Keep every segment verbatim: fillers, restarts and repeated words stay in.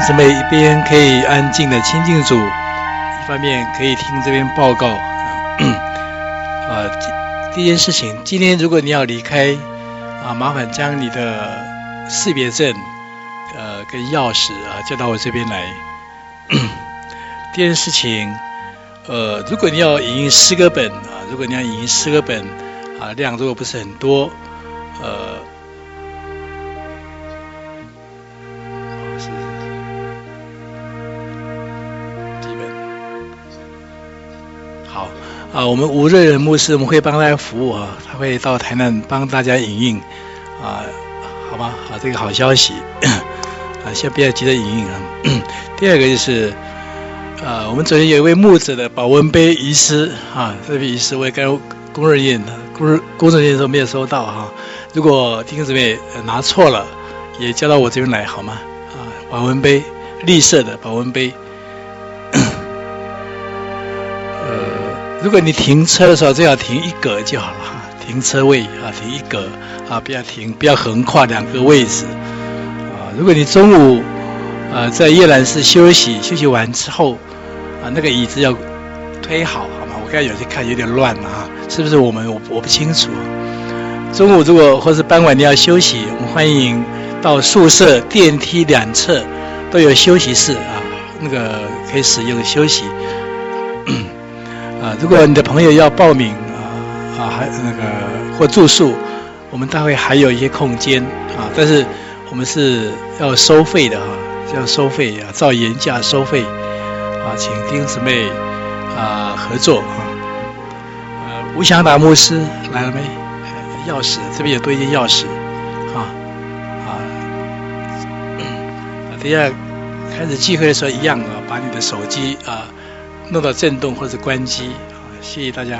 姊妹一边可以安静的亲近主，一方面可以听这边报告。呃，第一件事情，今天如果你要离开啊，麻烦将你的识别证呃跟钥匙啊交到我这边来。第二件事情，呃，如果你要影印诗歌本啊，如果你要影印诗歌本啊，量如果不是很多，呃。好啊，我们吴瑞仁牧师，我们会帮大家服务啊，他会到台南帮大家影印啊，好吧？啊，这个好消息啊，先不要急着影印啊。第二个就是，呃，我们昨天有一位牧者的保温杯遗失啊，这笔遗失我也跟工人验，工工作人员说没有收到哈、啊。如果弟兄姊妹拿错了，也交到我这边来好吗？啊，保温杯，绿色的保温杯。如果你停车的时候，最好停一格就好了哈，停车位啊，停一格啊，不要停，不要横跨两个位置啊。如果你中午呃在叶兰寺休息，休息完之后啊，那个椅子要推好，好吗？我刚才有去看，有点乱啊，是不是我们我我不清楚。中午如果或是傍晚你要休息，我们欢迎到宿舍电梯两侧都有休息室啊，那个可以使用休息。啊，如果你的朋友要报名啊啊，还那个或住宿，我们大会还有一些空间啊，但是我们是要收费的哈、啊，要收费啊，照原价收费啊，请弟兄姊妹啊合作啊。呃，吴祥达牧师来了没？钥匙这边有多一件钥匙啊啊。等一下开始聚会的时候一样啊，把你的手机啊。弄到震动或者关机，好，谢谢大家。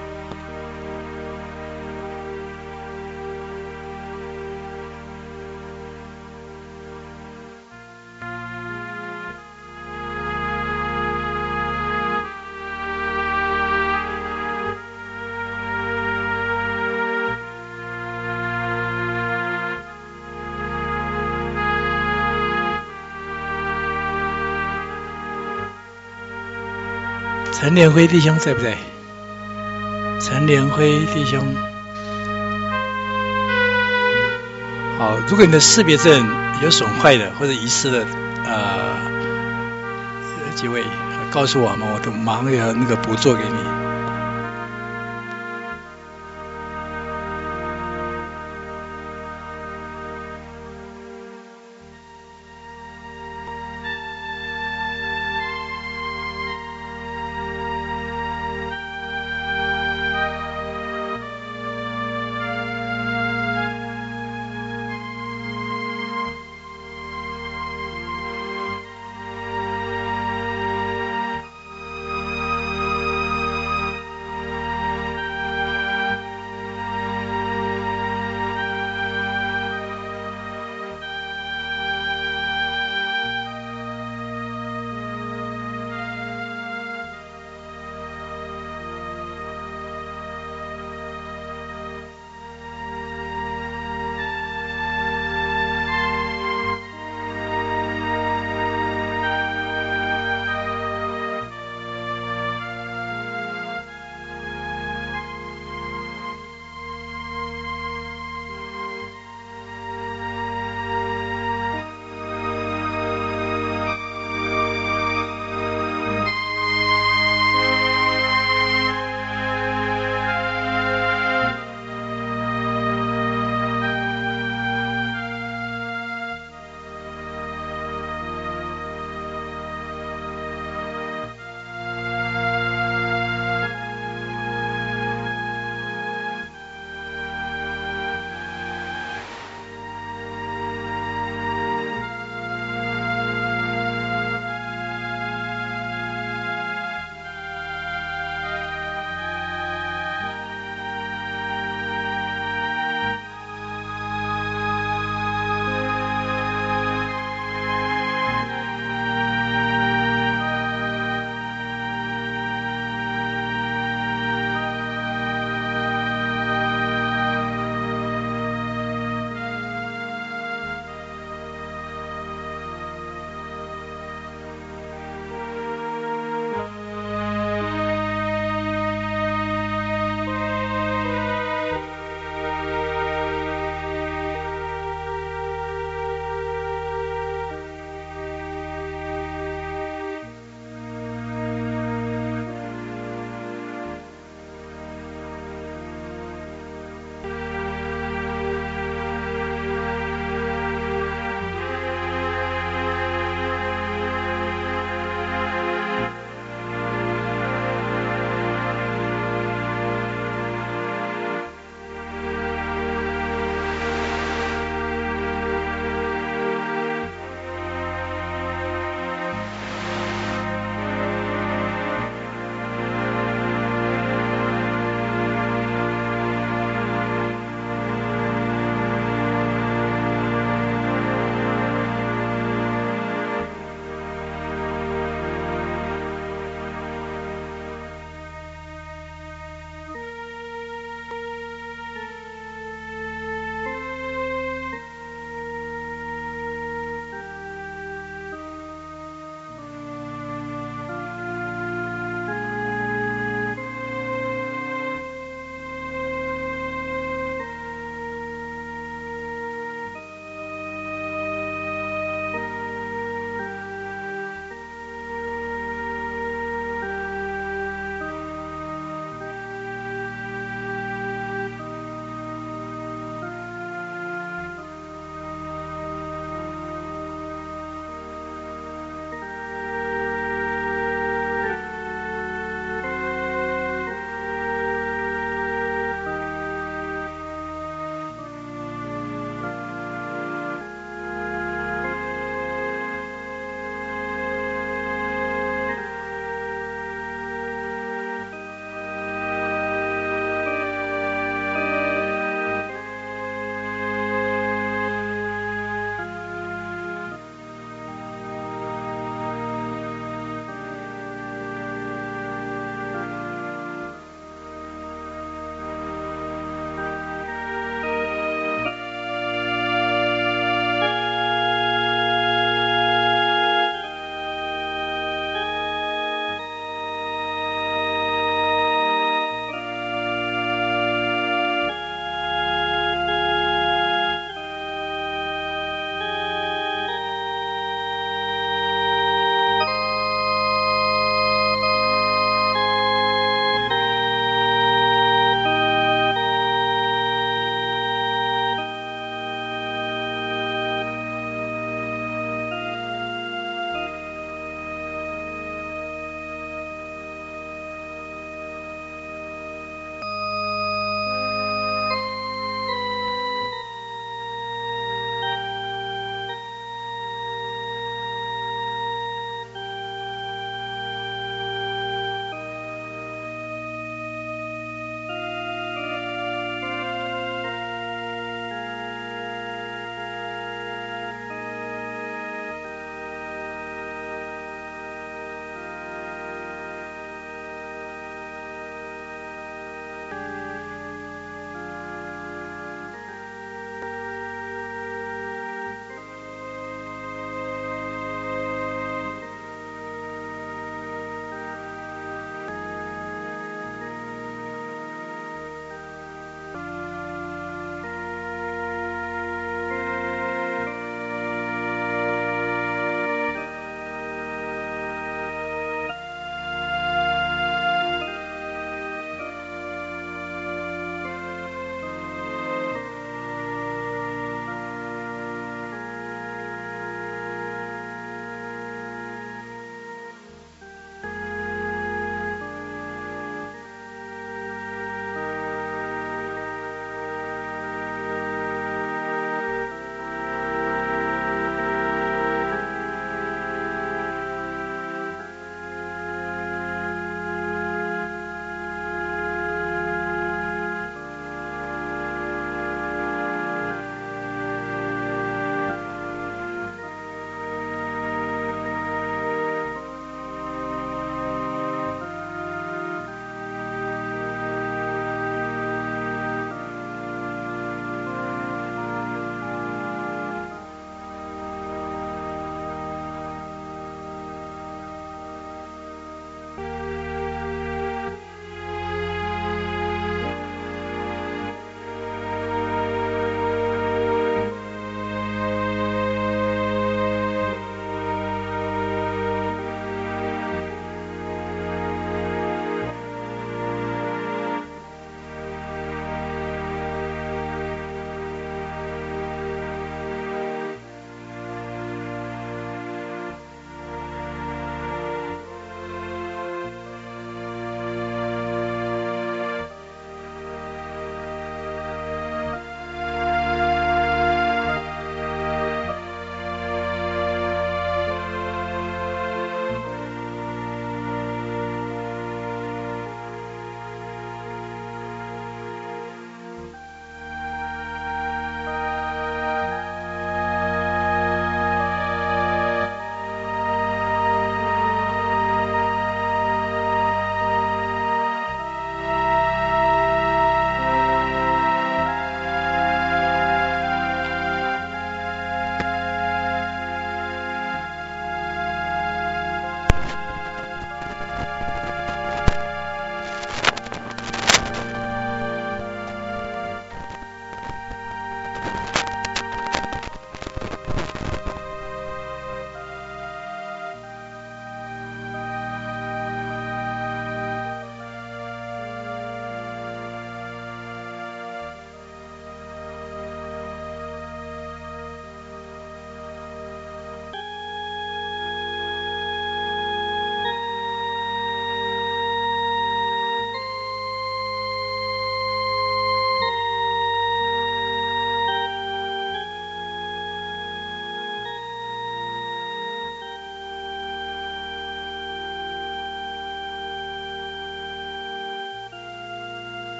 陈连辉弟兄在不在？陈连辉弟兄，好，如果你的识别证有损坏的或者遗失的，呃，几位告诉我嘛，我都马上要那个补做给你。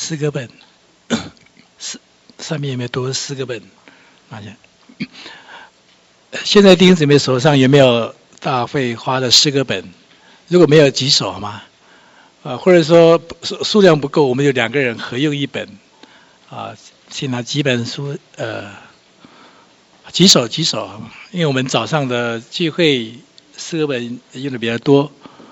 四个本，四上面有没有多四个本？拿下。现在弟兄姊妹手上有没有大会花的四个本？如果没有举手好吗？啊，或者说数数量不够，我们有两个人合用一本，啊，先拿几本书，呃，举手举手，因为我们早上的聚会四个本用的比较多。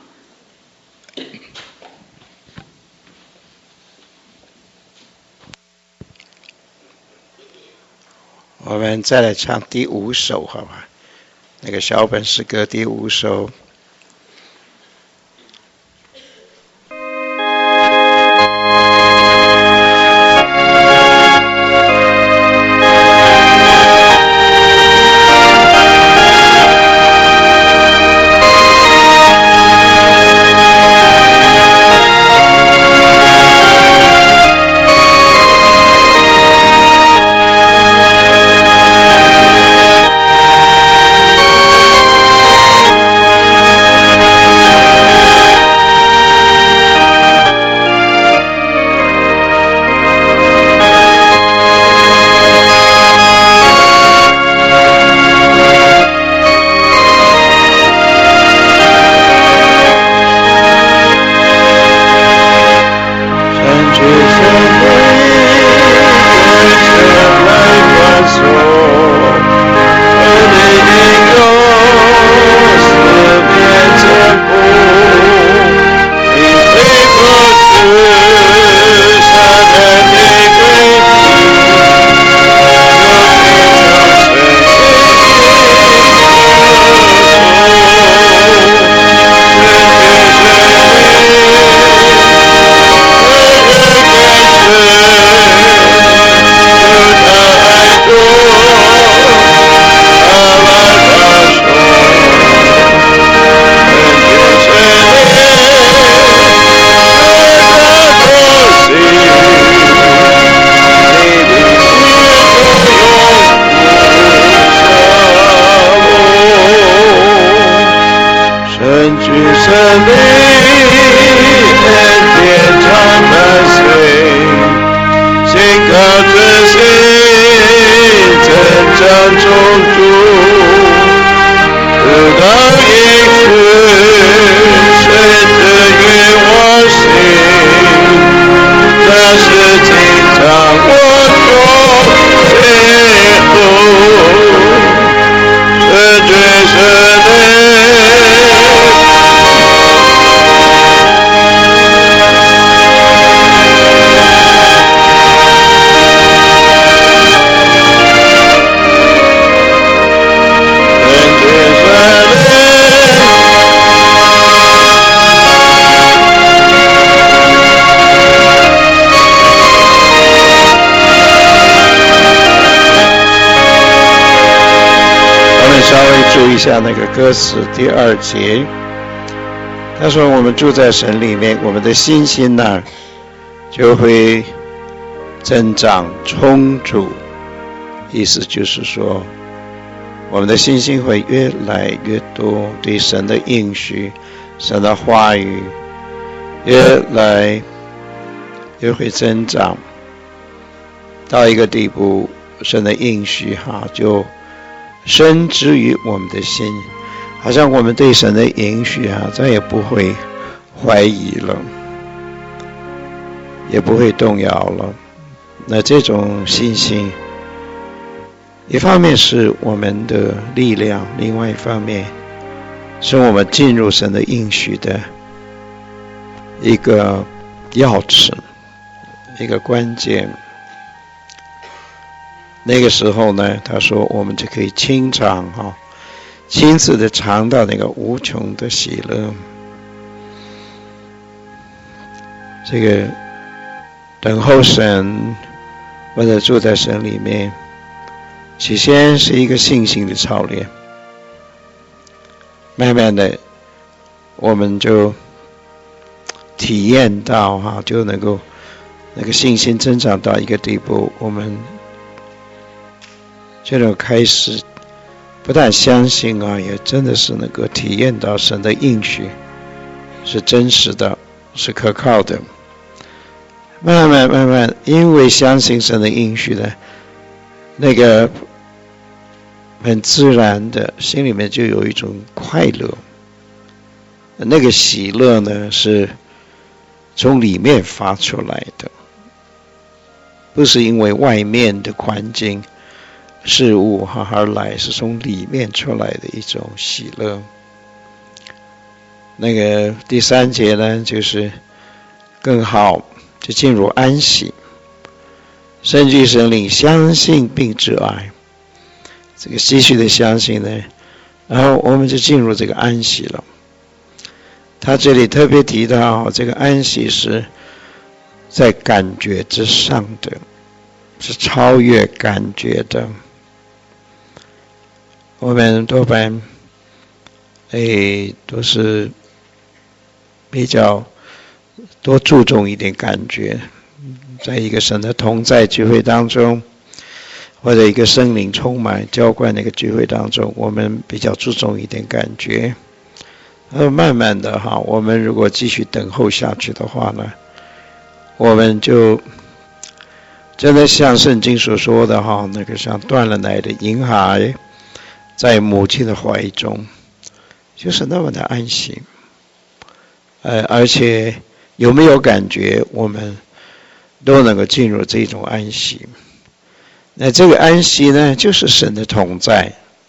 我们再来唱第五首，好吧？那个小本诗歌第五首。注意一下那个歌词第二节，他说我们住在神里面，我们的信心呢就会增长充足，意思就是说我们的信心会越来越多，对神的应许神的话语越来越会增长到一个地步，神的应许哈就深植于我们的心，好像我们对神的应许啊再也不会怀疑了，也不会动摇了。那这种信心一方面是我们的力量，另外一方面是我们进入神的应许的一个钥匙，一个关键。那个时候呢，他说我们就可以亲尝哈，亲自的尝到那个无穷的喜乐。这个等候神，或者住在神里面，起先是一个信心的操练，慢慢的我们就体验到哈，就能够那个信心增长到一个地步，我们就能开始不但相信啊，也真的是能够体验到神的应许是真实的，是可靠的。 慢慢慢慢，因为相信神的应许的，那个很自然的心里面就有一种快乐。那个喜乐呢，是从里面发出来的，不是因为外面的环境事物而来，是从里面出来的一种喜乐。那个第三节呢，就是更好，就进入安息。圣经神灵相信并挚爱，这个继续的相信呢，然后我们就进入这个安息了。他这里特别提到，这个安息是在感觉之上的，是超越感觉的。我们多半诶都是比较多注重一点感觉，在一个神的同在聚会当中，或者一个圣灵充满浇灌那个聚会当中，我们比较注重一点感觉。而慢慢的哈，我们如果继续等候下去的话呢，我们就真的像圣经所说的哈，那个像断了奶的婴孩在母亲的怀中，就是那么的安息。呃，而且有没有感觉，我们都能够进入这种安息。那这个安息呢，就是神的同在，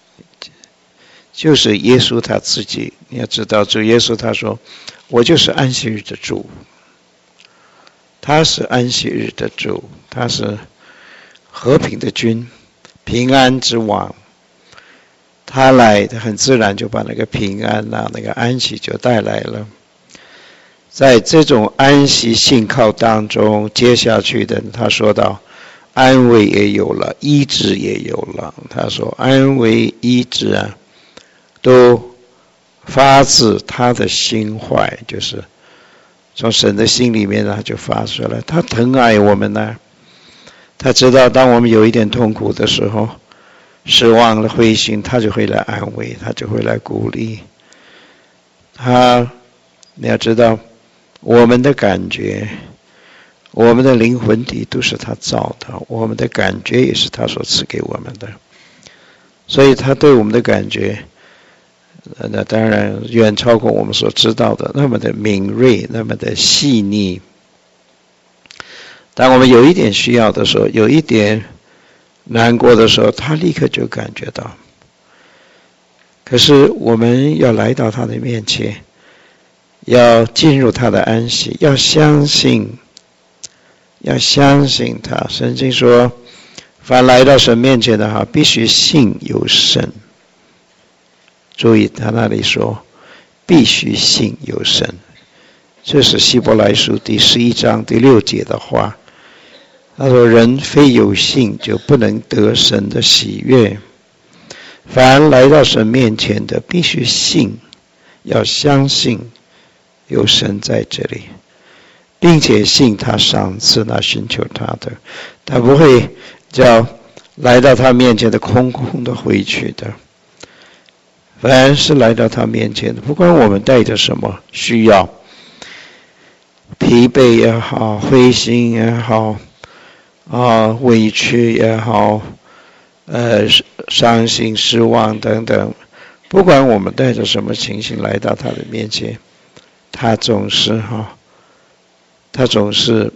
就是耶稣他自己。你要知道，主耶稣他说，我就是安息日的主，他是安息日的主，他是和平的君，平安之王。他来很自然就把那个平安啊，那个安息就带来了。在这种安息信靠当中，接下去的他说到，安慰也有了，医治也有了。他说安慰医治啊，都发自他的心怀，就是从神的心里面呢就发出来。他疼爱我们呢，他知道当我们有一点痛苦的时候，失望了灰心，他就会来安慰，他就会来鼓励。他你要知道，我们的感觉，我们的灵魂体都是他造的，我们的感觉也是他所赐给我们的，所以他对我们的感觉，那当然远超过我们所知道的那么的敏锐，那么的细腻。当我们有一点需要的时候，有一点难过的时候，他立刻就感觉到。可是我们要来到他的面前，要进入他的安息，要相信，要相信他。圣经说，凡来到神面前的哈，必须信有神。注意他那里说，必须信有神，这是希伯来书第十一章第六节的话。他说，人非有信就不能得神的喜悦。凡来到神面前的，必须信，要相信有神在这里，并且信他赏赐那寻求他的，他不会叫来到他面前的空空的回去的。凡是来到他面前的，不管我们带着什么需要，疲惫也好，灰心也好，啊，委屈也好，呃，伤心、失望等等，不管我们带着什么情形来到他的面前，他总是哈，他总是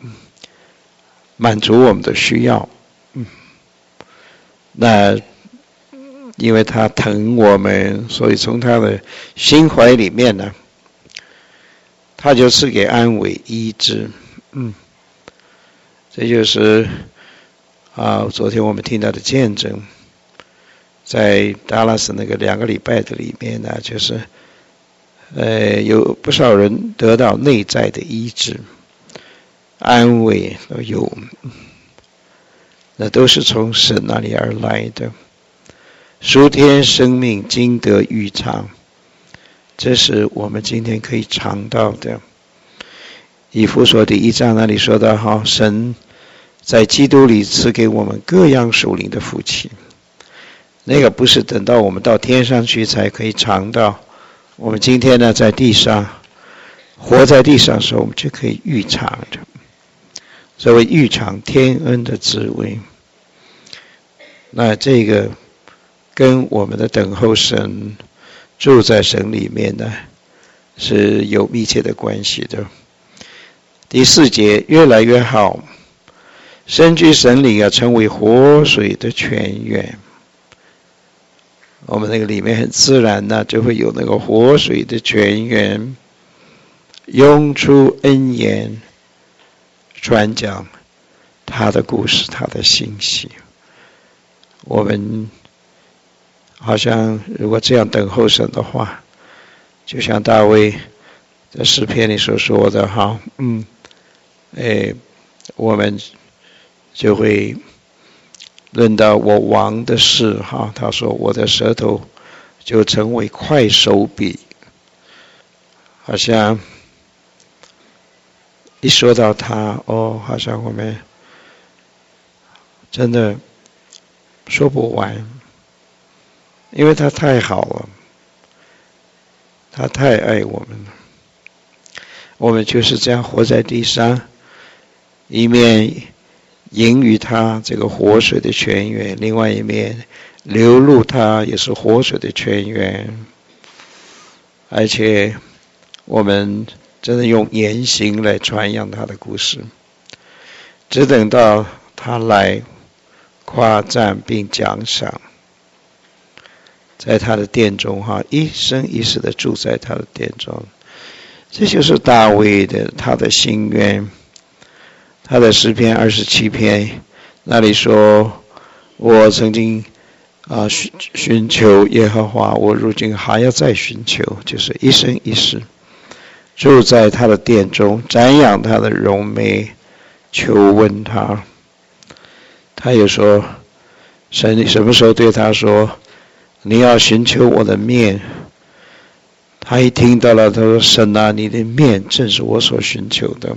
满足我们的需要。嗯，那因为他疼我们，所以从他的心怀里面呢，他就赐给安慰、医治。嗯，这就是啊，昨天我们听到的见证，在达拉斯那个两个礼拜的里面呢，就是呃有不少人得到内在的医治、安慰都有，那都是从神那里而来的。属天生命经得愈长，这是我们今天可以尝到的。以弗所第一章那里说到哈，神在基督里赐给我们各样属灵的福气，那个不是等到我们到天上去才可以尝到，我们今天呢在地上活在地上的时候，我们就可以预尝的。 所谓欲尝天恩的滋味。那这个跟我们的等候神、住在神里面呢，是有密切的关系的。第四节，越来越好，深居神里啊，成为活水的泉源。我们那个里面很自然呢，就会有那个活水的泉源，涌出恩言，传讲他的故事，他的信息。我们好像如果这样等候神的话，就像大卫在诗篇里所说的哈，嗯，哎，我们就会论到我王的事哈，他说我的舌头就成为快手笔，好像一说到他，哦，好像我们真的说不完，因为他太好了，他太爱我们了。我们就是这样活在地上，一面迎于他这个活水的泉源，另外一面流入他也是活水的泉源，而且我们真的用言行来传扬他的故事，只等到他来夸赞并奖赏，在他的殿中哈，一生一世的住在他的殿中。这就是大卫的他的心愿。他的诗篇二十七篇那里说，我曾经啊、呃、寻寻求耶和华，我如今还要再寻求，就是一生一世住在他的殿中，瞻仰他的荣美，求问他。他也说，神什么时候对他说，你要寻求我的面？他一听到了，他说，神啊，你的面正是我所寻求的。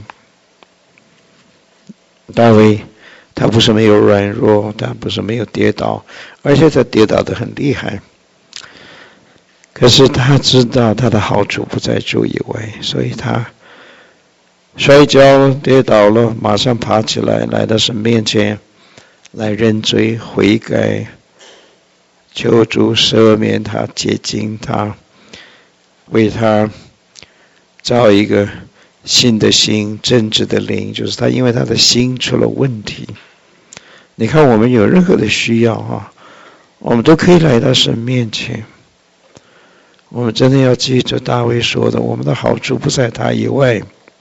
大卫他不是没有软弱，他不是没有跌倒，而且他跌倒得很厉害，可是他知道他的好处不在主以外，所以他摔跤跌倒了，马上爬起来，来到神面前来认罪悔改，求主赦免他，洁净他，为他造一个新的心，正直的灵，就是他因为他的心出了问题。你看我们有任何的需要哈，我们都可以来到神面前。我们真的要记着大卫说的，我们的好处不在他以外。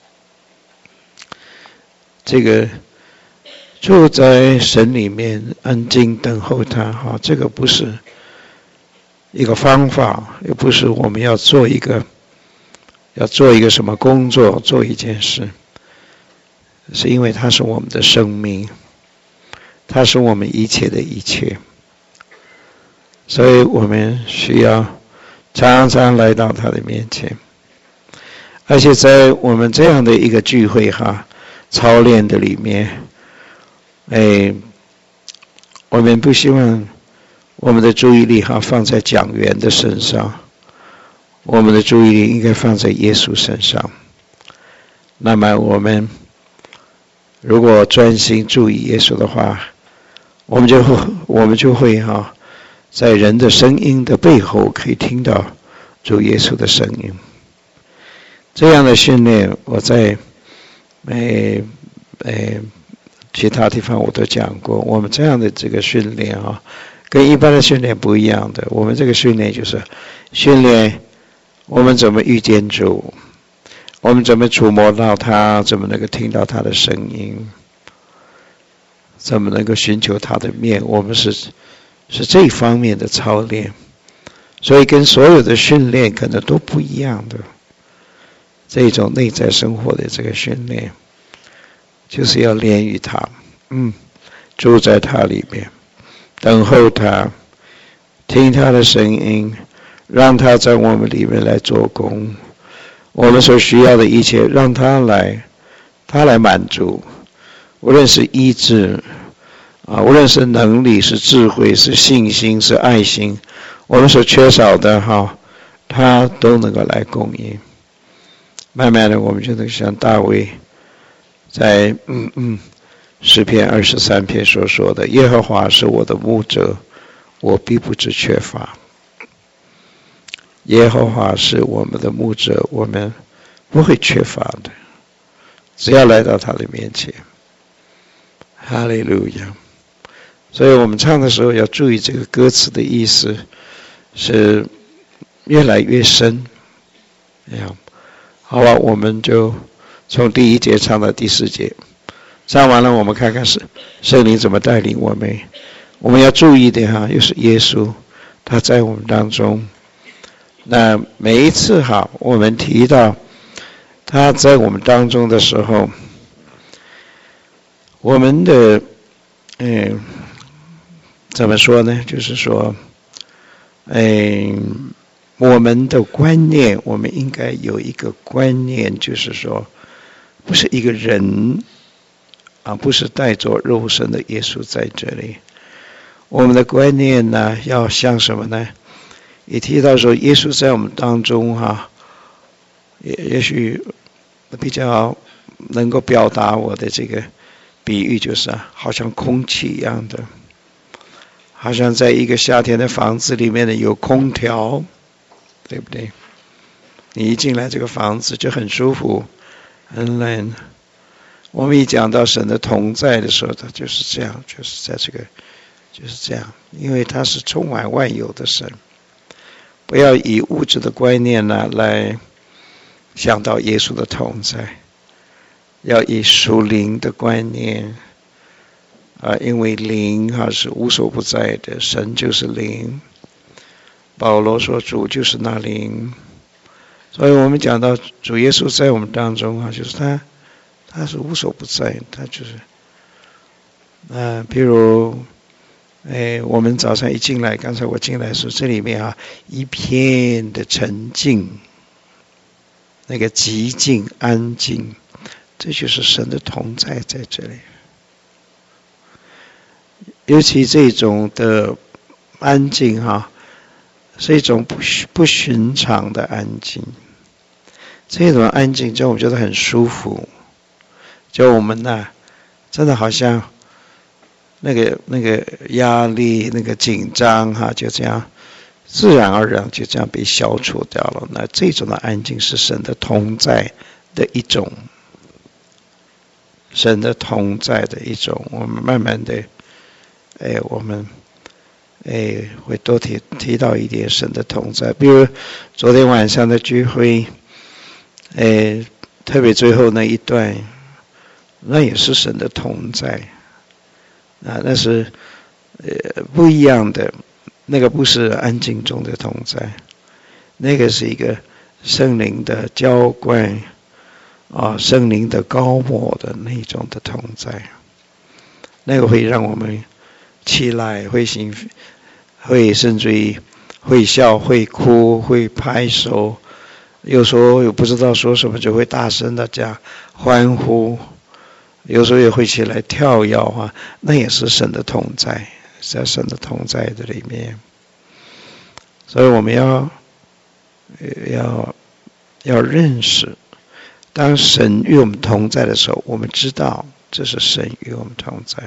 这个住在神里面安静等候他哈，这个不是一个方法，也不是我们要做一个要做一个什么工作，做一件事，是因为他是我们的生命，他是我们一切的一切，所以我们需要常常来到他的面前。而且在我们这样的一个聚会哈操练的里面，哎，我们不希望我们的注意力哈放在讲员的身上，我们的注意力应该放在耶稣身上。那么我们如果专心注意耶稣的话，我们就我们就会哈在人的声音的背后可以听到主耶稣的声音。这样的训练我在诶诶其他地方我都讲过，我们这样的这个训练啊跟一般的训练不一样的。我们这个训练就是训练我们怎么遇见主，我们怎么触摸到他，怎么能够听到他的声音，怎么能够寻求他的面，我们是是这一方面的操练。所以跟所有的训练可能都不一样的，这种内在生活的这个训练就是要连于他，嗯，住在他里面，等候他，听他的声音，让他在我们里面来做工，我们所需要的一切让他来他来满足，无论是医治啊，无论是能力，是智慧，是信心，是爱心，我们所缺少的哈，他都能够来供应。慢慢的我们就能像大卫在嗯嗯诗篇二十三篇所说的，耶和华是我的牧者，我必不致缺乏。耶和华是我们的牧者，我们不会缺乏的，只要来到他的面前。哈利路亚！所以我们唱的时候要注意这个歌词的意思是越来越深。好吧，我们就从第一节唱到第四节，唱完了我们看看是圣灵怎么带领我们。我们要注意的哈，又是耶稣他在我们当中。那每一次哈，我们提到他在我们当中的时候，我们的嗯怎么说呢？就是说，嗯，我们的观念，我们应该有一个观念，就是说，不是一个人啊，不是带着肉身的耶稣在这里。我们的观念呢，要像什么呢？一提到说耶稣在我们当中哈、啊，也也许比较能够表达我的这个比喻，就是啊，好像空气一样的，好像在一个夏天的房子里面呢有空调，对不对？你一进来这个房子就很舒服，很冷。我们一讲到神的同在的时候，它就是这样，就是在这个，就是这样，因为他是充满万有的神。不要以物质的观念呢来想到耶稣的同在，要以属灵的观念啊，因为灵哈是无所不在的，神就是灵。保罗说主就是那灵，所以我们讲到主耶稣在我们当中啊，就是他他是无所不在，他就是啊，譬如。哎，我们早上一进来，刚才我进来的时候，这里面啊一片的沉静，那个寂静安静，这就是神的同在在这里。尤其这种的安静哈、啊，是一种不不寻常的安静。这种安静就我们觉得很舒服，就我们呢、啊，真的好像。那个那个压力、那个紧张哈，就这样自然而然就这样被消除掉了。那这种的安静是神的同在的一种，神的同在的一种。我们慢慢的，哎，我们哎会多提提到一点神的同在。比如昨天晚上的聚会，哎，特别最后那一段，那也是神的同在。啊，那是呃不一样的，那个不是安静中的同在，那个是一个圣灵的浇灌啊，圣灵的高抹的那种的同在，那个会让我们起来，会兴奋，会甚至于会笑，会哭，会拍手，有时候又不知道说什么，就会大声的这样欢呼。有时候也会起来跳跃啊，那也是神的同在，在神的同在的里面。所以我们要要要认识，当神与我们同在的时候，我们知道这是神与我们同在。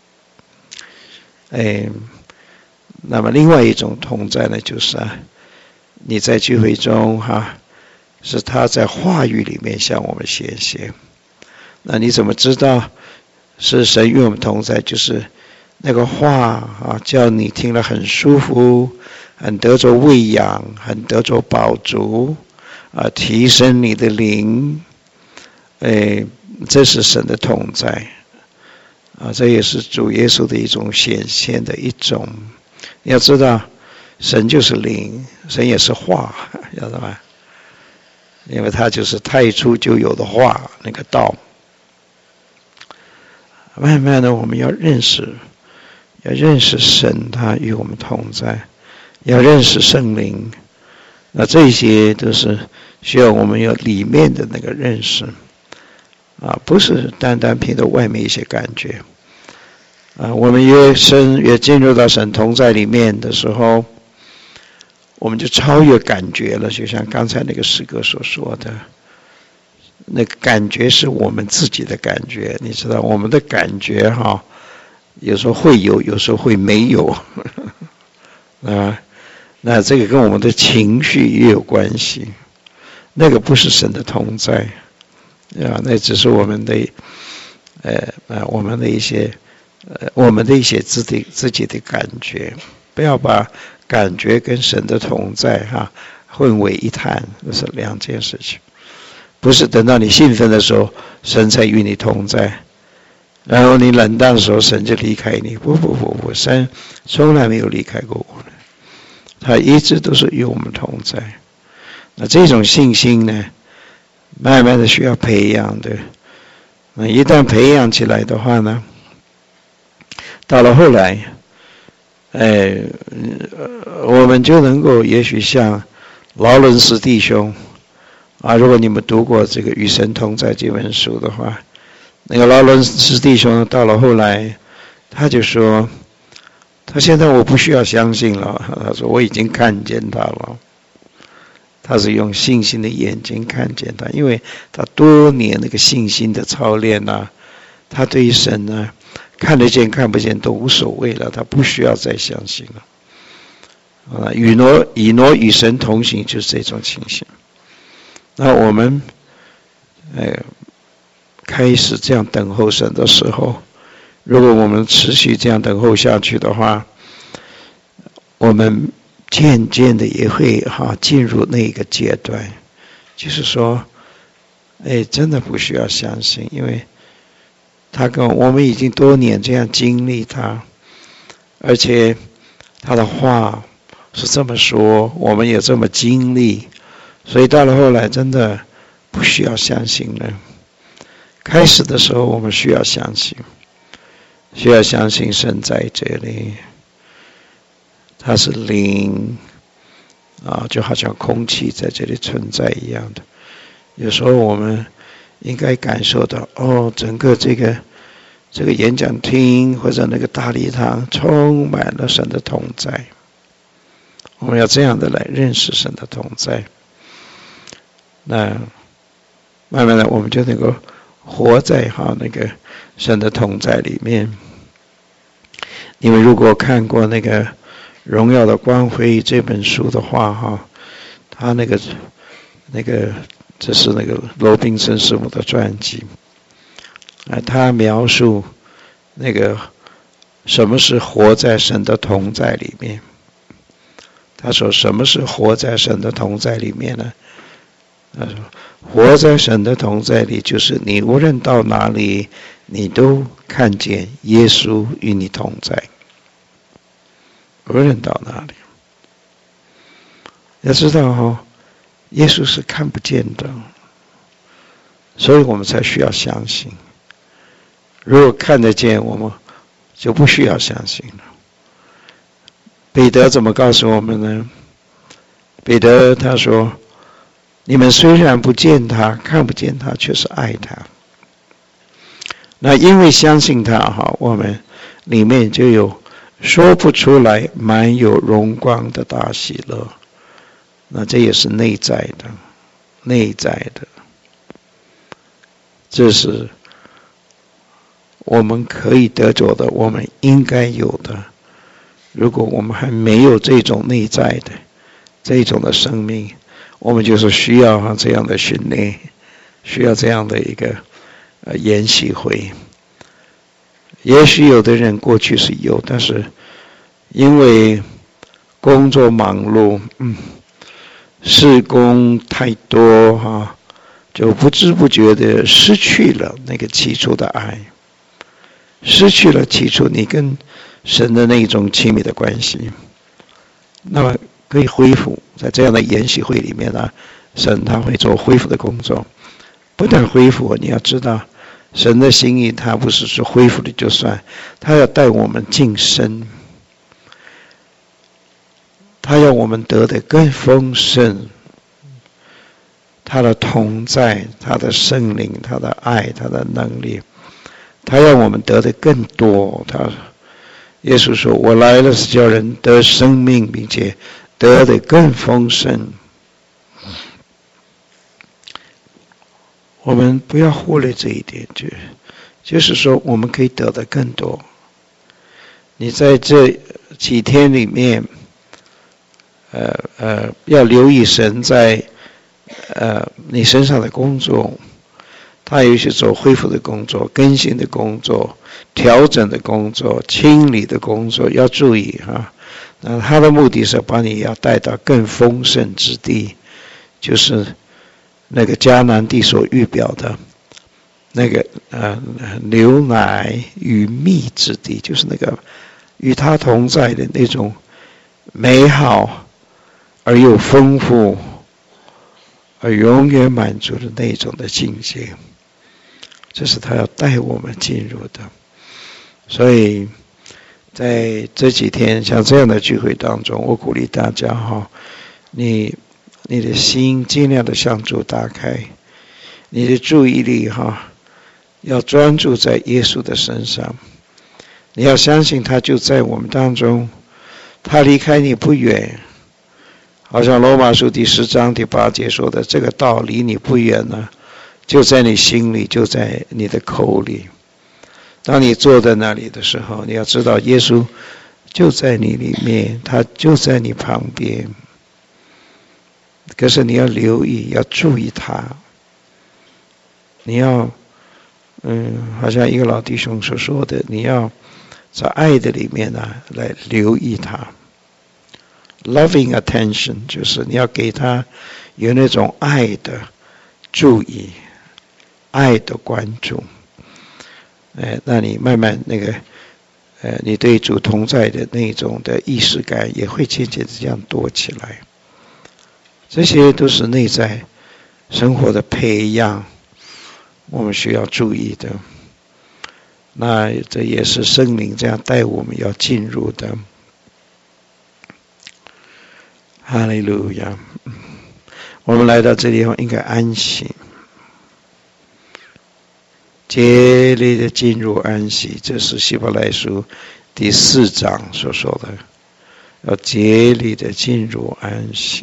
哎，那么另外一种同在呢，就是啊，你在聚会中哈、啊，是他在话语里面向我们显现。那你怎么知道是神与我们同在？就是那个话啊，叫你听了很舒服，很得着喂养，很得着饱足啊，提升你的灵。哎，这是神的同在啊，这也是主耶稣的一种显现的一种。你要知道，神就是灵，神也是话，晓得吗？因为他就是太初就有的话，那个道。慢慢的，我们要认识，要认识神，他与我们同在，要认识圣灵。那这些都是需要我们有里面的那个认识啊，不是单单凭着外面一些感觉啊。我们越深越进入到神同在里面的时候，我们就超越感觉了。就像刚才那个诗歌所说的， 那个感觉是我们自己的感觉，你知道，我们的感觉哈，有时候会有，有时候会没有，啊，那这个跟我们的情绪也有关系。那个不是神的同在，啊，那只是我们的，呃啊，我们的一些，呃，我们的一些自己自己的感觉，不要把感觉跟神的同在哈、啊、混为一谈，这是两件事情。不是等到你兴奋的时候，神才与你同在，然后你冷淡的时候，神就离开你。不不不不，神从来没有离开过我们，他一直都是与我们同在。那这种信心呢，慢慢的需要培养的。那一旦培养起来的话呢，到了后来，哎，我们就能够也许像劳伦斯弟兄啊，如果你们读过这个《与神同在》这本书的话，那个劳伦斯弟兄到了后来，他就说，他现在我不需要相信了，他说我已经看见他了。他是用信心的眼睛看见他，因为他多年那个信心的操练啊，他对于神呢，看得见看不见都无所谓了，他不需要再相信了。啊，以挪以挪与神同行就是这种情形。那我们，呃，开始这样等候神的时候，如果我们持续这样等候下去的话，我们渐渐的也会哈进入那个阶段，就是说，哎，真的不需要相信，因为他跟我们已经多年这样经历他，而且他的话是这么说，我们也这么经历，所以到了后来真的不需要相信了。开始的时候我们需要相信，需要相信神在这里。它是灵啊，就好像空气在这里存在一样的。有时候我们应该感受到，哦，整个这个这个演讲厅或者那个大礼堂充满了神的同在。我们要这样的来认识神的同在，那慢慢的我们就能够活在哈那个神的同在里面。你们如果看过那个荣耀的光辉这本书的话哈，他那个那个这是那个罗宾森师母的传记啊，他描述那个什么是活在神的同在里面。他说什么是活在神的同在里面呢？他说活在神的同在里，就是你无论到哪里，你都看见耶稣与你同在。无论到哪里，要知道哦，耶稣是看不见的，所以我们才需要相信。如果看得见，我们就不需要相信了。彼得怎么告诉我们呢？彼得他说：“你们虽然不见他，看不见他，却是爱他。”那因为相信他哈，我们里面就有说不出来满有荣光的大喜乐。那这也是内在的，内在的，这是我们可以得着的，我们应该有的。如果我们还没有这种内在的这种的生命，我们就是需要这样的训练，需要这样的一个呃研习会。也许有的人过去是有，但是因为工作忙碌，嗯，事工太多哈、啊，就不知不觉的失去了那个起初的爱，失去了起初你跟神的那种亲密的关系。那么可以恢复，在这样的研习会里面呢、啊，神他会做恢复的工作。不但恢复，你要知道神的心意，他不是说恢复了就算，他要带我们晋升，他要我们得的更丰盛，他的同在，他的圣灵，他的爱，他的能力，他要我们得的更多。他耶稣说：“我来了是叫人得生命，并且得的更丰盛。” 我们不要忽略这一点，就就是说我们可以得的更多。你在这几天里面，呃呃，要留意神在呃你身上的工作，他有些做恢复的工作、更新的工作、调整的工作、清理的工作，要注意哈。那他的目的是把你要带到更丰盛之地，就是那个迦南地所预表的那个呃牛奶与蜜之地，就是那个与他同在的那种美好而又丰富而永远满足的那种的境界，这是他要带我们进入的。所以在这几天像这样的聚会当中，我鼓励大家哈，你你的心尽量的向主打开，你的注意力哈要专注在耶稣的身上，你要相信他就在我们当中，他离开你不远，好像罗马书第十章第八节说的，这个道离你不远呢，就在你心里，就在你的口里。当你坐在那里的时候，你要知道耶稣就在你里面，他就在你旁边。可是你要留意，要注意他。你要，嗯，好像一个老弟兄所说的，你要在爱的里面呢、啊，来留意他。Loving attention 就是你要给他有那种爱的注意，爱的关注。呃，那你慢慢那个，呃，你对主同在的那种的意识感也会渐渐的这样多起来。这些都是内在生活的培养，我们需要注意的。那这也是圣灵这样带我们要进入的。哈利路亚！我们来到这里后应该安息。竭力的进入安息，这是希伯来书第四章所说的，要竭力的进入安息。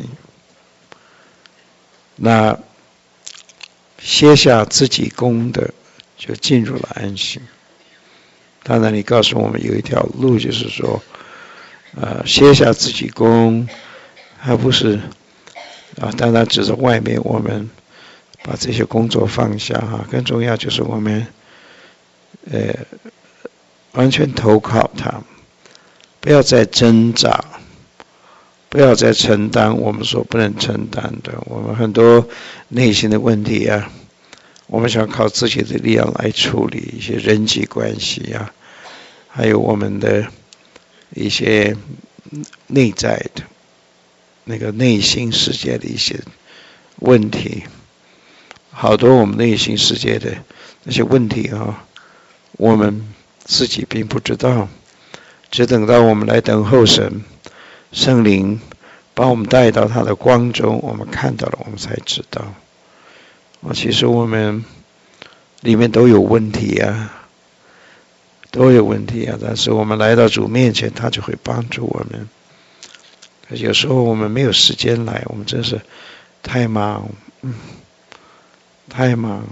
那歇下自己功的，就进入了安息。当然，你告诉我们有一条路，就是说，呃，歇下自己功，还不是啊？当然，指着外面我们。把这些工作放下哈，更重要就是我们，呃，完全投靠他，不要再挣扎，不要再承担我们所不能承担的。我们很多内心的问题啊，我们想靠自己的力量来处理一些人际关系啊，还有我们的一些内在的那个内心世界的一些问题。好多我们内心世界的那些问题啊，我们自己并不知道，只等到我们来等候神，圣灵把我们带到他的光中，我们看到了，我们才知道。啊，其实我们里面都有问题啊，都有问题啊，但是我们来到主面前，他就会帮助我们。可是有时候我们没有时间来，我们真是太忙，嗯。太忙，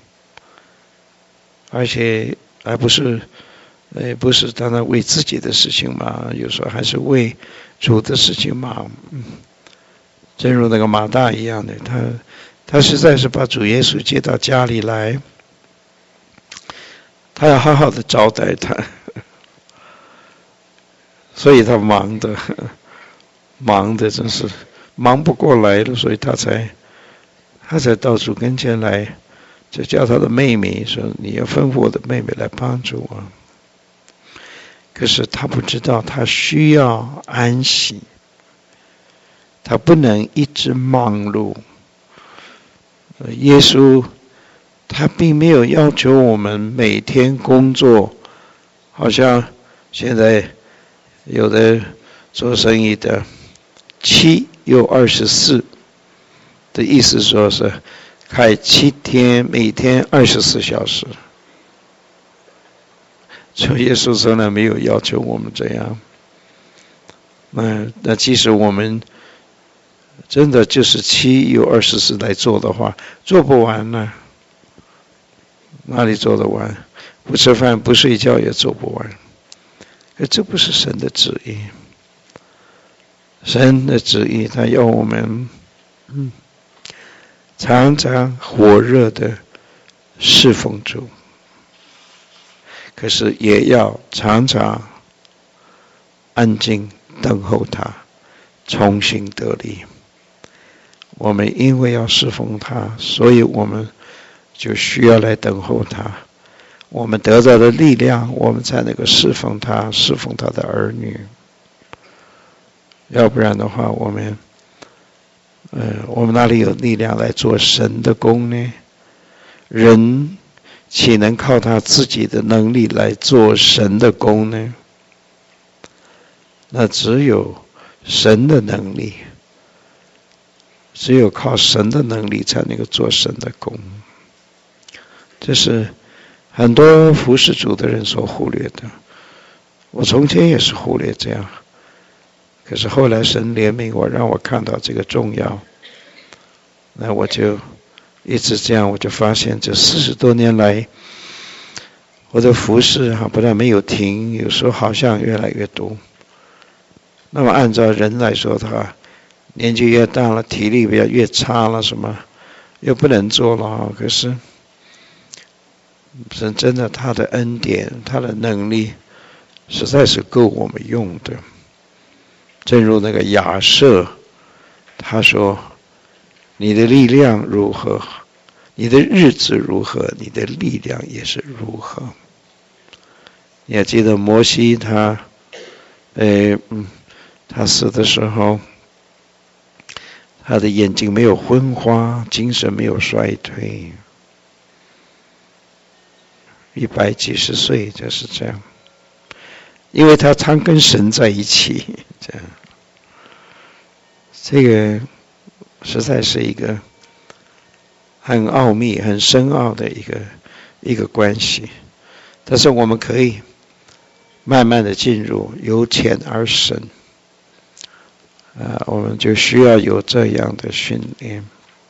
而且还不是，呃，不是单单为自己的事情忙，有时候还是为主的事情忙。嗯，正如那个马大一样的，他他实在是把主耶稣接到家里来，他要好好的招待他，所以他忙的，忙的真是忙不过来了，所以他才。他才到主跟前来，就叫他的妹妹说：“你要吩咐我的妹妹来帮助我。”可是他不知道，他需要安息，他不能一直忙碌。耶稣他并没有要求我们每天工作，好像现在有的做生意的七又二十四。的意思说是开七天，每天二十四小时。主耶稣从来没有要求我们这样。那那即使我们真的就是七有二十四来做的话，做不完呢。 哪里做得完？不吃饭不睡觉也做不完。可这不是神的旨意。神的旨意，他要我们嗯常常火热的侍奉主，可是也要常常安静等候他重新得力。我们因为要侍奉他，所以我们就需要来等候他。我们得到的力量，我们才能够侍奉他，侍奉他的儿女。要不然的话，我们呃，我们哪里有力量来做神的工呢？人岂能靠他自己的能力来做神的工呢？那只有神的能力，只有靠神的能力才能够做神的工。这是很多服侍主的人所忽略的。我从前也是忽略这样，可是后来神怜悯我，让我看到这个重要，那我就一直这样，我就发现这四十多年来，我的服侍哈不但没有停，有时候好像越来越多。那么按照人来说，他年纪越大了，体力越越差了，什么又不能做了。可是神真的，他的恩典，他的能力，实在是够我们用的。正如那个亚瑟，他说：“你的力量如何，你的日子如何，你的力量也是如何。”你还记得摩西他，呃，嗯，他死的时候，他的眼睛没有昏花，精神没有衰退，一百几十岁就是这样。因为他常跟神在一起，这样，这个实在是一个很奥秘、很深奥的一个一个关系。但是我们可以慢慢的进入，由浅而深。呃，我们就需要有这样的训练。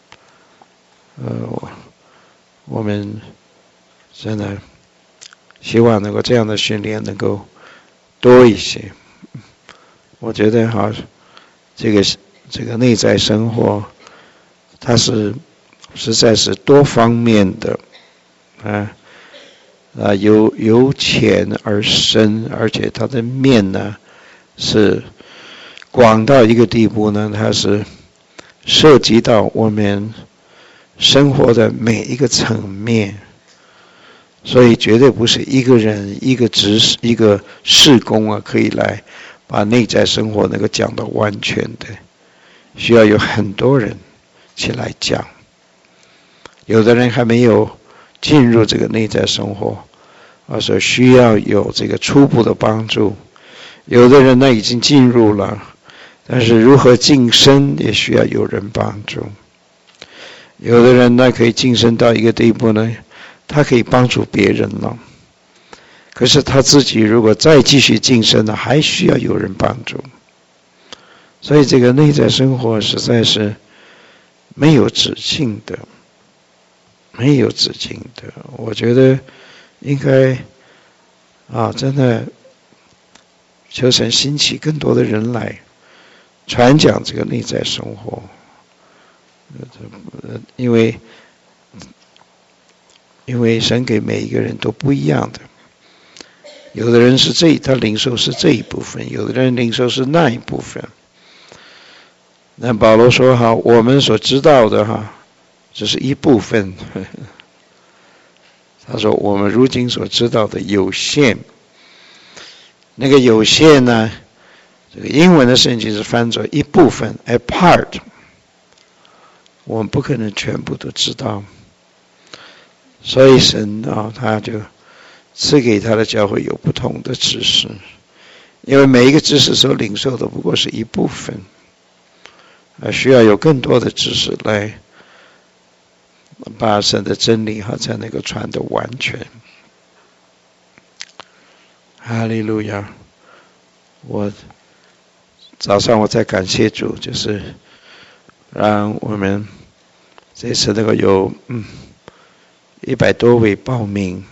呃，我们真的希望能够这样的训练能够多一些。我觉得哈，这个这个内在生活，它是实在是多方面的，啊啊，由由浅而深，而且它的面呢是广到一个地步呢，它是涉及到我们生活的每一个层面。所以绝对不是一个人一个职一个事工啊，可以来把内在生活能够讲到完全的，需要有很多人起来讲。有的人还没有进入这个内在生活，啊，所以需要有这个初步的帮助。有的人呢已经进入了，但是如何晋升也需要有人帮助。有的人呢可以晋升到一个地步呢，他可以帮助别人了，可是他自己如果再继续晋升呢，还需要有人帮助。所以这个内在生活实在是没有止境的，没有止境的。我觉得应该啊，真的求神兴起更多的人来传讲这个内在生活，因为因为神给每一个人都不一样的，有的人是这他领受是这一部分，有的人领受是那一部分。那保罗说哈，我们所知道的哈，只是一部分。他说我们如今所知道的有限，那个有限呢，这个英文的圣经是翻作一部分 ，a part。我们不可能全部都知道。所以神啊，他就赐给他的教会有不同的知识，因为每一个知识所领受的不过是一部分，啊，需要有更多的知识来把神的真理哈才能够传得完全。哈利路亚！我早上我在感谢主，就是让我们这次能够有嗯。 一百多位报名，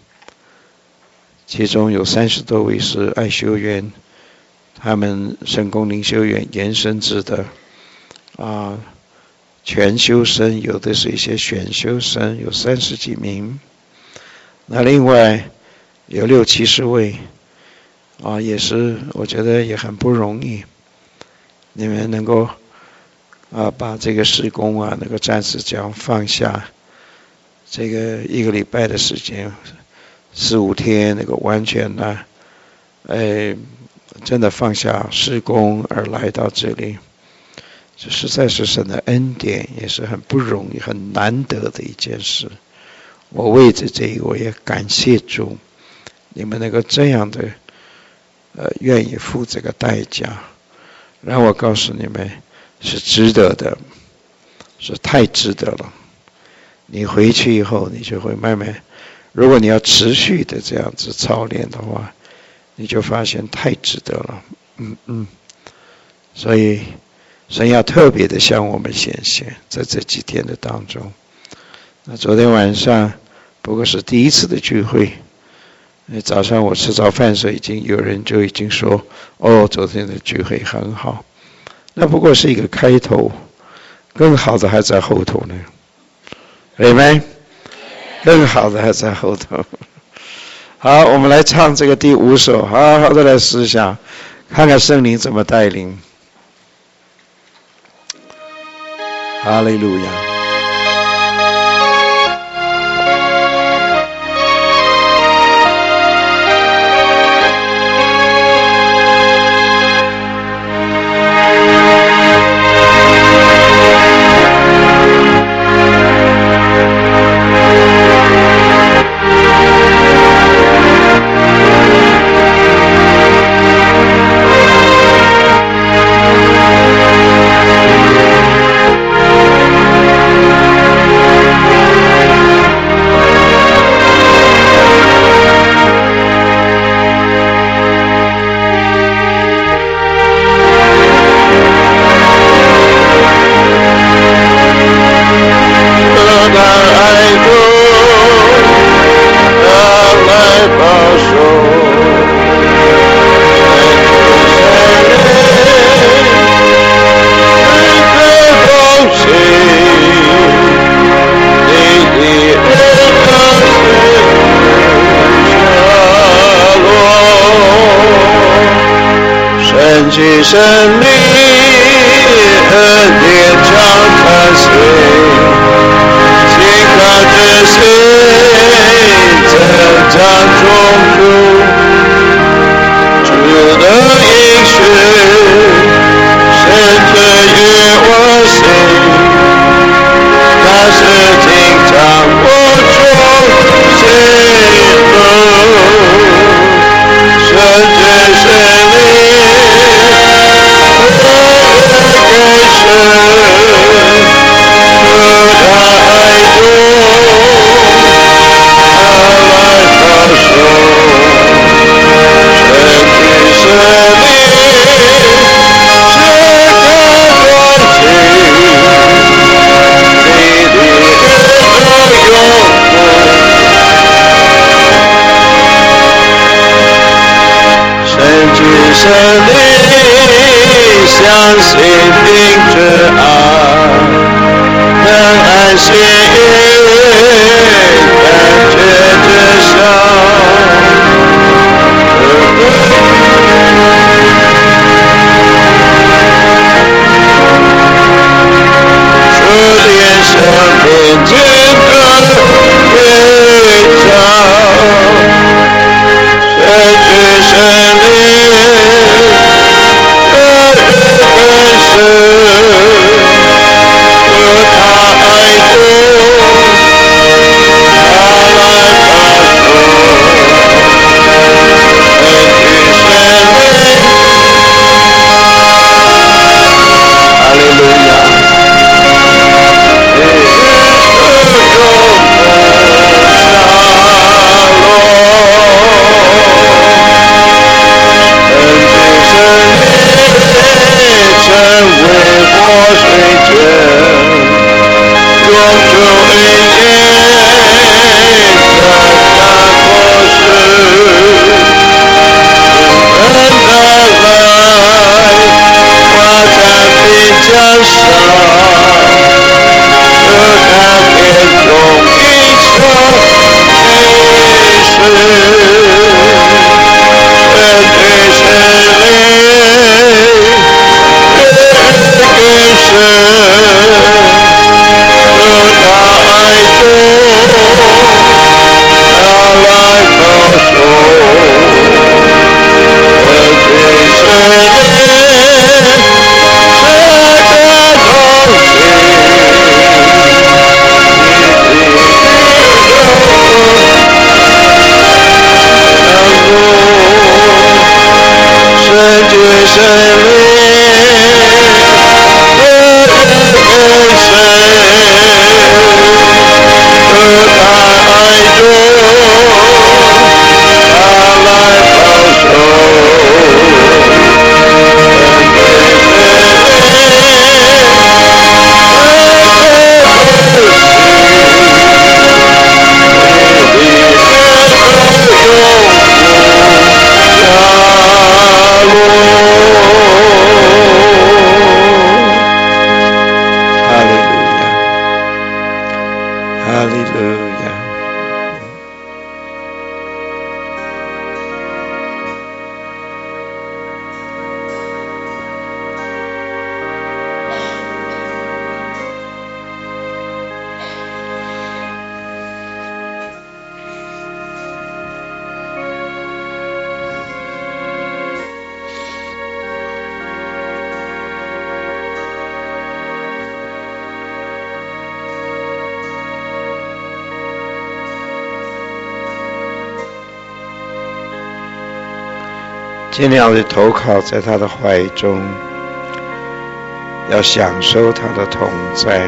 其中有三十多位是爱修员，他们圣公灵修院延伸制的啊，全修生，有的是一些选修生，有三十几名。那另外有六七十位啊，也是我觉得也很不容易，你们能够啊把这个事工啊能够暂时这样放下，这个一个礼拜的时间，四五天那个完全呢，哎，真的放下事工而来到这里，这实在是神的恩典，也是很不容易、很难得的一件事。我为着这个，我也感谢主，你们能够这样的，呃，愿意付这个代价，让我告诉你们是值得的，是太值得了。你回去以后，你就会慢慢，如果你要持续的这样子操练的话，你就发现太值得了。嗯嗯，所以神要特别的向我们显现，在这几天的当中。那昨天晚上不过是第一次的聚会，早上我吃早饭的时候，已经有人就已经说，哦，昨天的聚会很好。那不过是一个开头，更好的还在后头呢。Amen， 更好的还在后头。好，我们来唱这个第五首，好好的来思想，看看圣灵怎么带领。哈利路亚。 生命恩典常看随，请看着谁增长中主，主的应许，神的与我心，那是经常我中心路，神之神灵。神灵相信凭着爱，能安息感觉着伤。主连生命真的会照，神之神灵。 尽量的投靠在他的怀中，要享受他的同在，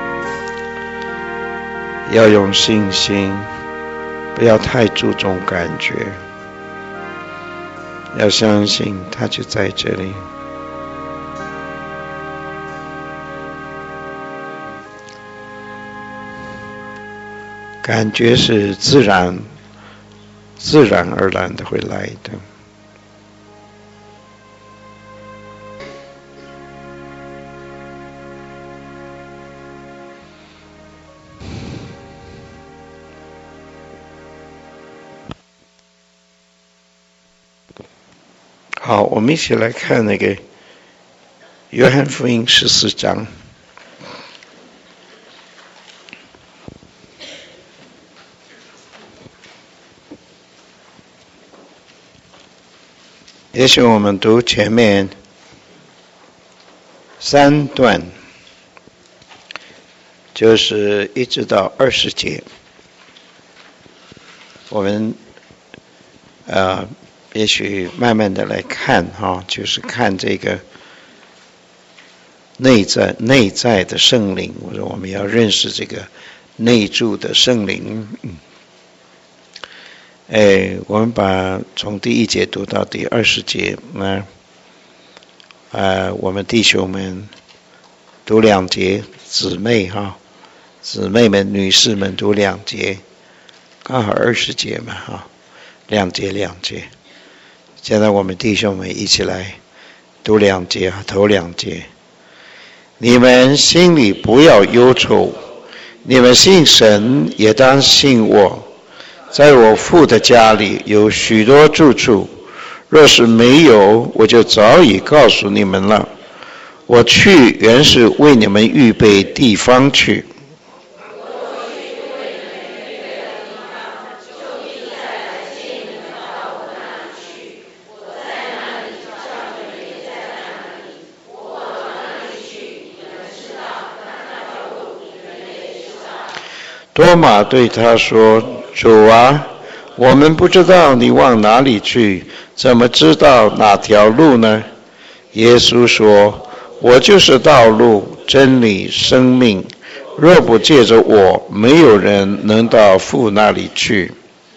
要用信心，不要太注重感觉，要相信他就在这里。感觉是自然自然而然的会来的。好，我们一起来看那个约翰福音十四章。也许我们读前面三段，就是一直到二十节，我们呃，也许慢慢的来看哈，就是看这个内在内在的圣灵，或者我们要认识这个内住的圣灵。嗯哎，我们把从第一节读到第二十节，那呃，我们弟兄们读两节，姊妹哈，姊妹们、女士们读两节，刚好二十节嘛哈，两节两节。现在我们弟兄们一起来读两节，头两节。你们心里不要忧愁，你们信神也当信我。在我父的家里有许多住处，若是没有，我就早已告诉你们了。我去原是为你们预备地方去。多马对他说，主啊，我们不知道你往哪里去，怎么知道哪条路呢？耶稣说，我就是道路、真理、生命，若不借着我，没有人能到父那里去。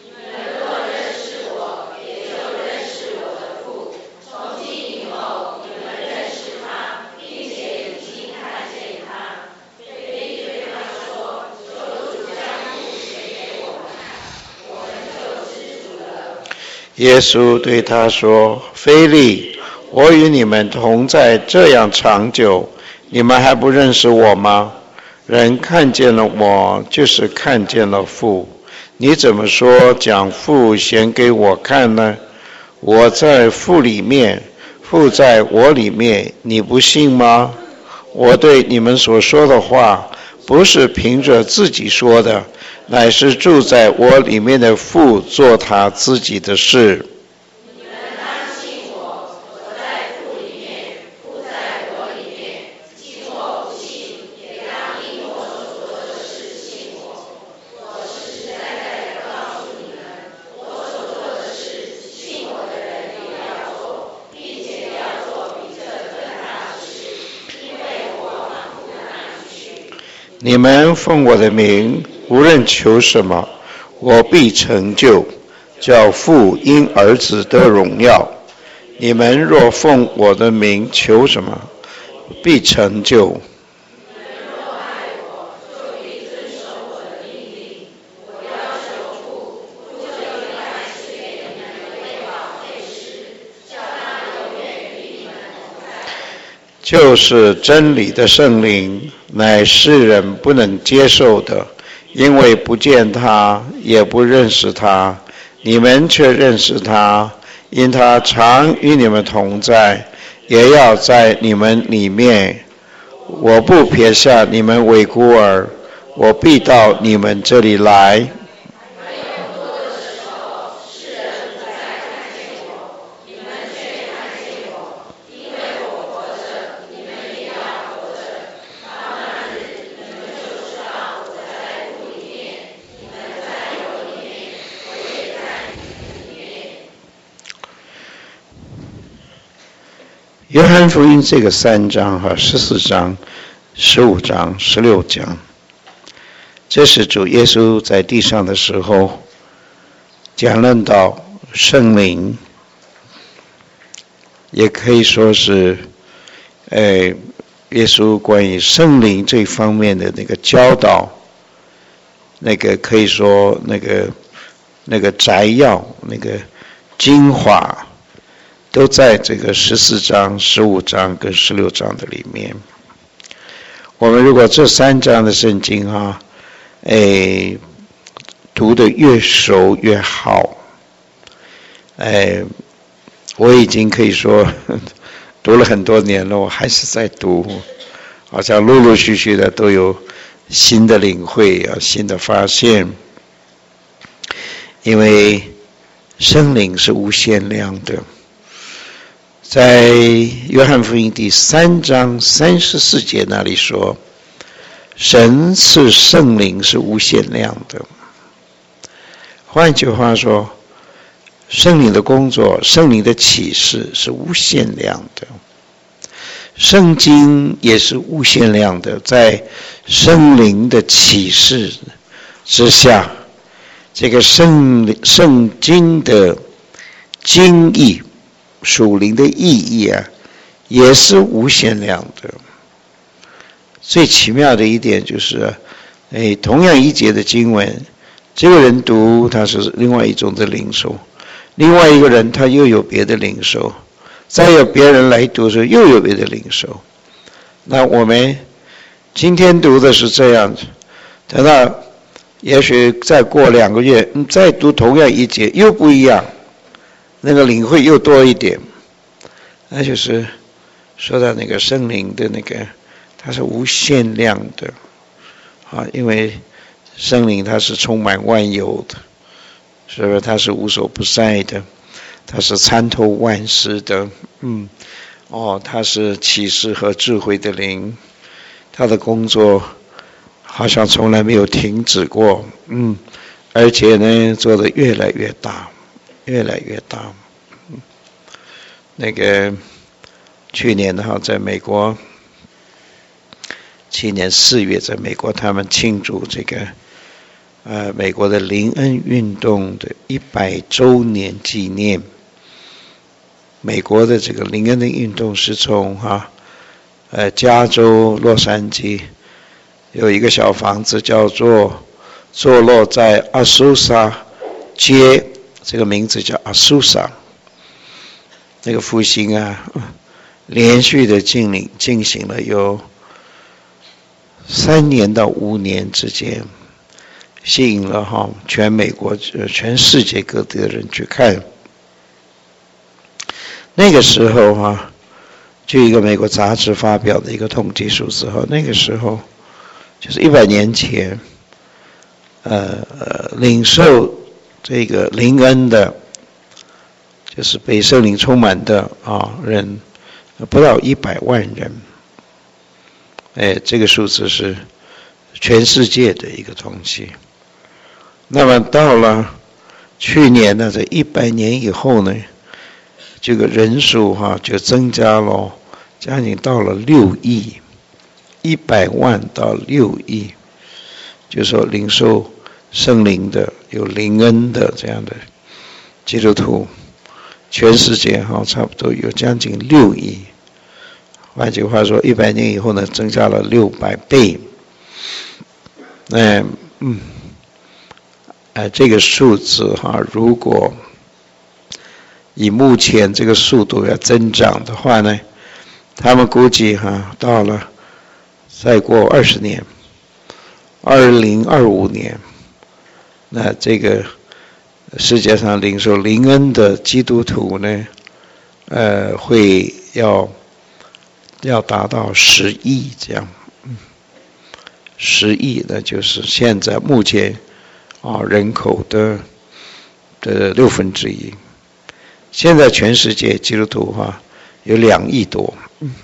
耶稣对他说，腓利，我与你们同在这样长久，你们还不认识我吗？人看见了我，就是看见了父。你怎么说将父显给我看呢？我在父里面，父在我里面，你不信吗？我对你们所说的话，不是凭着自己说的，乃是住在我里面的父做他自己的事。 你们当信我，我在父里面，父在我里面。信我不信，也当因我所做的事信我。我实实在在地告诉你们，我所做的事，信我的人也要做，并且要做比这更大的事，因为我往父那里去。 你们奉我的名，无论求什么，我必成就，叫父因儿子得荣耀。你们若奉我的名求什么，必成就。就是真理的圣灵，乃世人不能接受的，因为不见他，也不认识他。你们却认识他，因他常与你们同在，也要在你们里面。我不撇下你们为孤儿，我必到你们这里来。 约翰福音这个三章哈，十四章、十五章、十六章，这是主耶稣在地上的时候讲论到圣灵，也可以说是，呃，耶稣关于圣灵这方面的那个教导，那个可以说那个那个摘要、那个精华。都在这个十四章、十五章跟十六章的里面。我们如果这三章的圣经啊，哎，读得越熟越好。哎，我已经可以说读了很多年了，我还是在读，好像陆陆续续的都有新的领会啊，新的发现。因为圣灵是无限量的。在约翰福音第三章三十四节那里说，神赐圣灵是无限量的。换句话说，圣灵的工作、圣灵的启示是无限量的，圣经也是无限量的。在圣灵的启示之下，这个圣圣经的经义、属灵的意义啊，也是无限量的。最奇妙的一点就是，哎，同样一节的经文，这个人读他是另外一种的领受，另外一个人他又有别的领受，再有别人来读的时候又有别的领受。那我们今天读的是这样子，等到也许再过两个月，你再读同样一节又不一样。那个领会又多一点，那就是说到那个圣灵的那个，它是无限量的，啊，因为圣灵它是充满万有的，是不是？它是无所不在的，它是参透万事的，嗯，哦，它是启示和智慧的灵，它的工作好像从来没有停止过，嗯，而且呢，做得越来越大。越来越大。那个去年哈，在美国，去年四月在美国，他们庆祝这个呃美国的灵恩运动的一百周年纪念。美国的这个灵恩的运动是从哈呃加州洛杉矶有一个小房子叫做坐落在阿苏萨街。这个名字叫阿苏萨，那个复兴啊，连续的进行进行了有三年到五年之间，吸引了哈全美国、全世界各地的人去看。那个时候哈，就一个美国杂志发表的一个统计数字哈，那个时候就是一百年前，呃呃，领受这个灵恩的，就是被圣灵充满的啊人，不到一百万人。哎，这个数字是全世界的一个统计。那么到了去年呢，这一百年以后呢，这个人数哈、啊、就增加了，将近到了六亿，一百万到六亿，就说领受圣灵的、有灵恩的这样的基督徒，全世界哈、啊、差不多有将近六亿。换句话说，一百年以后呢，增加了六百倍。嗯嗯，呃，这个数字哈、啊，如果以目前这个速度要增长的话呢，他们估计哈、啊，到了再过二十年，二零二五年，那这个世界上领受灵恩的基督徒呢，呃，会要要达到十亿这样，十亿呢就是现在目前啊人口的的六分之一。现在全世界基督徒哈、啊、有两亿多，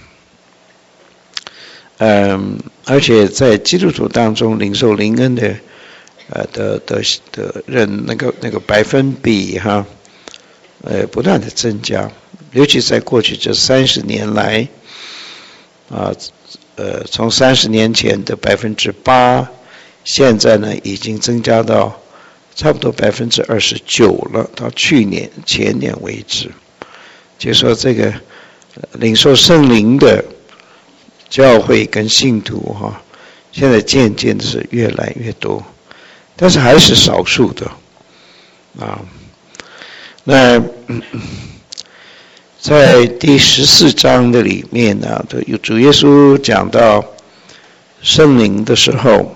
嗯，而且在基督徒当中领受灵恩的呃的的的人那个那个百分比哈，呃不断的增加， 尤其在过去这三十年来，啊，呃，从三十年前的百分之八，现在呢已经增加到差不多百分之二十九了。到去年前年为止，就说这个领受圣灵的教会跟信徒哈，现在渐渐的是越来越多，但是还是少数的啊。那嗯在第十四章的里面呢，有主耶稣讲到圣灵的时候，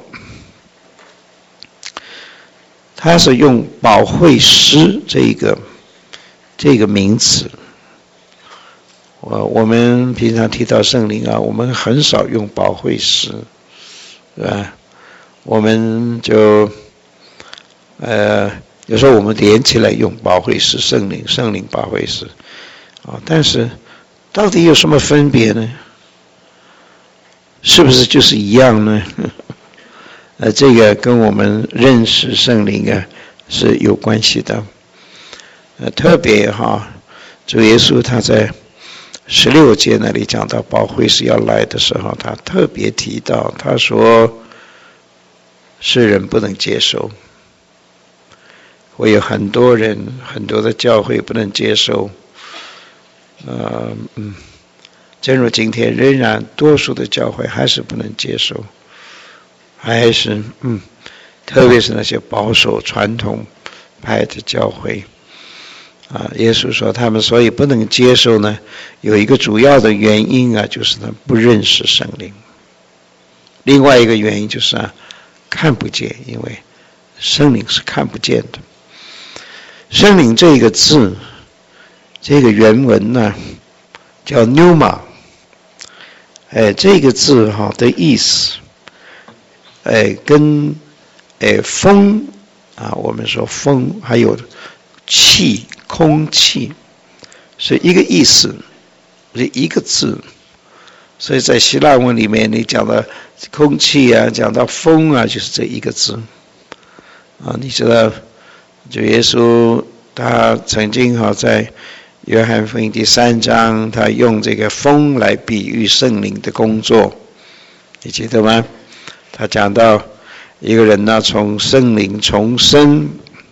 他是用保惠师这一个这个名词。我我们平常提到圣灵啊，我们很少用保惠师，是吧？我们就呃有时候我们连起来用保惠师、圣灵、圣灵保惠师啊，但是到底有什么分别呢？是不是就是一样呢？呃，这个跟我们认识圣灵啊是有关系的。呃，特别哈，主耶稣他在十六节那里讲到保惠师要来的时候，他特别提到，他说世人不能接受，会有很多人很多的教会不能接受。呃嗯，正如今天仍然多数的教会还是不能接受，还是嗯，特别是那些保守传统派的教会。啊，耶稣说他们所以不能接受呢，有一个主要的原因啊，就是他不认识圣灵。另外一个原因就是啊，看不见，因为圣灵是看不见的。圣灵这个字，这个原文呢叫 pneuma， 哎，这个字哈的意思，哎，跟哎风啊，我们说风还有气。空气是一个意思，是一个字，所以在希腊文里面，你讲到空气啊，讲到风啊，就是这一个字啊。你知道，主耶稣他曾经哈在约翰福音第三章，他用这个风来比喻圣灵的工作，你记得吗？他讲到一个人呢，从圣灵重生。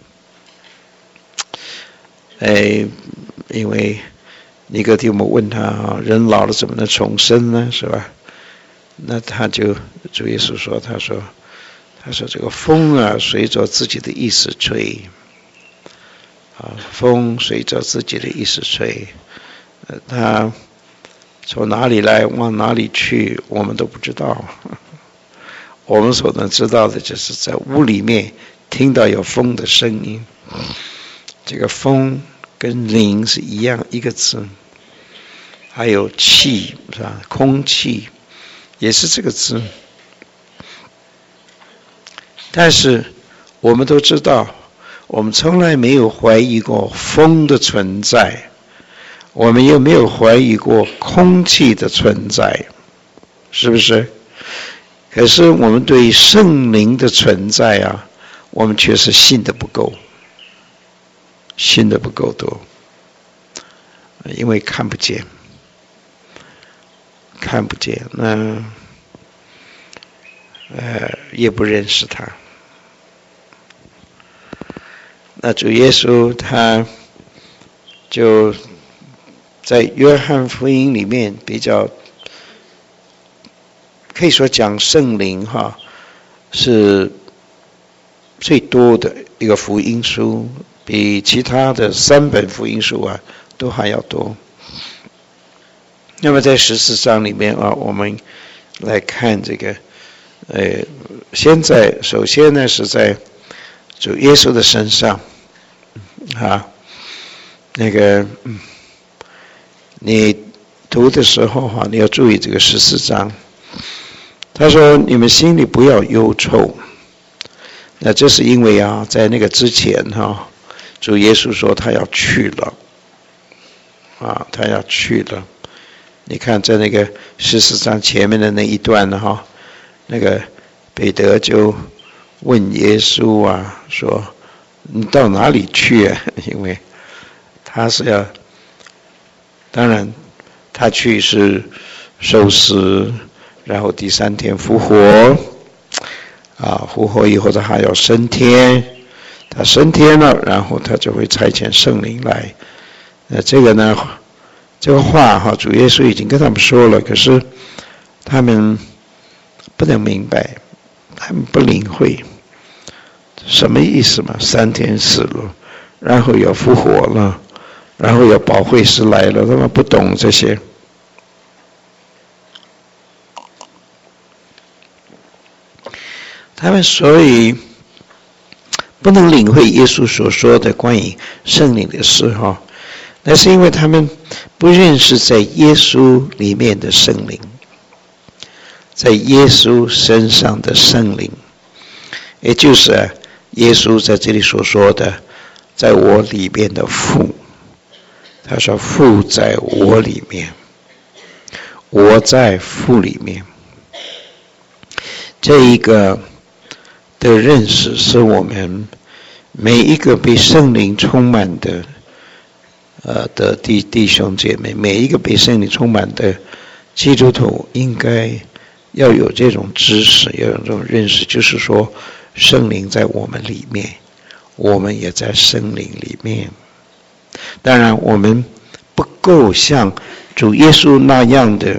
哎，因为尼哥底母问他，人老了怎么能重生呢？是吧？那他就主耶稣说，他说，他说这个风啊，随着自己的意思吹，啊，风随着自己的意思吹，呃，他从哪里来，往哪里去，我们都不知道。我们所能知道的，就是在屋里面听到有风的声音。这个风跟灵是一样一个字，还有气是吧？空气也是这个字。但是我们都知道，我们从来没有怀疑过风的存在，我们又没有怀疑过空气的存在，是不是？可是我们对圣灵的存在啊，我们确实信得不够。信的不够多，因为看不见，看不见，那呃也不认识他。那主耶稣他就在约翰福音里面比较可以说讲圣灵哈是最多的一个福音书。比其他的三本福音书啊都还要多。那么在十四章里面啊，我们来看这个，呃，现在首先呢是在主耶稣的身上，啊，那个，嗯，你读的时候哈、啊，你要注意这个十四章。他说：“你们心里不要忧愁。”那这是因为啊，在那个之前哈、啊。主耶稣说他要去了，啊，他要去了。你看在那个十四章前面的那一段呢，哈，那个彼得就问耶稣啊，说你到哪里去啊？因为他是要当然他去是受死，然后第三天复活，啊，复活以后他还要升天，他升天了，然后他就会差遣圣灵来。那这个呢，这个话哈，主耶稣已经跟他们说了，可是他们不能明白，他们不领会什么意思嘛？三天死了，然后要复活了，然后要保惠师来了，他们不懂这些。他们所以不能领会耶稣所说的关于圣灵的事哈，那是因为他们不认识在耶稣里面的圣灵，在耶稣身上的圣灵，也就是耶稣在这里所说的，在我里面的父，他说父在我里面，我在父里面，这一个的认识是我们每一个被圣灵充满的呃的弟弟兄姐妹，每一个被圣灵充满的基督徒应该要有这种知识，要有这种认识，就是说圣灵在我们里面，我们也在圣灵里面。当然我们不够像主耶稣那样的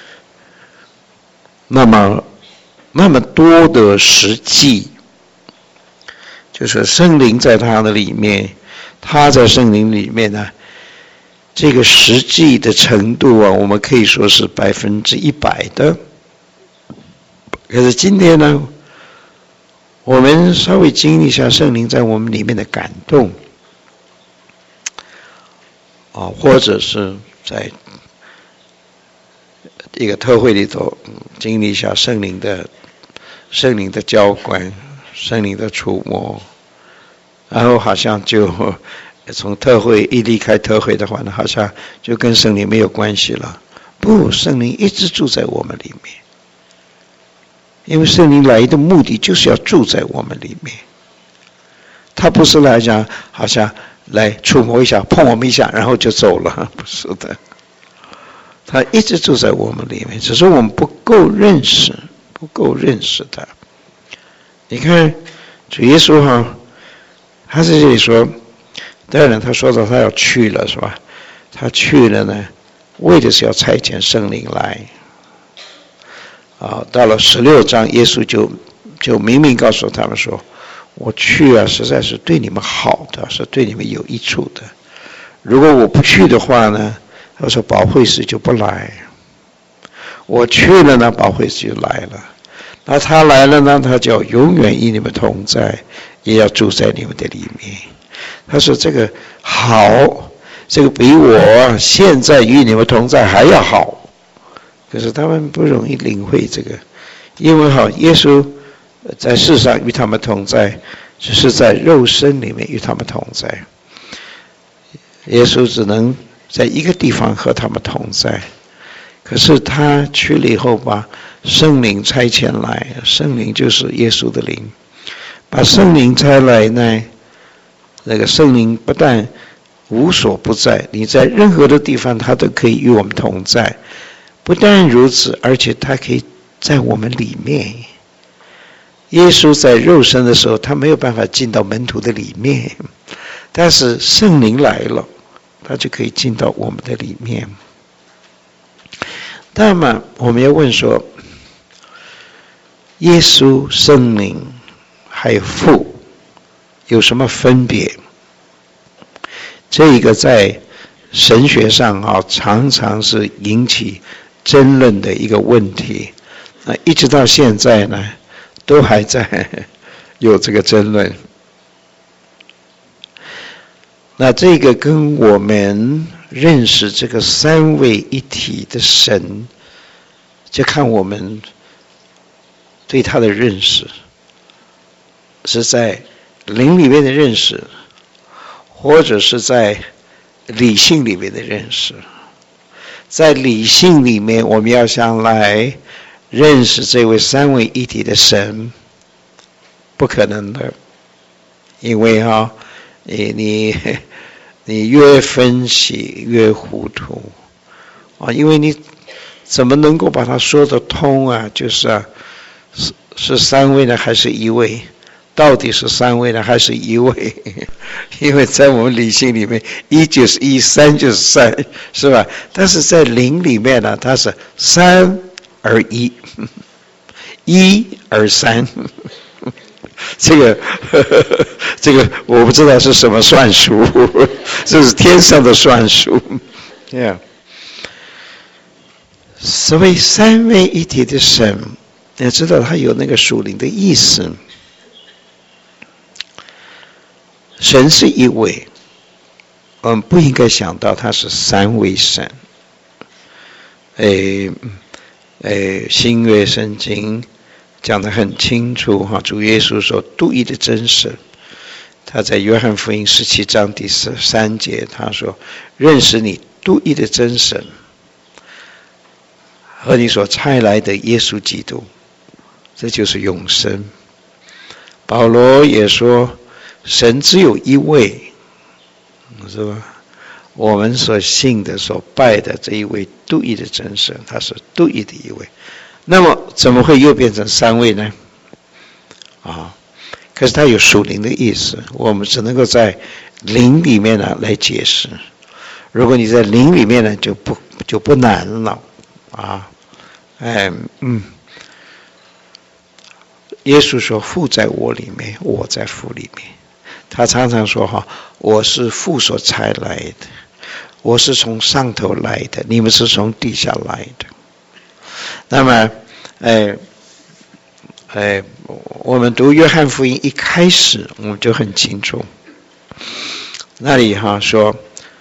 那么那么多的实际，就是圣灵在他的里面，他在圣灵里面呢，这个实际的程度啊，我们可以说是百分之一百的。可是今天呢，我们稍微经历一下圣灵在我们里面的感动，啊，或者是在一个特会里头经历一下圣灵的圣灵的浇灌，圣灵的触摸，然后好像就从特会一离开特会的话呢，好像就跟圣灵没有关系了。不，圣灵一直住在我们里面，因为圣灵来的目的就是要住在我们里面，他不是来讲好像来触摸一下碰我们一下然后就走了，不是的，他一直住在我们里面，只是我们不够认识不够认识他。你看主耶稣哈，他在这里说，当然他说到他要去了是吧，他去了呢为的是要差遣圣灵来啊。到了十六章耶稣就就明明告诉他们说，我去啊实在是对你们好的，是对你们有益处的，如果我不去的话呢，他说保惠师就不来，我去了呢保惠师就来了，那他来了呢，他就永远与你们同在，也要住在你们的里面。他说这个好，这个比我现在与你们同在还要好。可是他们不容易领会这个，因为好，耶稣在世上与他们同在，只是在肉身里面与他们同在。耶稣只能在一个地方和他们同在，可是他去了以后把圣灵差遣来，圣灵就是耶稣的灵，把圣灵差来呢，那个圣灵不但无所不在，你在任何的地方他都可以与我们同在，不但如此，而且他可以在我们里面。耶稣在肉身的时候他没有办法进到门徒的里面，但是圣灵来了，他就可以进到我们的里面。那么我们要问说，耶稣、圣灵还有父有什么分别？这一个在神学上啊，常常是引起争论的一个问题。那一直到现在呢，都还在有这个争论。那这个跟我们认识这个三位一体的神，就看我们对他的认识是在灵里面的认识，或者是在理性里面的认识。在理性里面，我们要想来认识这位三位一体的神，不可能的，因为啊，你你你越分析越糊涂， 啊，因为你怎么能够把它说得通啊？就是啊，是是三位呢，还是一位？到底是三位呢，还是一位？因为在我们理性里面，一就是一，三就是三，是吧？但是在灵里面呢，它是三而一，一而三。这个呵呵这个我不知道是什么算术，这是天上的算术。Yeah. 所谓三位一体的神，你知道它有那个属灵的意思。神是一位，我们不应该想到他是三位神。诶诶，新约圣经讲得很清楚哈，主耶稣说独一的真神。他在约翰福音十七章第十三节他说，认识你独一的真神和你所差来的耶稣基督，这就是永生。保罗也说神只有一位，是吧？我们所信的所拜的这一位独一的真神，他是独一的一位。那么怎么会又变成三位呢？啊，可是它有属灵的意思，我们只能够在灵里面呢来解释。如果你在灵里面呢，就不就不难了啊。哎嗯，耶稣说父在我里面，我在父里面。他常常说哈，我是父所差来的，我是从上头来的，你们是从地下来的。那么，哎哎，我们读约翰福音一开始，我们就很清楚，那里哈说，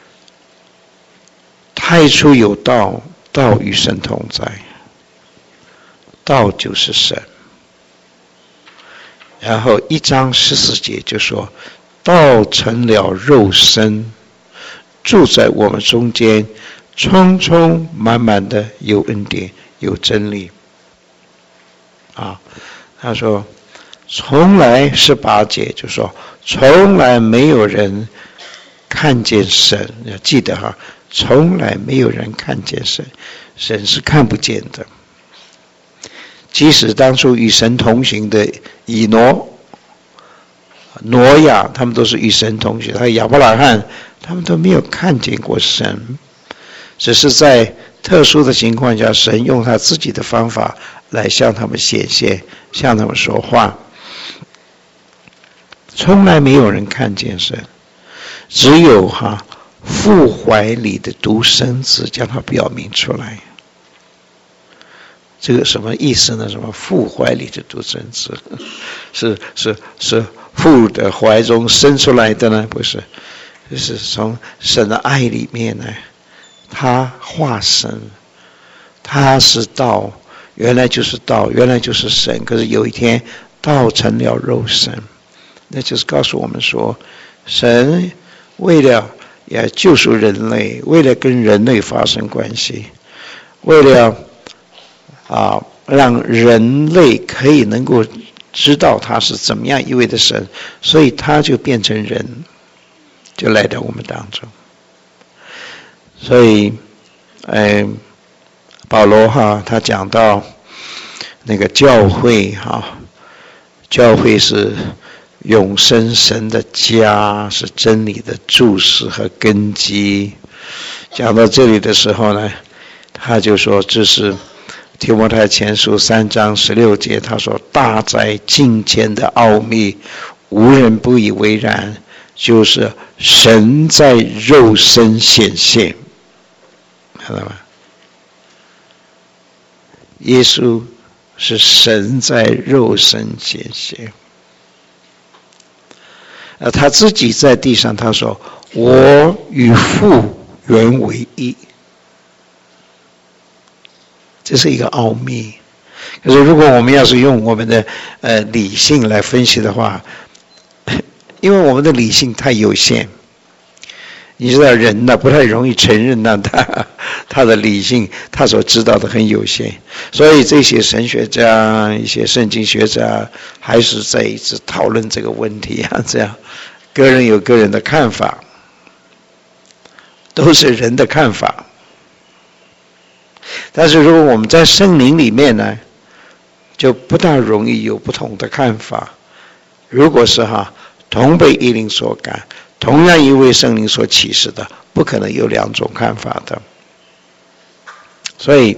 太初有道，道与神同在，道就是神。然后一章十四节就说，道成了肉身，住在我们中间，充充满满的有恩典有真理。啊，他说从来十八节就说，从来没有人看见神，要记得哈，从来没有人看见神，神是看不见的。即使当初与神同行的以挪、挪亚，他们都是与神同行，还有亚伯拉罕，他们都没有看见过神，只是在特殊的情况下，神用他自己的方法来向他们显现，向他们说话。从来没有人看见神，只有哈父怀里的独生子将他表明出来。这个什么意思呢？什么父怀里的独生子，是是是父的怀中生出来的呢？不是，就是从神的爱里面呢，他化身，他是道，原来就是道，原来就是神。可是有一天，道成了肉身，那就是告诉我们说，神为了要救赎人类，为了跟人类发生关系，为了啊，让人类可以能够知道他是怎么样一位的神，所以他就变成人，就来到我们当中。所以，哎，保罗哈他讲到那个教会哈，教会是永生神的家，是真理的柱石和根基。讲到这里的时候呢，他就说这是提摩太前书三章十六节，他说大在敬虔的奥秘，无人不以为然，就是神在肉身显现，看到吗？耶稣是神在肉身显现，呃，他自己在地上他说我与父原为一，这是一个奥秘。可是如果我们要是用我们的呃理性来分析的话，因为我们的理性太有限，你知道人呢不太容易承认呢他他的理性他所知道的很有限，所以这些神学家一些圣经学者还是在一直讨论这个问题啊，这样个人有个人的看法，都是人的看法但是如果我们在圣灵里面呢，就不大容易有不同的看法。如果是哈同被一灵所感，同样一位圣灵所启示的，不可能有两种看法的。所以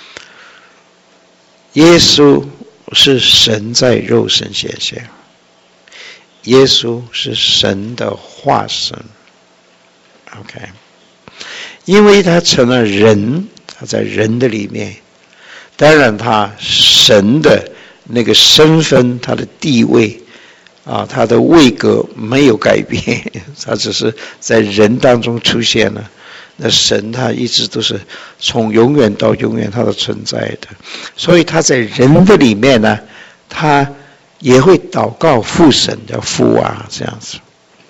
耶稣是神在肉身显现，耶稣是神的化身。 OK， 因为他成了人，他在人的里面，当然他神的那个身份，他的地位啊，他的位格没有改变，他只是在人当中出现了。那神他一直都是从永远到永远他的存在的，所以他在人的里面呢，他也会祷告父神，叫父啊，这样子。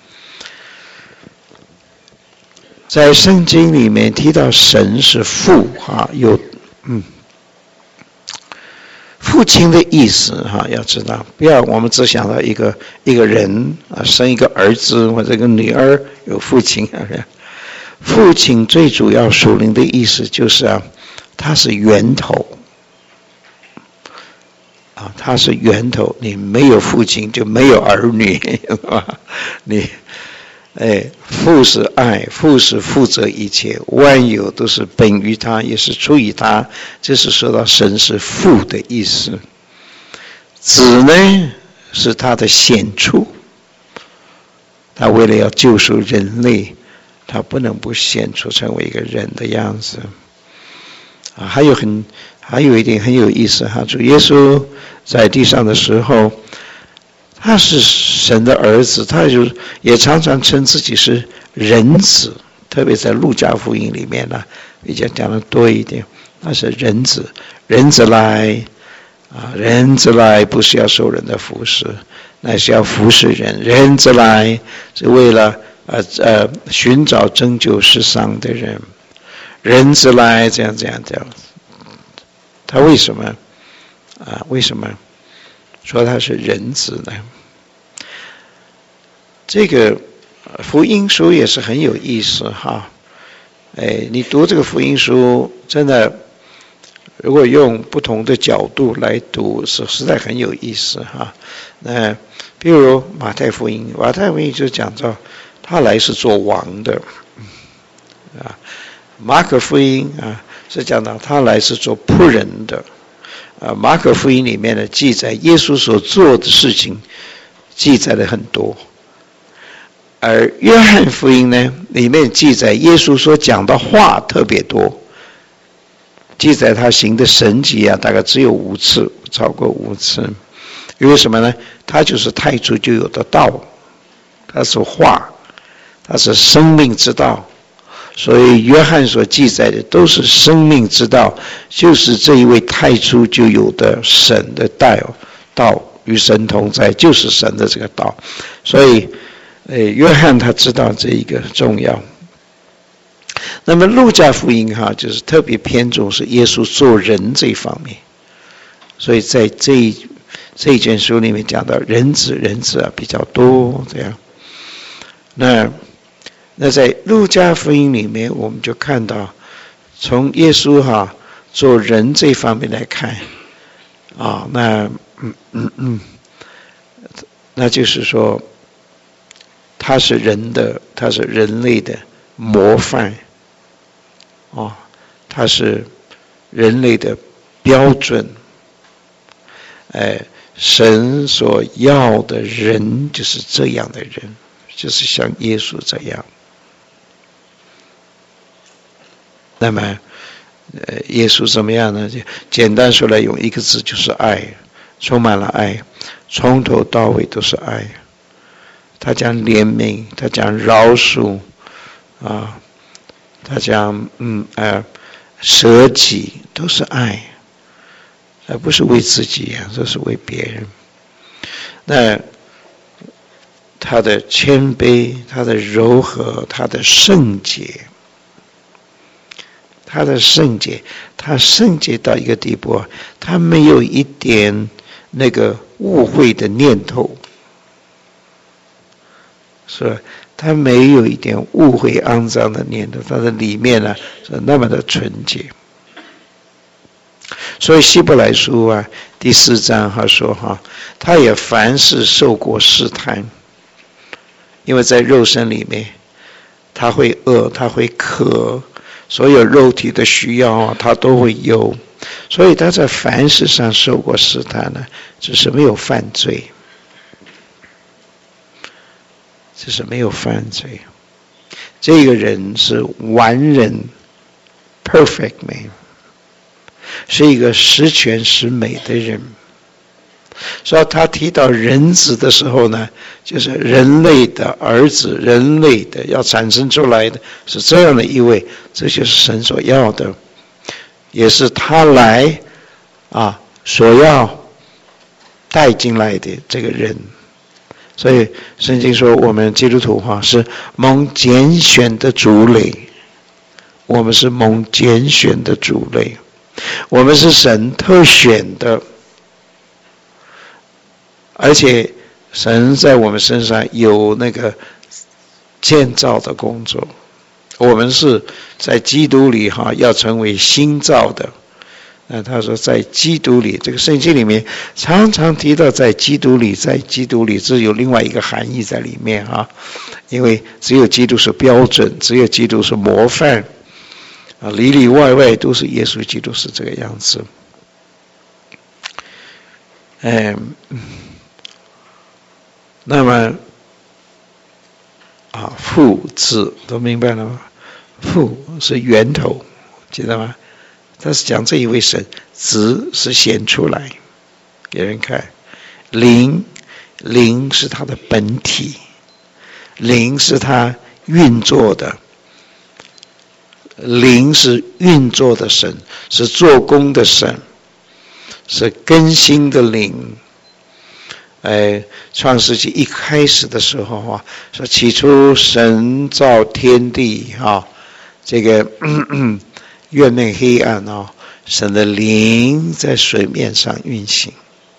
在圣经里面提到神是父啊，有嗯父亲的意思哈，要知道，不要我们只想到一个一个人啊，生一个儿子或者一个女儿有父亲啊。父亲最主要属灵的意思就是啊，他是源头啊，他是源头。你没有父亲就没有儿女，是吧？你，哎，父是爱，父是负责一切，万有都是本于他，也是出于他。这是说到神是父的意思。子呢是他的显出，他为了要救赎人类。他不能不显出成为一个人的样子啊！还有很还有一点很有意思哈，主耶稣在地上的时候，他是神的儿子，他就也常常称自己是人子，特别在路加福音里面呢，比较讲的多一点。他是人子，人子来啊，人子来不是要受人的服侍，乃是要服侍人。人子来是为了。呃呃，寻找拯救世上的人，人子来这样这样这样。他为什么啊？为什么说他是人子呢？这个福音书也是很有意思哈。哎，你读这个福音书，真的，如果用不同的角度来读，是实在很有意思哈。那比如马太福音，马太福音就讲到。他来是做王的，啊，马可福音啊是讲到他来是做仆人的，啊，马可福音里面的记载耶稣所做的事情记载的很多，而约翰福音呢里面记载耶稣所讲的话特别多，记载他行的神迹啊大概只有五次，超过五次，因为什么呢？他就是太初就有的道，他是话。他是生命之道，所以约翰所记载的都是生命之道，就是这一位太初就有的神的道，道与神同在，就是神的这个道。所以，呃，约翰他知道这一个重要。那么路加福音哈，就是特别偏重是耶稣做人这一方面，所以在这一这一卷书里面讲到人子，人子啊比较多这样。那那在路加福音里面，我们就看到，从耶稣哈做人这方面来看，啊，那嗯嗯嗯，那就是说，他是人的，他是人类的模范，啊，他是人类的标准，哎，神所要的人就是这样的人，就是像耶稣这样。那么，呃，耶稣怎么样呢？简单说来，用一个字就是爱，充满了爱，从头到尾都是爱。他讲怜悯，他讲饶恕，啊，他讲嗯呃舍己，都是爱，而不是为自己啊，这是为别人。那他的谦卑，他的柔和，他的圣洁。他的圣洁，他圣洁到一个地步，他没有一点那个误会的念头，是吧？他没有一点误会肮脏的念头，他的里面呢是那么的纯洁。 所以希伯来书啊第四章他说哈，他也凡事受过试探，因为在肉身里面他会饿，他会渴，所有肉体的需要啊他都会有，所以他在凡事上受过试探呢，只是没有犯罪，只是没有犯罪。这个人是完人 perfect man， 是一个十全十美的人。所以他提到人子的时候呢，就是人类的儿子，人类的要产生出来的是这样的一位，这就是神所要的，也是他来啊所要带进来的这个人。所以圣经说我们基督徒哈是蒙拣选的族类，我们是蒙拣选的族类，我们是神特选的，而且神在我们身上有那个建造的工作，我们是在基督里哈要成为新造的。那他说在基督里，这个圣经里面常常提到在基督里，在基督里，这有另外一个含义在里面啊，因为只有基督是标准，只有基督是模范啊，里里外外都是耶稣基督是这个样子。嗯，那么啊，父子都明白了吗？父是源头，记得吗？他是讲这一位神，子是显出来给人看，灵灵是他的本体，灵是他运作的，灵是运作的神，是做工的神，是更新的灵。哎，创世纪一开始的时候啊，说起初神造天地啊，这个咳咳月内黑暗哦，神的灵在水面上运行。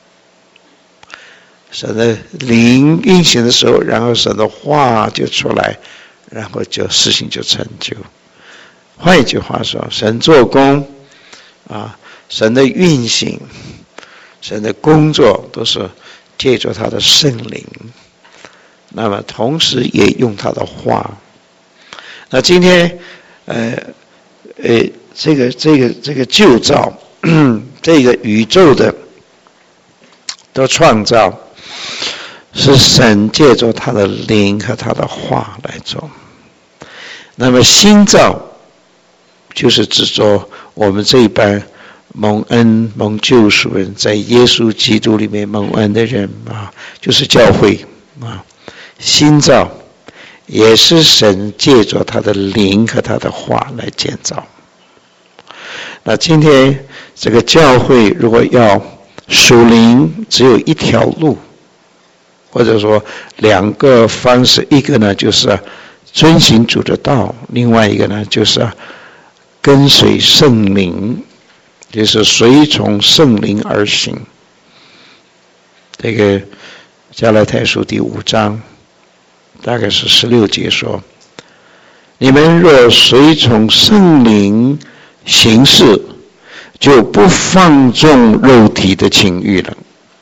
神的灵运行的时候，然后神的话就出来，然后就事情就成就。换一句话说，神做工啊，神的运行，神的工作都是借着他的圣灵，那么同时也用他的话。那今天呃呃这个这个这个旧造，这个宇宙的的创造，是神借着他的灵和他的话来做。那么新造就是指着我们这一班蒙恩蒙救赎人，在耶稣基督里面蒙恩的人啊，就是教会啊。新造也是神借着他的灵和他的话来建造。那今天这个教会如果要属灵，只有一条路，或者说两个方式，一个呢就是遵行主的道，另外一个呢就是跟随圣灵，就是随从圣灵而行。这个加拉太书第五章大概是十六节说，你们若随从圣灵行事，就不放纵肉体的情欲了，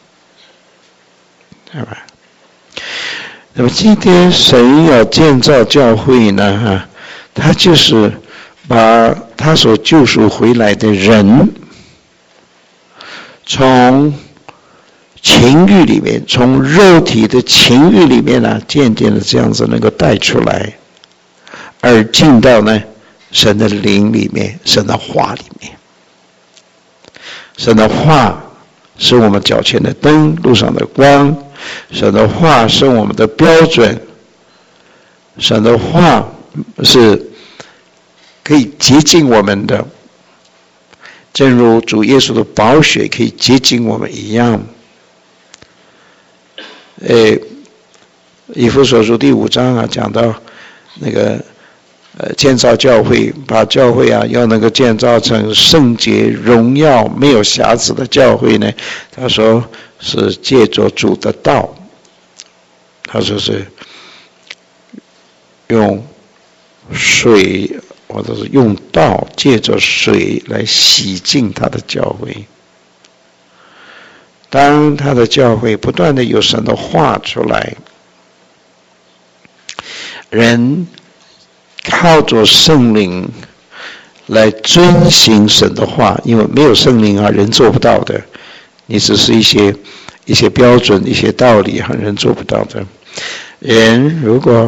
对吧？那么今天神要建造教会呢，哈，他就是把他所救赎回来的人，从情欲里面，从肉体的情欲里面呢，渐渐的这样子能够带出来，而进到呢神的灵里面，神的话里面。神的话是我们脚前的灯，路上的光。神的话是我们的标准。神的话是可以洁净我们的，正如主耶稣的宝血可以洁净我们一样。诶，以弗所书第五章啊，讲到那个呃，建造教会，把教会啊要能够建造成圣洁、荣耀、没有瑕疵的教会呢，他说是借着主的道，他说是用水或者是用道借着水来洗净他的教会。当他的教会不断的有神的话出来，人靠着圣灵来遵行神的话，因为没有圣灵啊，人做不到的。你只是一些一些标准、一些道理啊，人做不到的。人如果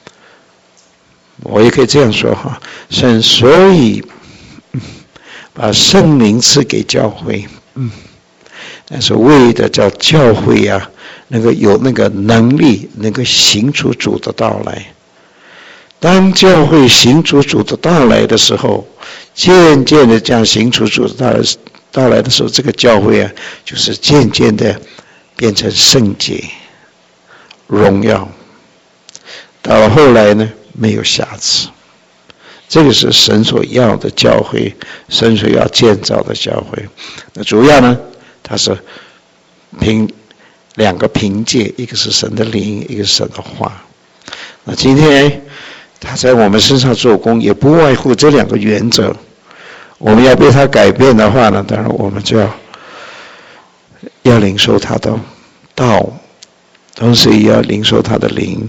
我也可以这样说哈，神所以把圣灵赐给教会，嗯，但是为的叫教会啊，能够有那个能力，能够行出主的道来。当教会行出主的道来的时候，渐渐的这样行出主的道来到来的时候，这个教会啊，就是渐渐的变成圣洁、荣耀。到了后来呢，没有瑕疵。这个是神所要的教会，神所要建造的教会。那主要呢，它是凭两个凭借，一个是神的灵，一个是神的话。那今天他在我们身上做工，也不外乎这两个原则。我们要被他改变的话呢，当然我们就要要领受他的道，同时也要领受他的灵。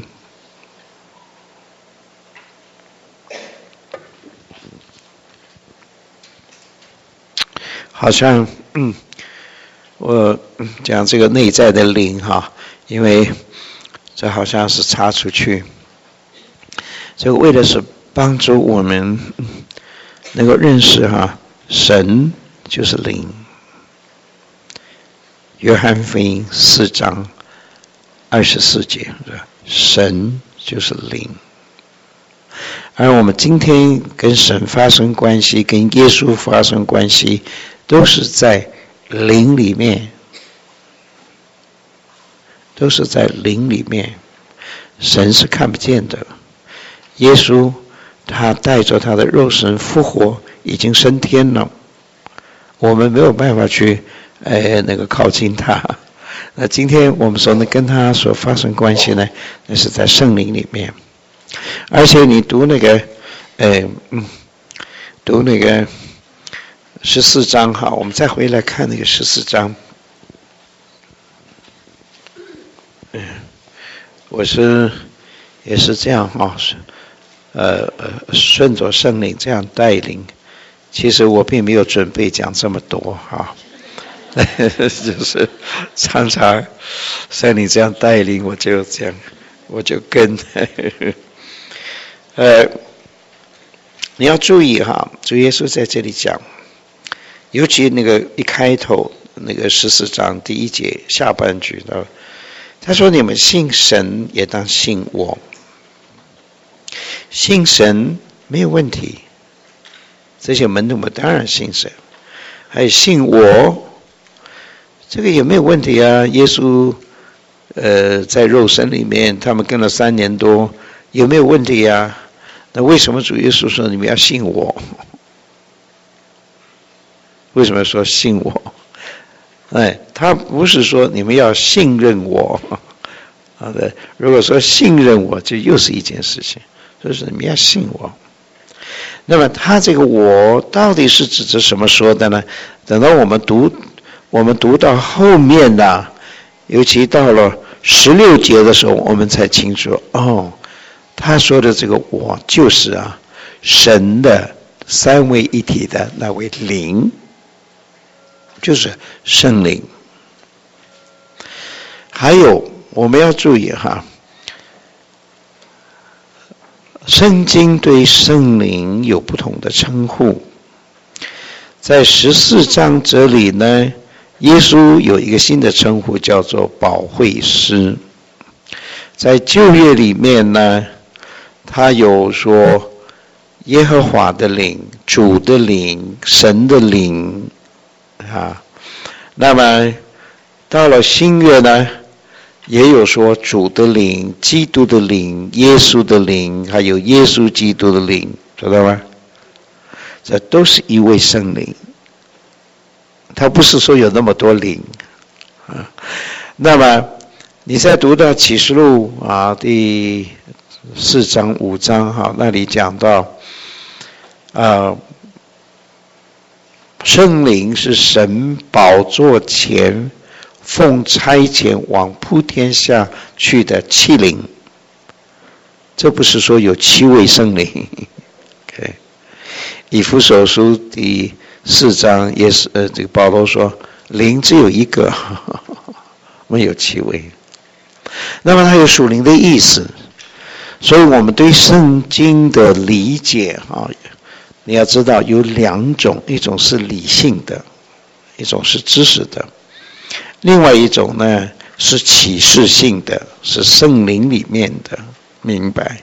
好像嗯，我讲这个内在的灵哈，因为这好像是插出去，这个为的是帮助我们能够认识哈，神就是灵。约翰福音四章二十四节，神就是灵。而我们今天跟神发生关系，跟耶稣发生关系，都是在灵里面，都是在灵里面。神是看不见的，耶稣他带着他的肉身复活，已经升天了，我们没有办法去呃那个靠近他。那今天我们说呢，跟他所发生关系呢，那是在圣灵里面。而且你读那个呃嗯读那个十四章哈，我们再回来看那个十四章。嗯，我是也是这样哈，呃呃顺着圣灵这样带领。其实我并没有准备讲这么多哈，就是常常圣灵这样带领，我就这样我就跟。呃，你要注意哈，主耶稣在这里讲，尤其那个一开头那个十四章第一节下半句的，他说：“你们信神也当信我。”信神没有问题，这些门徒们当然信神，还有信我，这个也没有问题啊。耶稣呃在肉身里面，他们跟了三年多，有没有问题啊？那为什么主耶稣说你们要信我？为什么说信我？哎，他不是说你们要信任我。好的，如果说信任我，就又是一件事情，就是你们要信我。那么他这个我到底是指着什么说的呢？等到我们读，我们读到后面呢，尤其到了十六节的时候，我们才清楚哦。他说的这个我就是啊，神的三位一体的那位灵，就是圣灵。还有我们要注意哈，圣经对圣灵有不同的称呼。在十四章这里呢，耶稣有一个新的称呼，叫做保惠师。在旧约里面呢，他有说耶和华的灵、主的灵、神的灵啊。那么到了新约呢，也有说主的灵、基督的灵、耶稣的灵，还有耶稣基督的灵，知道吗？这都是一位圣灵，他不是说有那么多灵啊。那么你再读到启示录啊第四章五章哈，那里讲到啊，圣灵是神宝座前奉差遣往普天下去的七灵，这不是说有七位圣灵。OK， 以弗所书第四章也是呃，这个保罗说灵只有一个，没有七位。那么它有属灵的意思，所以我们对圣经的理解啊，你要知道有两种，一种是理性的，一种是知识的，另外一种呢是启示性的，是圣灵里面的明白。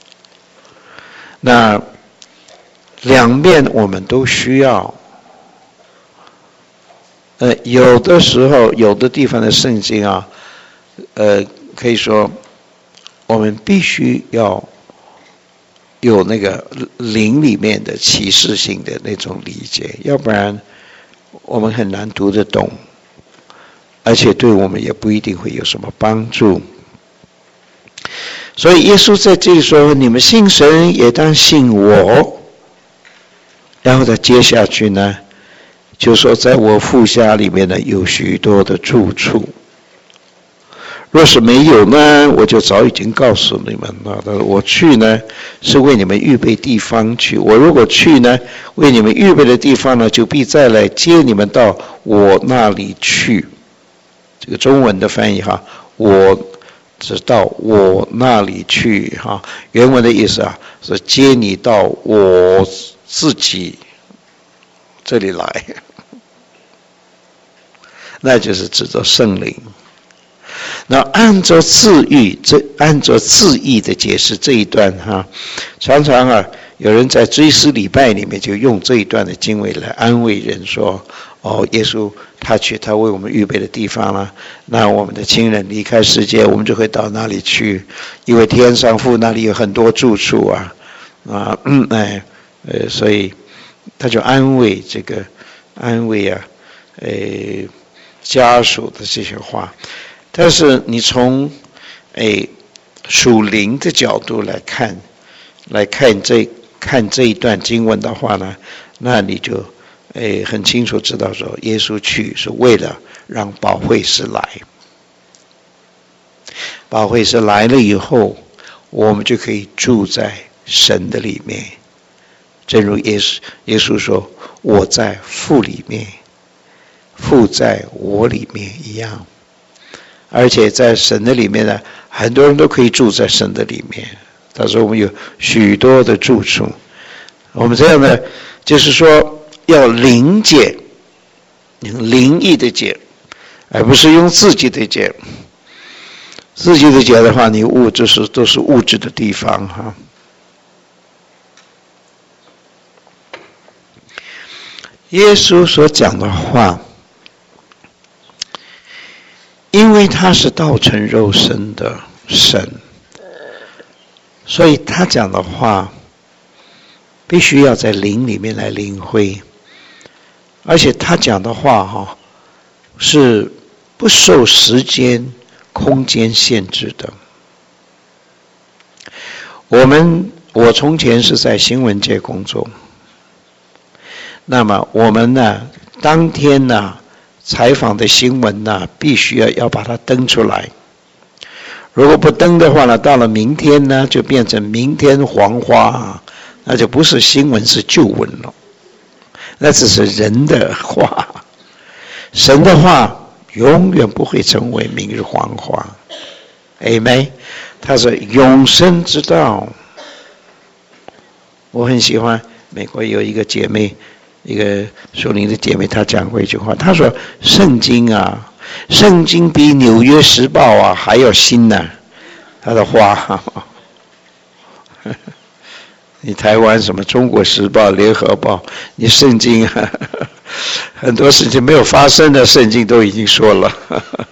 那两面我们都需要。呃，有的时候有的地方的圣经啊，呃，可以说我们必须要有那个灵里面的启示性的那种理解，要不然我们很难读得懂，而且对我们也不一定会有什么帮助。所以耶稣在这里说：“你们信神，也当信我。”然后他接下去呢，就说在我父家里面呢有许多的住处，若是没有呢，我就早已经告诉你们了。我去呢是为你们预备地方去，我如果去呢为你们预备的地方呢，就必再来接你们到我那里去。这个中文的翻译哈，我直到我那里去哈，原文的意思啊是接你到我自己这里来，那就是指着圣灵。那按照字义，这按照字义的解释这一段哈，常常啊有人在追思礼拜里面就用这一段的经文来安慰人说：哦，耶稣他去他为我们预备的地方了，那我们的亲人离开世界，我们就会到那里去，因为天上父那里有很多住处啊啊嗯哎呃，所以他就安慰这个安慰啊呃家属的这些话。但是你从诶属灵的角度来看，来看这看这一段经文的话呢，那你就诶很清楚知道说，耶稣去是为了让保惠师来，保惠师来了以后，我们就可以住在神的里面，正如耶稣耶稣说：“我在父里面，父在我里面一样。”而且在神的里面呢，很多人都可以住在神的里面。他说我们有许多的住处。我们这样呢，就是说要灵解，灵意的解，而不是用自己的解。自己的解的话，你物质是都是物质的地方哈。耶稣所讲的话，因为他是道成肉身的神，所以他讲的话必须要在灵里面来领会，而且他讲的话哈是不受时间空间限制的。我们我从前是在新闻界工作，那么我们呢当天呢采访的新闻呢，必须要要把它登出来。如果不登的话呢，到了明天呢，就变成明天黄花，那就不是新闻，是旧闻了。那只是人的话，神的话永远不会成为明日黄花。Amen。他是永生之道。我很喜欢美国有一个姐妹。一个属灵的姐妹，她讲过一句话，她说：“圣经啊，圣经比《纽约时报》啊还要新呢、啊。”她的话，呵呵你台湾什么《中国时报》《联合报》，你圣经啊，呵呵很多事情没有发生的，圣经都已经说了。呵呵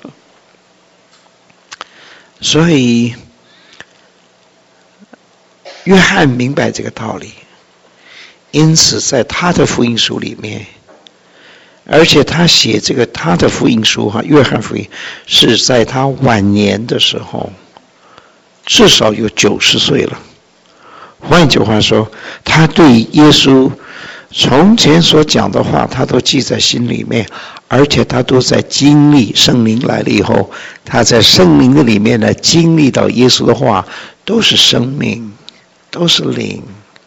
所以，约翰明白这个道理。因此在他的福音书里面，而且他写这个他的福音书哈，约翰福音是在他晚年的时候，至少有九十岁了， 换句话说，他对耶稣从前所讲的话，他都记在心里面，而且他都在经历圣灵来了以后，他在圣灵的里面呢，经历到耶稣的话，都是生命，都是灵，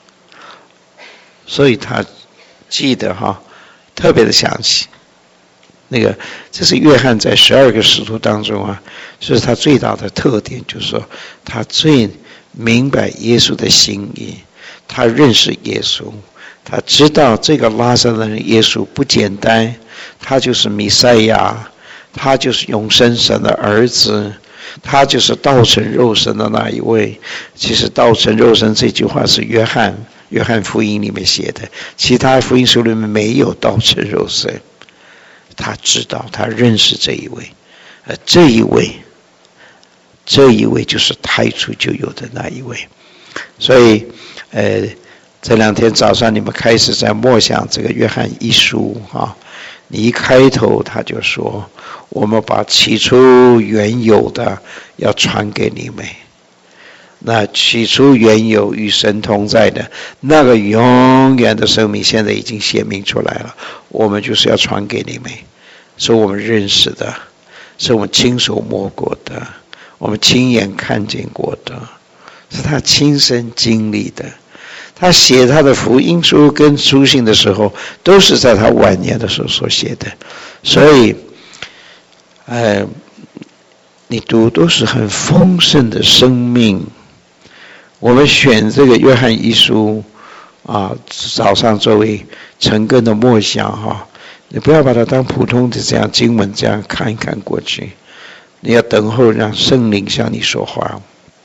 所以他记得哈，特别的详细。那个，这是约翰在十二个使徒当中啊，这是他最大的特点，就是说他最明白耶稣的心意，他认识耶稣。他知道这个拉撒勒人耶稣不简单，他就是弥赛亚，他就是永生神的儿子，他就是道成肉身的那一位。其实道成肉身这句话是约翰约翰福音里面写的，其他福音书里面没有道成肉身。他知道，他认识这一位，呃，这一位这一位就是太初就有的那一位。所以呃这两天早上你们开始在默想这个约翰一书啊，你一开头他就说，我们把起初原有的要传给你们。那起初原有与神同在的那个永远的生命，现在已经显明出来了，我们就是要传给你们，是我们认识的，是我们亲手摸过的，我们亲眼看见过的，是他亲身经历的。他写他的福音书跟书信的时候，都是在他晚年的时候所写的，所以呃，你读都是很丰盛的生命。我们选这个约翰一书啊，早上作为晨更的默想哈，你不要把它当普通的这样经文这样看一看过去，你要等候让圣灵向你说话，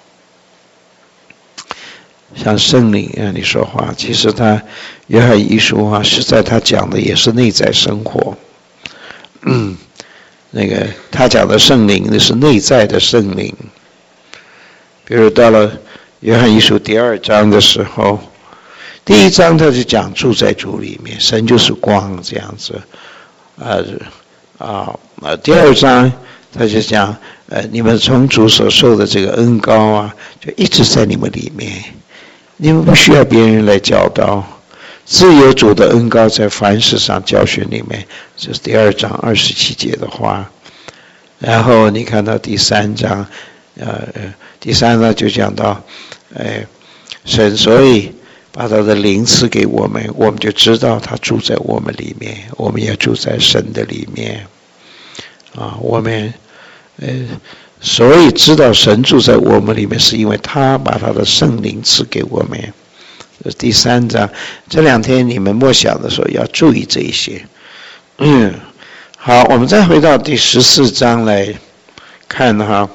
向圣灵让你说话。其实他约翰一书啊，实在他讲的也是内在生活，嗯，那个他讲的圣灵那是内在的圣灵。比如到了约翰一书第二章的时候，第一章他就讲住在主里面，神就是光这样子，呃啊呃，第二章他就讲呃你们从主所受的这个恩膏啊，就一直在你们里面，你们不需要别人来教导，自有主的恩膏在凡事上教训你们，这是第二章二十七节的话。然后你看到第三章，呃第三章就讲到，哎，神所以把他的灵赐给我们，我们就知道他住在我们里面，我们也住在神的里面，啊，我们，呃，所以知道神住在我们里面，是因为他把他的圣灵赐给我们。这是第三章，这两天你们默想的时候要注意这一些。嗯，好，我们再回到第十四章来看哈。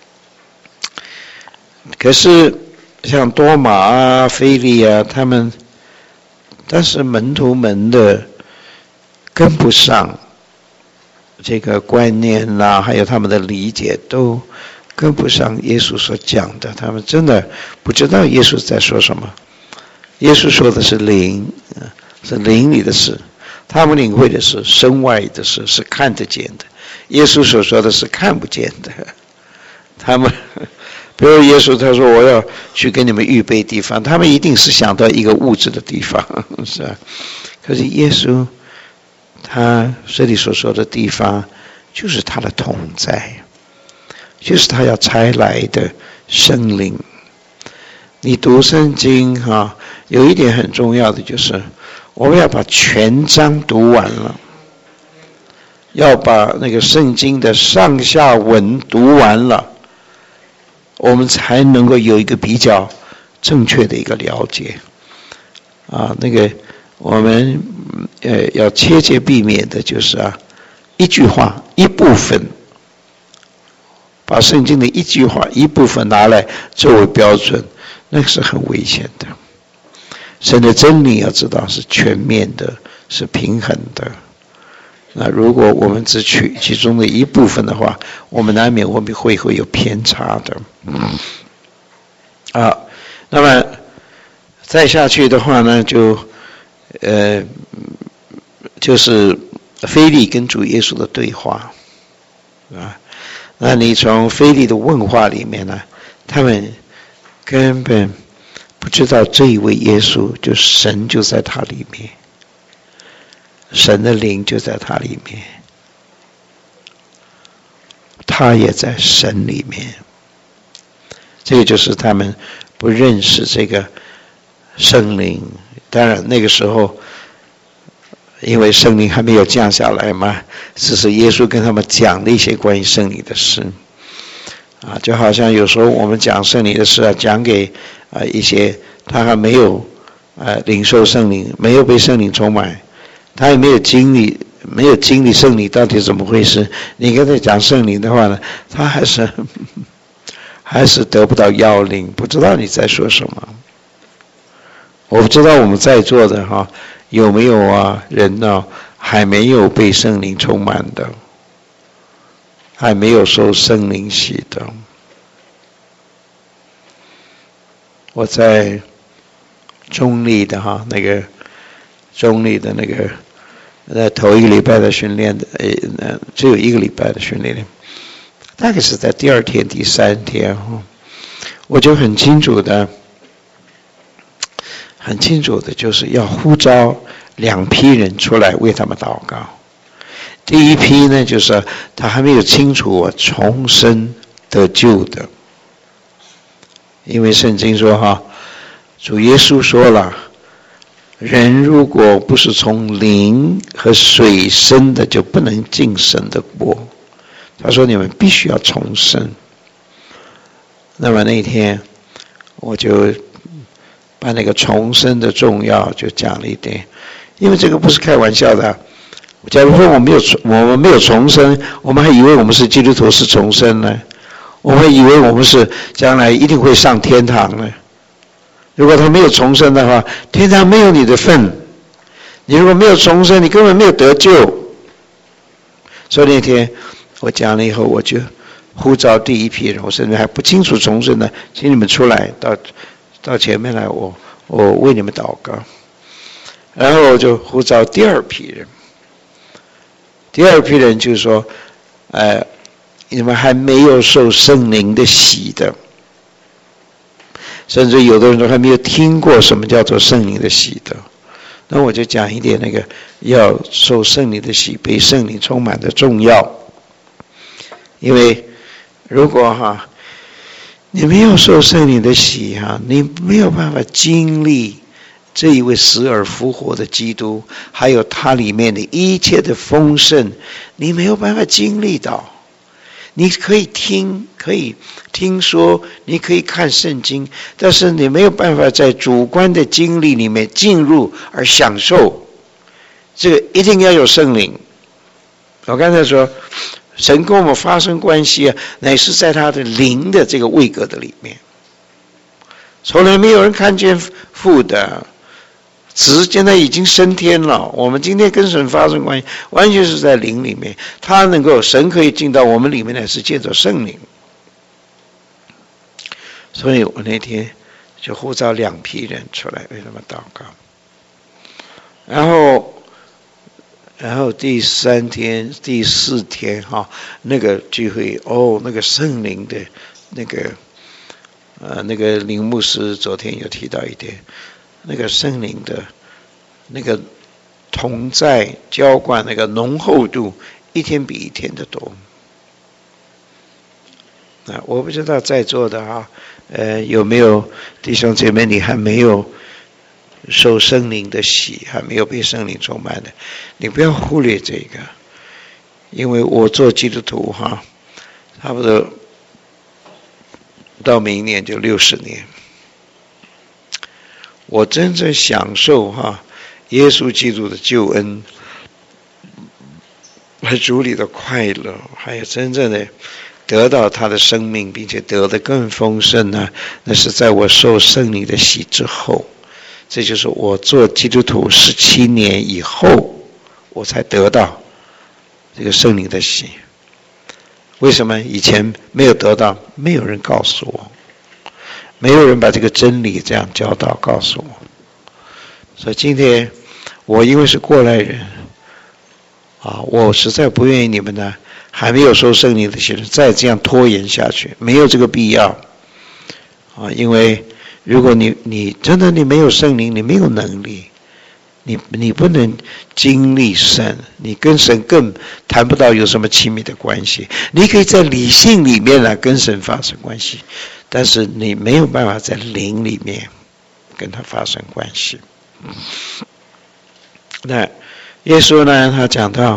可是像多马啊、腓利啊，他们，但是门徒们的跟不上这个观念啦、啊，还有他们的理解都跟不上耶稣所讲的，他们真的不知道耶稣在说什么。耶稣说的是灵，是灵里的事，他们领会的是身外的事，是看得见的。耶稣所说的是看不见的，他们。比如耶稣他说我要去给你们预备地方，他们一定是想到一个物质的地方，是吧？可是耶稣他这里所说的地方就是他的同在，就是他要差来的圣灵。你读圣经哈，有一点很重要的就是我们要把全章读完了，要把那个圣经的上下文读完了，我们才能够有一个比较正确的一个了解啊。那个我们呃要切切避免的就是啊，一句话一部分，把圣经的一句话一部分拿来作为标准，那个是很危险的。神的真理要知道是全面的，是平衡的。那如果我们只取其中的一部分的话，我们难免我们会会有偏差的。啊，那么再下去的话呢，就呃就是腓利跟主耶稣的对话啊。那你从腓利的问话里面呢，他们根本不知道这一位耶稣，就神就在他里面，神的灵就在他里面，他也在神里面。这个就是他们不认识这个圣灵。当然那个时候因为圣灵还没有降下来嘛，只是耶稣跟他们讲了一些关于圣灵的事啊，就好像有时候我们讲圣灵的事啊，讲给啊一些他还没有呃领受圣灵，没有被圣灵充满，他也没有经历没有经历圣灵到底怎么回事，你跟他讲圣灵的话呢，他还是还是得不到要领，不知道你在说什么。我不知道我们在座的哈有没有啊人呢还没有被圣灵充满的，还没有受圣灵洗的。我在中立的哈那个中立的那个呃头一个礼拜的训练的呃只有一个礼拜的训练，大概是在第二天第三天哈，我就很清楚的很清楚的就是要呼召两批人出来为他们祷告。第一批呢，就是他还没有清楚我重生得救的，因为圣经说哈，主耶稣说了，人如果不是从灵和水生的，就不能进神的国。他说你们必须要重生。那么那天我就把那个重生的重要就讲了一点，因为这个不是开玩笑的。假如说我没有我们没有重生，我们还以为我们是基督徒是重生呢，我们还以为我们是将来一定会上天堂呢。如果他没有重生的话，天堂没有你的份。你如果没有重生，你根本没有得救。所以那天我讲了以后，我就呼召第一批人，我甚至还不清楚重生的，请你们出来到到前面来，我我为你们祷告。然后我就呼召第二批人。第二批人就是说，呃，你们还没有受圣灵的洗的，甚至有的人都还没有听过什么叫做圣灵的洗的。那我就讲一点那个要受圣灵的洗，被圣灵充满的重要。因为如果哈你没有受圣灵的洗哈，你没有办法经历这一位死而复活的基督，还有他里面的一切的丰盛，你没有办法经历到。你可以听，可以听说，你可以看圣经，但是你没有办法在主观的经历里面进入而享受。这个一定要有圣灵。我刚才说，神跟我们发生关系啊，乃是在他的灵的这个位格的里面。从来没有人看见父的。子现在已经升天了，我们今天跟神发生关系，完全是在灵里面。他能够，神可以进到我们里面来，是借着圣灵。所以我那天就呼召两批人出来为他们祷告。然后，然后第三天、第四天哈，那个聚会哦，那个圣灵的那个，呃，那个林牧师昨天有提到一点。那个圣灵的那个同在浇灌那个浓厚度一天比一天的多。啊，我不知道在座的啊，呃，有没有弟兄姐妹你还没有受圣灵的洗，还没有被圣灵充满的，你不要忽略这个，因为我做基督徒哈，差不多到明年就六十年。我真正享受哈耶稣基督的救恩和主里的快乐，还有真正的得到他的生命，并且得得更丰盛呢，那是在我受圣灵的洗之后。这就是我做基督徒十七年以后我才得到这个圣灵的洗。为什么以前没有得到？没有人告诉我，没有人把这个真理这样教导告诉我。所以今天我因为是过来人啊，我实在不愿意你们呢还没有受圣灵的洗再这样拖延下去，没有这个必要啊。因为如果你你真的你没有圣灵，你没有能力，你你不能经历神，你跟神更谈不到有什么亲密的关系。你可以在理性里面呢跟神发生关系，但是你没有办法在灵里面跟他发生关系。那耶稣呢，他讲到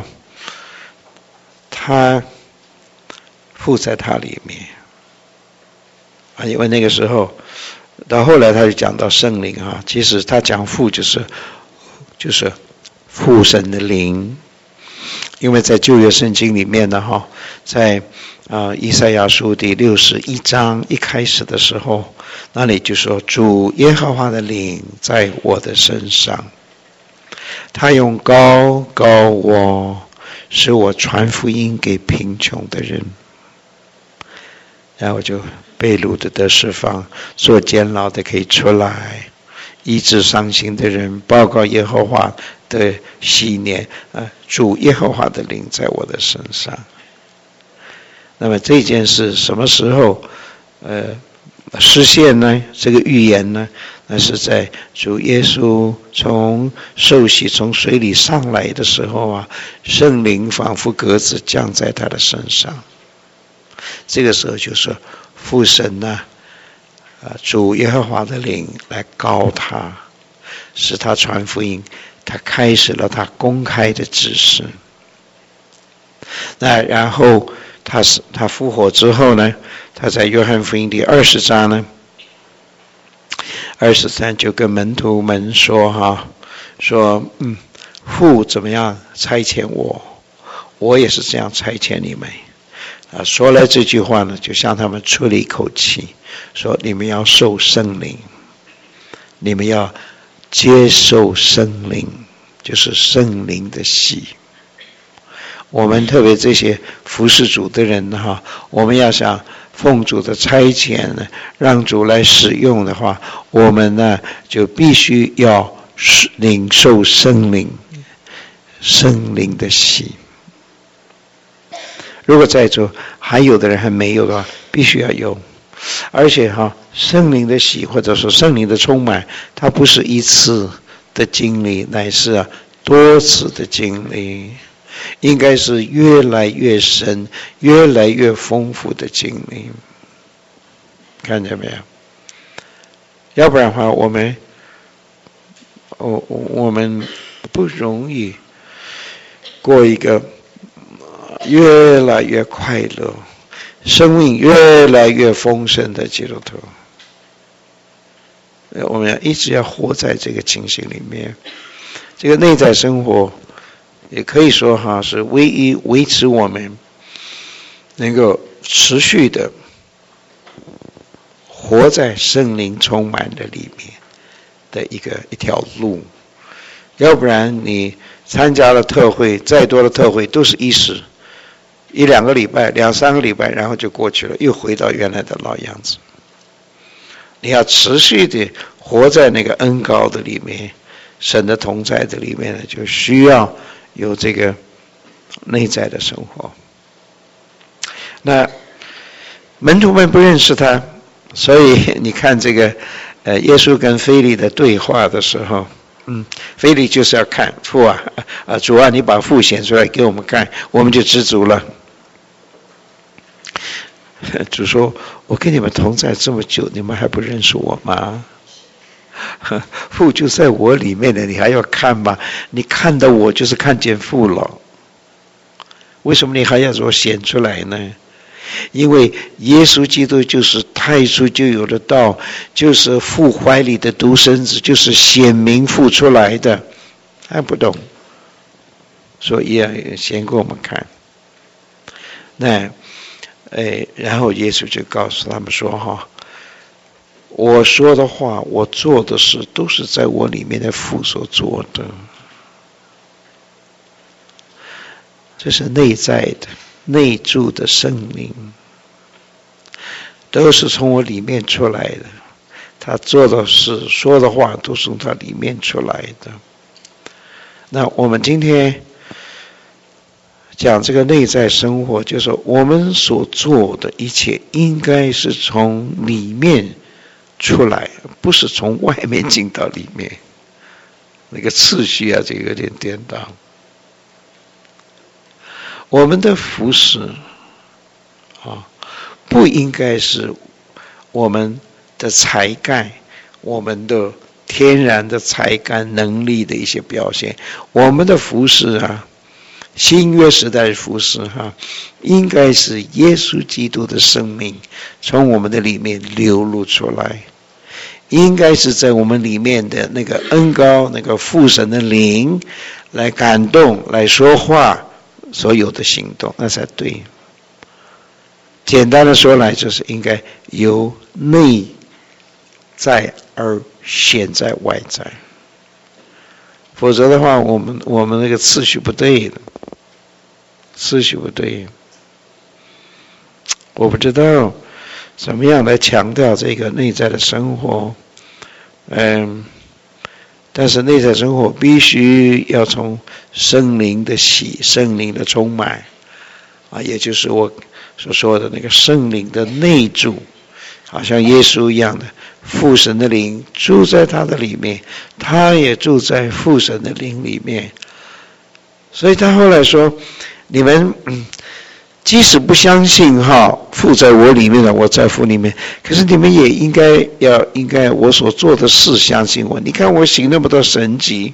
他父在他里面啊，因为那个时候到后来他就讲到圣灵啊，其实他讲父就是就是父神的灵，因为在旧约圣经里面呢哈，在啊以赛亚书第六十一章一开始的时候，那里就说主耶和华的灵在我的身上，他用膏膏我，使我传福音给贫穷的人，然后就被掳的得释放，做监牢的可以出来，医治伤心的人，报告耶和华的喜年，呃，主耶和华的灵在我的身上。那么这件事什么时候呃实现呢？这个预言呢，那是在主耶稣从受洗从水里上来的时候啊，圣灵仿佛鸽子降在他的身上。这个时候就说父神呢、啊，主耶和华的灵来膏他，使他传福音，他开始了他公开的指示。那然后他是他复活之后呢，他在约翰福音第二十章呢，二十三就跟门徒们说哈，说嗯，父怎么样差遣我，我也是这样差遣你们。啊，说了这句话呢，就向他们出了一口气，说你们要受圣灵，你们要接受圣灵，就是圣灵的洗。我们特别这些服侍主的人哈，我们要想奉主的差遣呢，让主来使用的话，我们呢就必须要领受圣灵，圣灵的洗。如果在座还有的人还没有的话，必须要有。而且哈，圣灵的洗或者说圣灵的充满，它不是一次的经历，乃是啊多次的经历，应该是越来越深、越来越丰富的经历。看见没有？要不然的话，我们我我们不容易过一个越来越快乐、生命越来越丰盛的基督徒。我们要一直要活在这个情形里面。这个内在生活也可以说哈，是唯一维持我们能够持续的活在圣灵充满的里面的一个一条路。要不然你参加了特会，再多的特会都是一时，一两个礼拜、两三个礼拜，然后就过去了，又回到原来的老样子。你要持续的活在那个恩膏的里面，神的同在的里面呢，就需要有这个内在的生活。那门徒们不认识他，所以你看这个呃，耶稣跟腓利的对话的时候，嗯，腓利就是要看父啊，啊主啊，你把父显出来给我们看，我们就知足了。主说：“我跟你们同在这么久，你们还不认识我吗？父就在我里面的，你还要看吗？你看到我就是看见父了。为什么你还要说显出来呢？因为耶稣基督就是太初就有的道，就是父怀里的独生子，就是显明父出来的。还不懂，所以要先给我们看。那。”哎，然后耶稣就告诉他们说哈，我说的话，我做的事，都是在我里面的父所做的。这是内在的、内住的圣灵，都是从我里面出来的。他做的事、说的话，都是从他里面出来的。那我们今天讲这个内在生活，就是我们所做的一切应该是从里面出来，不是从外面进到里面。那个次序啊，这个有点颠倒。我们的服事啊，不应该是我们的才干，我们的天然的才干能力的一些表现。我们的服事啊，新约时代的服事哈、啊，应该是耶稣基督的生命从我们的里面流露出来，应该是在我们里面的那个恩膏、那个父神的灵来感动、来说话，所有的行动，那才对。简单的说来，就是应该由内在而显在外在，否则的话，我们我们那个次序不对的，次序不对。我不知道怎么样来强调这个内在的生活，嗯，但是内在生活必须要从圣灵的喜、圣灵的充满啊，也就是我所说的那个圣灵的内住，好像耶稣一样的父神的灵住在他的里面，他也住在父神的灵里面。所以他后来说，你们嗯，即使不相信哈，父在我里面的，我在父里面，可是你们也应该要应该我所做的事相信我。你看我行那么多神迹，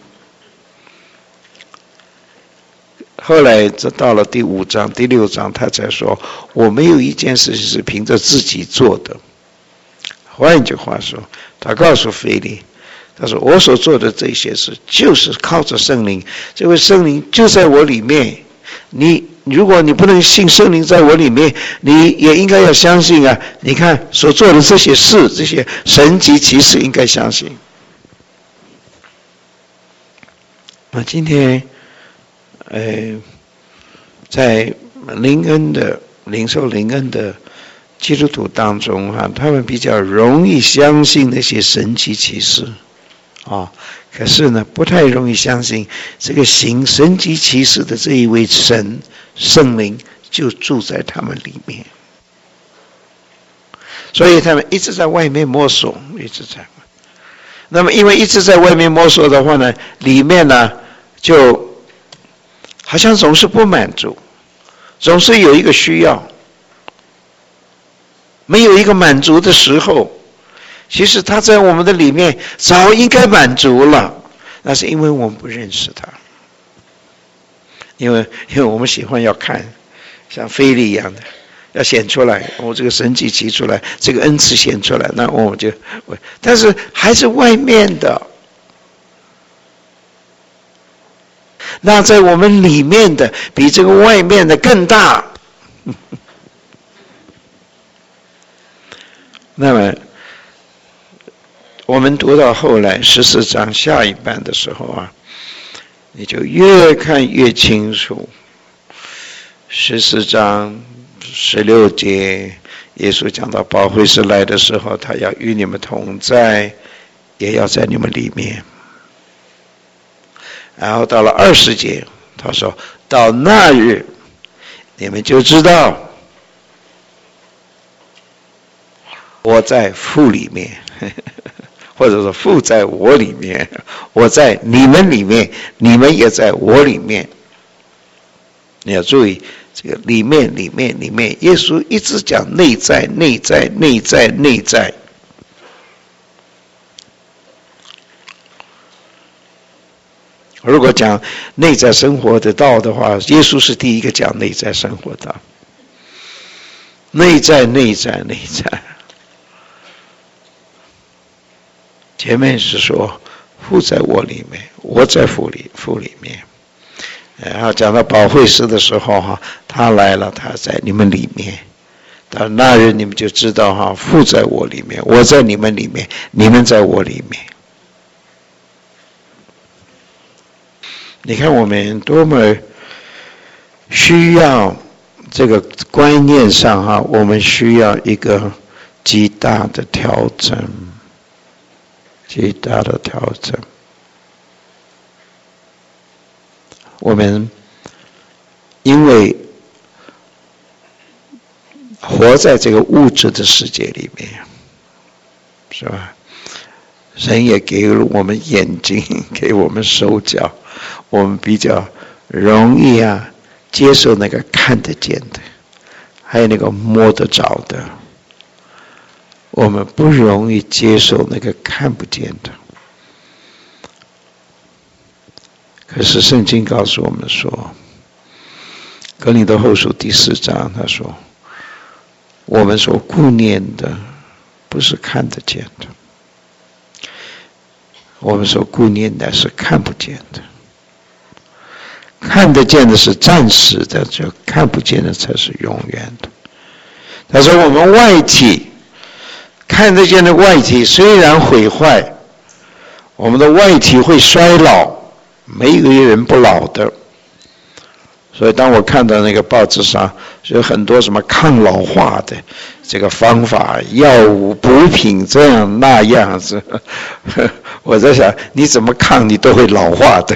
后来这到了第五章、第六章，他才说我没有一件事情是凭着自己做的。换一句话说，他告诉腓利，他说我所做的这些事就是靠着圣灵，这位圣灵就在我里面。你如果你不能信圣灵在我里面，你也应该要相信啊！你看所做的这些事，这些神迹奇事，应该相信。那今天，呃，在灵恩的领受灵恩的基督徒当中啊，他们比较容易相信那些神迹奇事啊，可是呢，不太容易相信这个行神迹奇事的这一位神圣灵就住在他们里面，所以他们一直在外面摸索，一直在。那么因为一直在外面摸索的话呢，里面呢就好像总是不满足，总是有一个需要，没有一个满足的时候。其实他在我们的里面早应该满足了，那是因为我们不认识他，因为因为我们喜欢要看，像腓利一样的，要显出来，我、哦、这个神迹奇出来，这个恩赐显出来，那我们就，但是还是外面的，那在我们里面的比这个外面的更大，那么。我们读到后来十四章下一半的时候啊，你就越看越清楚。十四章十六节，耶稣讲到保惠师来的时候，他要与你们同在，也要在你们里面。然后到了二十节，他说到那日，你们就知道我在父里面。或者说父在我里面，我在你们里面，你们也在我里面。你要注意这个里面里面里面，耶稣一直讲内在内在内在内在。如果讲内在生活的道的话，耶稣是第一个讲内在生活的。内在内在内在。前面是说父在我里面，我在父里父里面。然后讲到保惠师的时候哈，他来了，他在你们里面。到那日你们就知道哈，父在我里面，我在你们里面，你们在我里面。你看我们多么需要这个观念上哈，我们需要一个极大的调整。极大的调整，我们因为活在这个物质的世界里面， 是吧？神也给了我们眼睛，给我们手脚，我们比较容易啊接受那个看得见的，还有那个摸得着的。我们不容易接受那个看不见的。可是圣经告诉我们说，哥林多后书第四章他说，我们所顾念的不是看得见的，我们所顾念的是看不见的。看得见的是暂时的，就看不见的才是永远的。他说我们外体看得见的外体虽然毁坏，我们的外体会衰老，没有一个人不老的。所以当我看到那个报纸上有很多什么抗老化的这个方法、药物、补品这样那样子，我在想你怎么抗你都会老化的。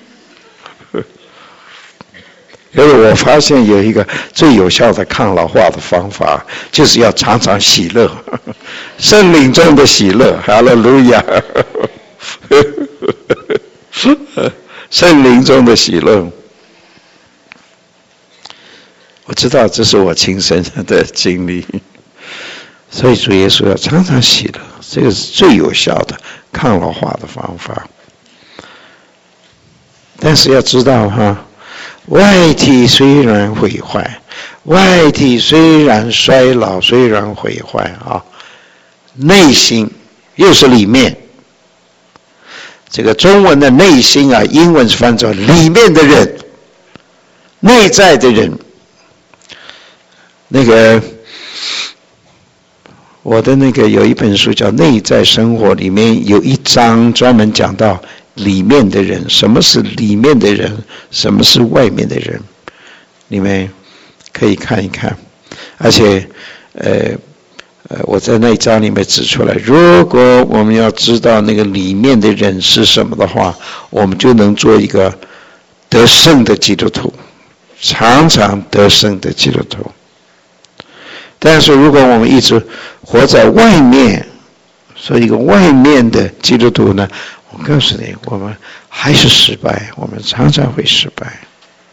因为我发现有一个最有效的抗老化的方法，就是要常常喜乐，圣灵中的喜乐，哈利路亚，圣灵中的喜乐。我知道这是我亲身的经历，所以主耶稣要常常喜乐，这个是最有效的抗老化的方法。但是要知道哈，外体虽然毁坏，外体虽然衰老，虽然毁坏啊，内心又是里面。这个中文的内心啊，英文是翻作里面的人，内在的人。那个我的那个有一本书叫《内在生活》，里面有一章专门讲到里面的人，什么是里面的人，什么是外面的人，你们可以看一看。而且呃呃我在那一章里面指出来，如果我们要知道那个里面的人是什么的话，我们就能做一个得胜的基督徒，常常得胜的基督徒。但是如果我们一直活在外面，做一个外面的基督徒呢，我告诉你，我们还是失败，我们常常会失败。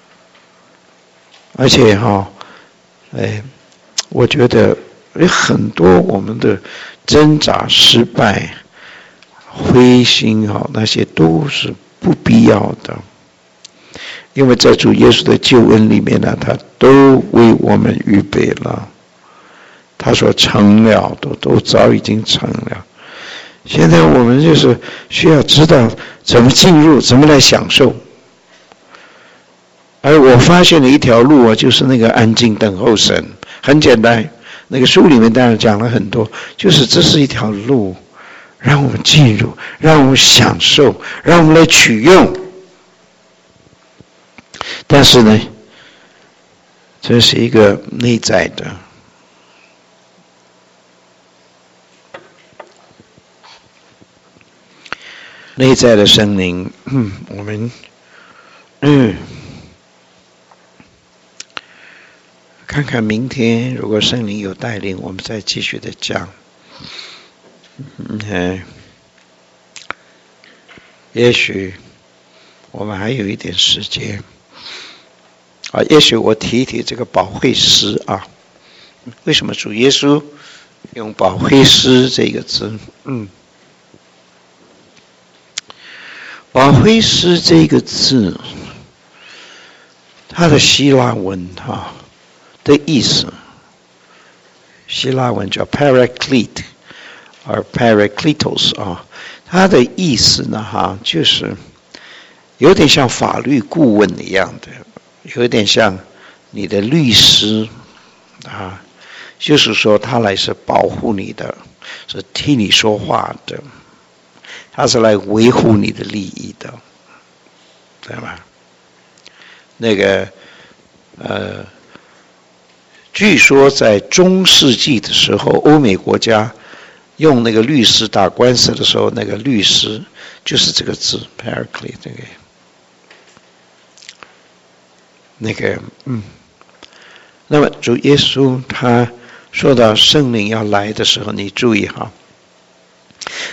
而且哈、哦，哎，我觉得有很多我们的挣扎、失败、灰心哈，那些都是不必要的，因为在主耶稣的救恩里面呢，他都为我们预备了。他说成了，都都早已经成了。现在我们就是需要知道怎么进入，怎么来享受。而我发现了一条路啊，就是那个安静等候神，很简单。那个书里面当然讲了很多，就是这是一条路，让我们进入，让我们享受，让我们来取用。但是呢，这是一个内在的。内在的圣灵，嗯，我们，嗯，看看明天如果圣灵有带领，我们再继续的讲。嗯，也许我们还有一点时间啊，也许我提一提这个保惠师啊，为什么主耶稣用保惠师这个字？嗯。保惠师这个字，它的希腊文哈的意思，希腊文叫 paraclete 而 parakletos 啊，它的意思呢哈就是有点像法律顾问一样的，有点像你的律师啊，就是说他来是保护你的，是替你说话的。他是来维护你的利益的，对吧？那个，呃，据说在中世纪的时候，欧美国家用那个律师打官司的时候，那个律师就是这个字 ，paraclete 这个，那个，嗯。那么主耶稣他说到圣灵要来的时候，你注意哈。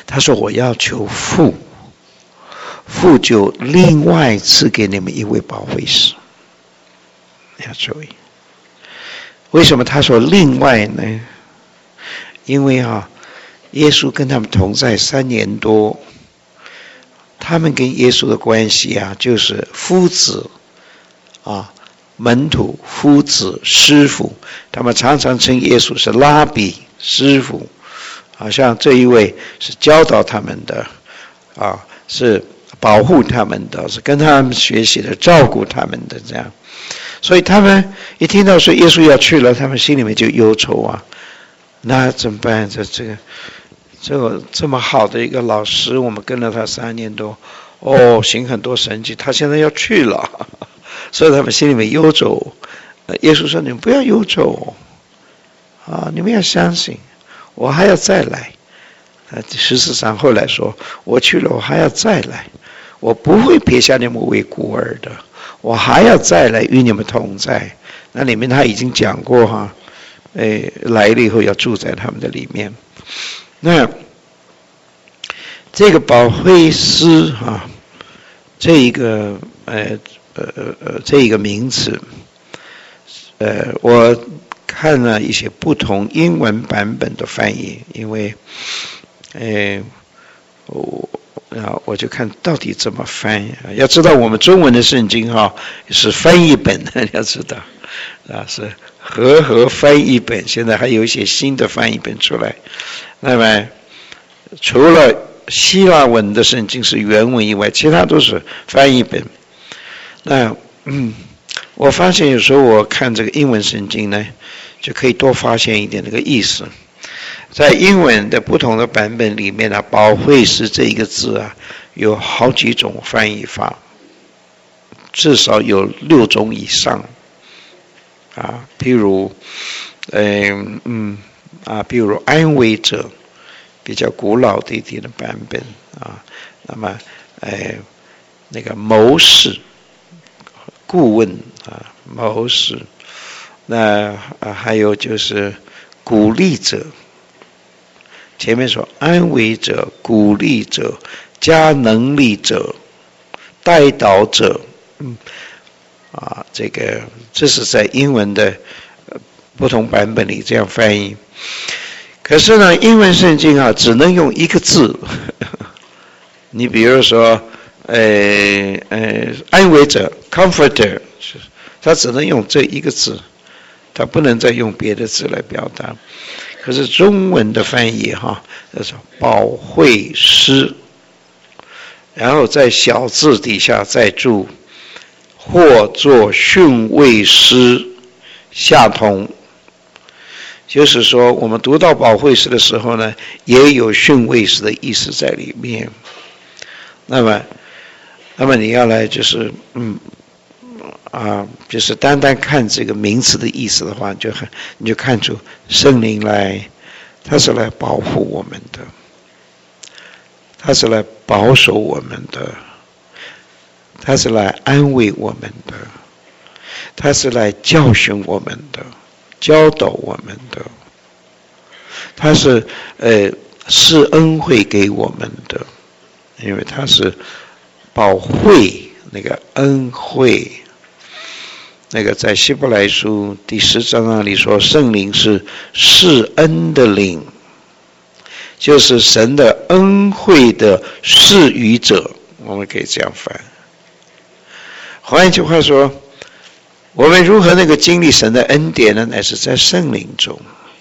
他说我要求父，父就另外赐给你们一位保惠师。要注意，为什么他说另外呢？因为啊，耶稣跟他们同在三年多，他们跟耶稣的关系啊，就是夫子啊，门徒、夫子、师傅，他们常常称耶稣是拉比师傅，好像这一位是教导他们的啊，是保护他们的，是跟他们学习的，照顾他们的这样。所以他们一听到说耶稣要去了，他们心里面就忧愁啊。那怎么办？这这个这个这么好的一个老师，我们跟了他三年多，哦，行很多神迹，他现在要去了，所以他们心里面忧愁。耶稣说：“你们不要忧愁啊，你们要相信，我还要再来。”事实上后来说：“我去了，我还要再来，我不会撇下你们为孤儿的，我还要再来与你们同在。”那里面他已经讲过哈。哎，来了以后要住在他们的里面。那这个保惠师啊，这一个呃呃呃这一个名词，呃，我看了一些不同英文版本的翻译，因为，呃，我啊我就看到底怎么翻。要知道我们中文的圣经哈、啊、是翻译本，你要知道啊是。和合翻译本，现在还有一些新的翻译本出来。那么，除了希腊文的圣经是原文以外，其他都是翻译本。那嗯，我发现有时候我看这个英文圣经呢，就可以多发现一点这个意思。在英文的不同的版本里面呢，保惠师这一个字啊，有好几种翻译法，至少有六种以上。啊，譬如，嗯嗯啊，譬如安慰者，比较古老的一点的版本啊。那么，哎，那个谋士、顾问啊，谋士。那啊，还有就是鼓励者。前面说安慰者、鼓励者、加能力者、带导者，嗯。啊，这个这是在英文的不同版本里这样翻译。可是呢，英文圣经啊，只能用一个字。你比如说，呃呃，安慰者 （comforter）， 他只能用这一个字，他不能再用别的字来表达。可是中文的翻译哈，叫做保惠师，然后在小字底下再注。或作训慰师下同，就是说我们读到保惠师的时候呢，也有训慰师的意思在里面。那么，那么你要来就是嗯啊，就是单单看这个名词的意思的话，就很你就看出圣灵来，他是来保护我们的，他是来保守我们的。他是来安慰我们的，他是来教训我们的，教导我们的，他是呃施恩惠给我们的，因为他是保惠那个恩惠。那个在希伯来书第十章那里说，圣灵是施恩的灵，就是神的恩惠的施予者，我们可以这样翻。换一句话说，我们如何能够经历神的恩典呢？乃是在圣灵中，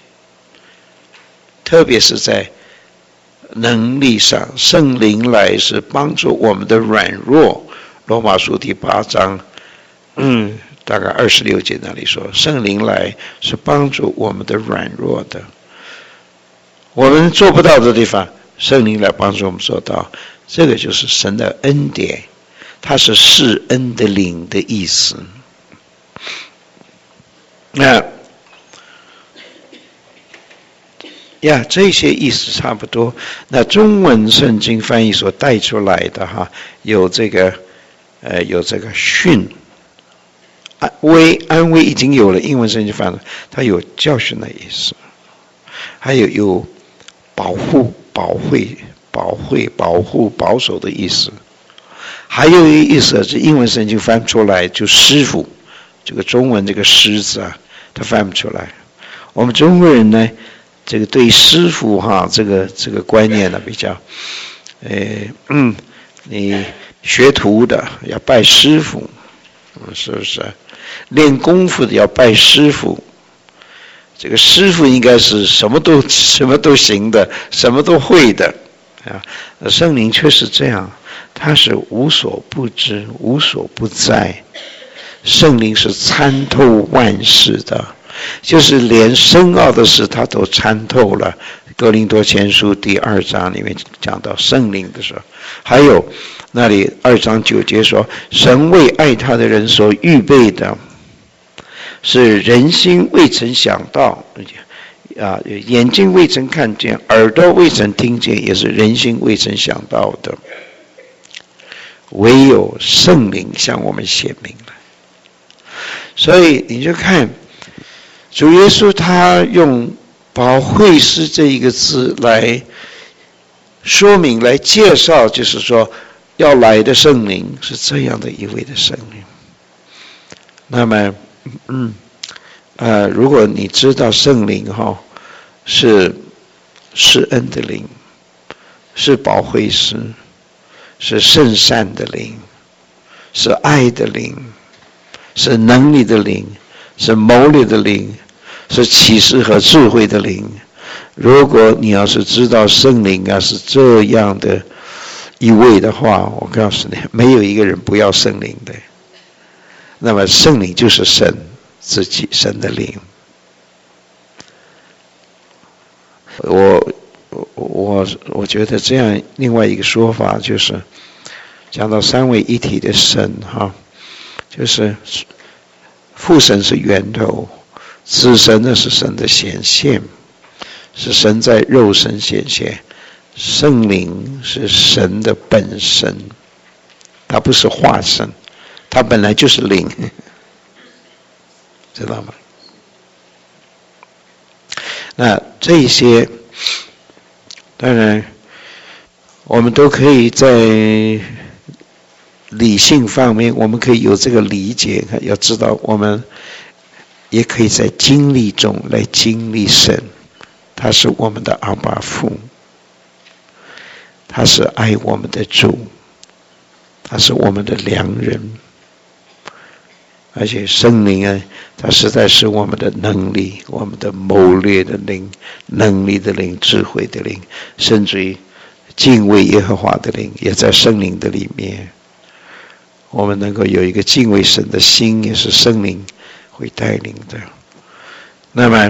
特别是在能力上，圣灵来是帮助我们的软弱。罗马书第八章，嗯，大概二十六节那里说，圣灵来是帮助我们的软弱的。我们做不到的地方，圣灵来帮助我们做到，这个就是神的恩典。它是施恩的灵的意思。那呀，这些意思差不多。那中文圣经翻译所带出来的哈，有这个呃，有这个训安慰，安慰已经有了，英文圣经翻译它有教训的意思，还有有保护、保惠、 保卫、保护、保守的意思。还有一个意思是英文圣经翻出来就师傅，这个中文这个师字啊，它翻不出来。我们中国人呢，这个对师傅哈，这个这个观念呢比较，呃嗯，你学徒的要拜师傅，是不是？练功夫的要拜师傅。这个师傅应该是什么都什么都行的，什么都会的啊。圣灵却是这样，他是无所不知，无所不在。圣灵是参透万事的，就是连深奥的事他都参透了。哥林多前书第二章里面讲到圣灵的时候，还有那里二章九节说，神为爱他的人所预备的，是人心未曾想到啊，眼睛未曾看见，耳朵未曾听见，也是人心未曾想到的。唯有圣灵向我们显明了。所以你就看主耶稣他用保惠师这一个字来说明，来介绍，就是说要来的圣灵是这样的一位的圣灵。那么嗯呃，如果你知道圣灵哈是施恩的灵，是保惠师，是圣善的灵，是爱的灵，是能力的灵，是谋略的灵，是启示和智慧的灵。如果你要是知道圣灵啊是这样的一位的话，我告诉你，没有一个人不要圣灵的。那么圣灵就是神自己，神的灵。我我我觉得这样另外一个说法就是讲到三位一体的神哈，就是父神是源头，子神呢是神的显现，是神在肉身显现，圣灵是神的本身，它不是化身，它本来就是灵，知道吗？那这些当然我们都可以在理性方面我们可以有这个理解，要知道我们也可以在经历中来经历神，他是我们的阿爸父，他是爱我们的主，他是我们的良人，而且圣灵啊，它实在是我们的能力，我们的谋略的灵，能力的灵，智慧的灵，甚至于敬畏耶和华的灵也在圣灵的里面。我们能够有一个敬畏神的心，也是圣灵会带领的。那么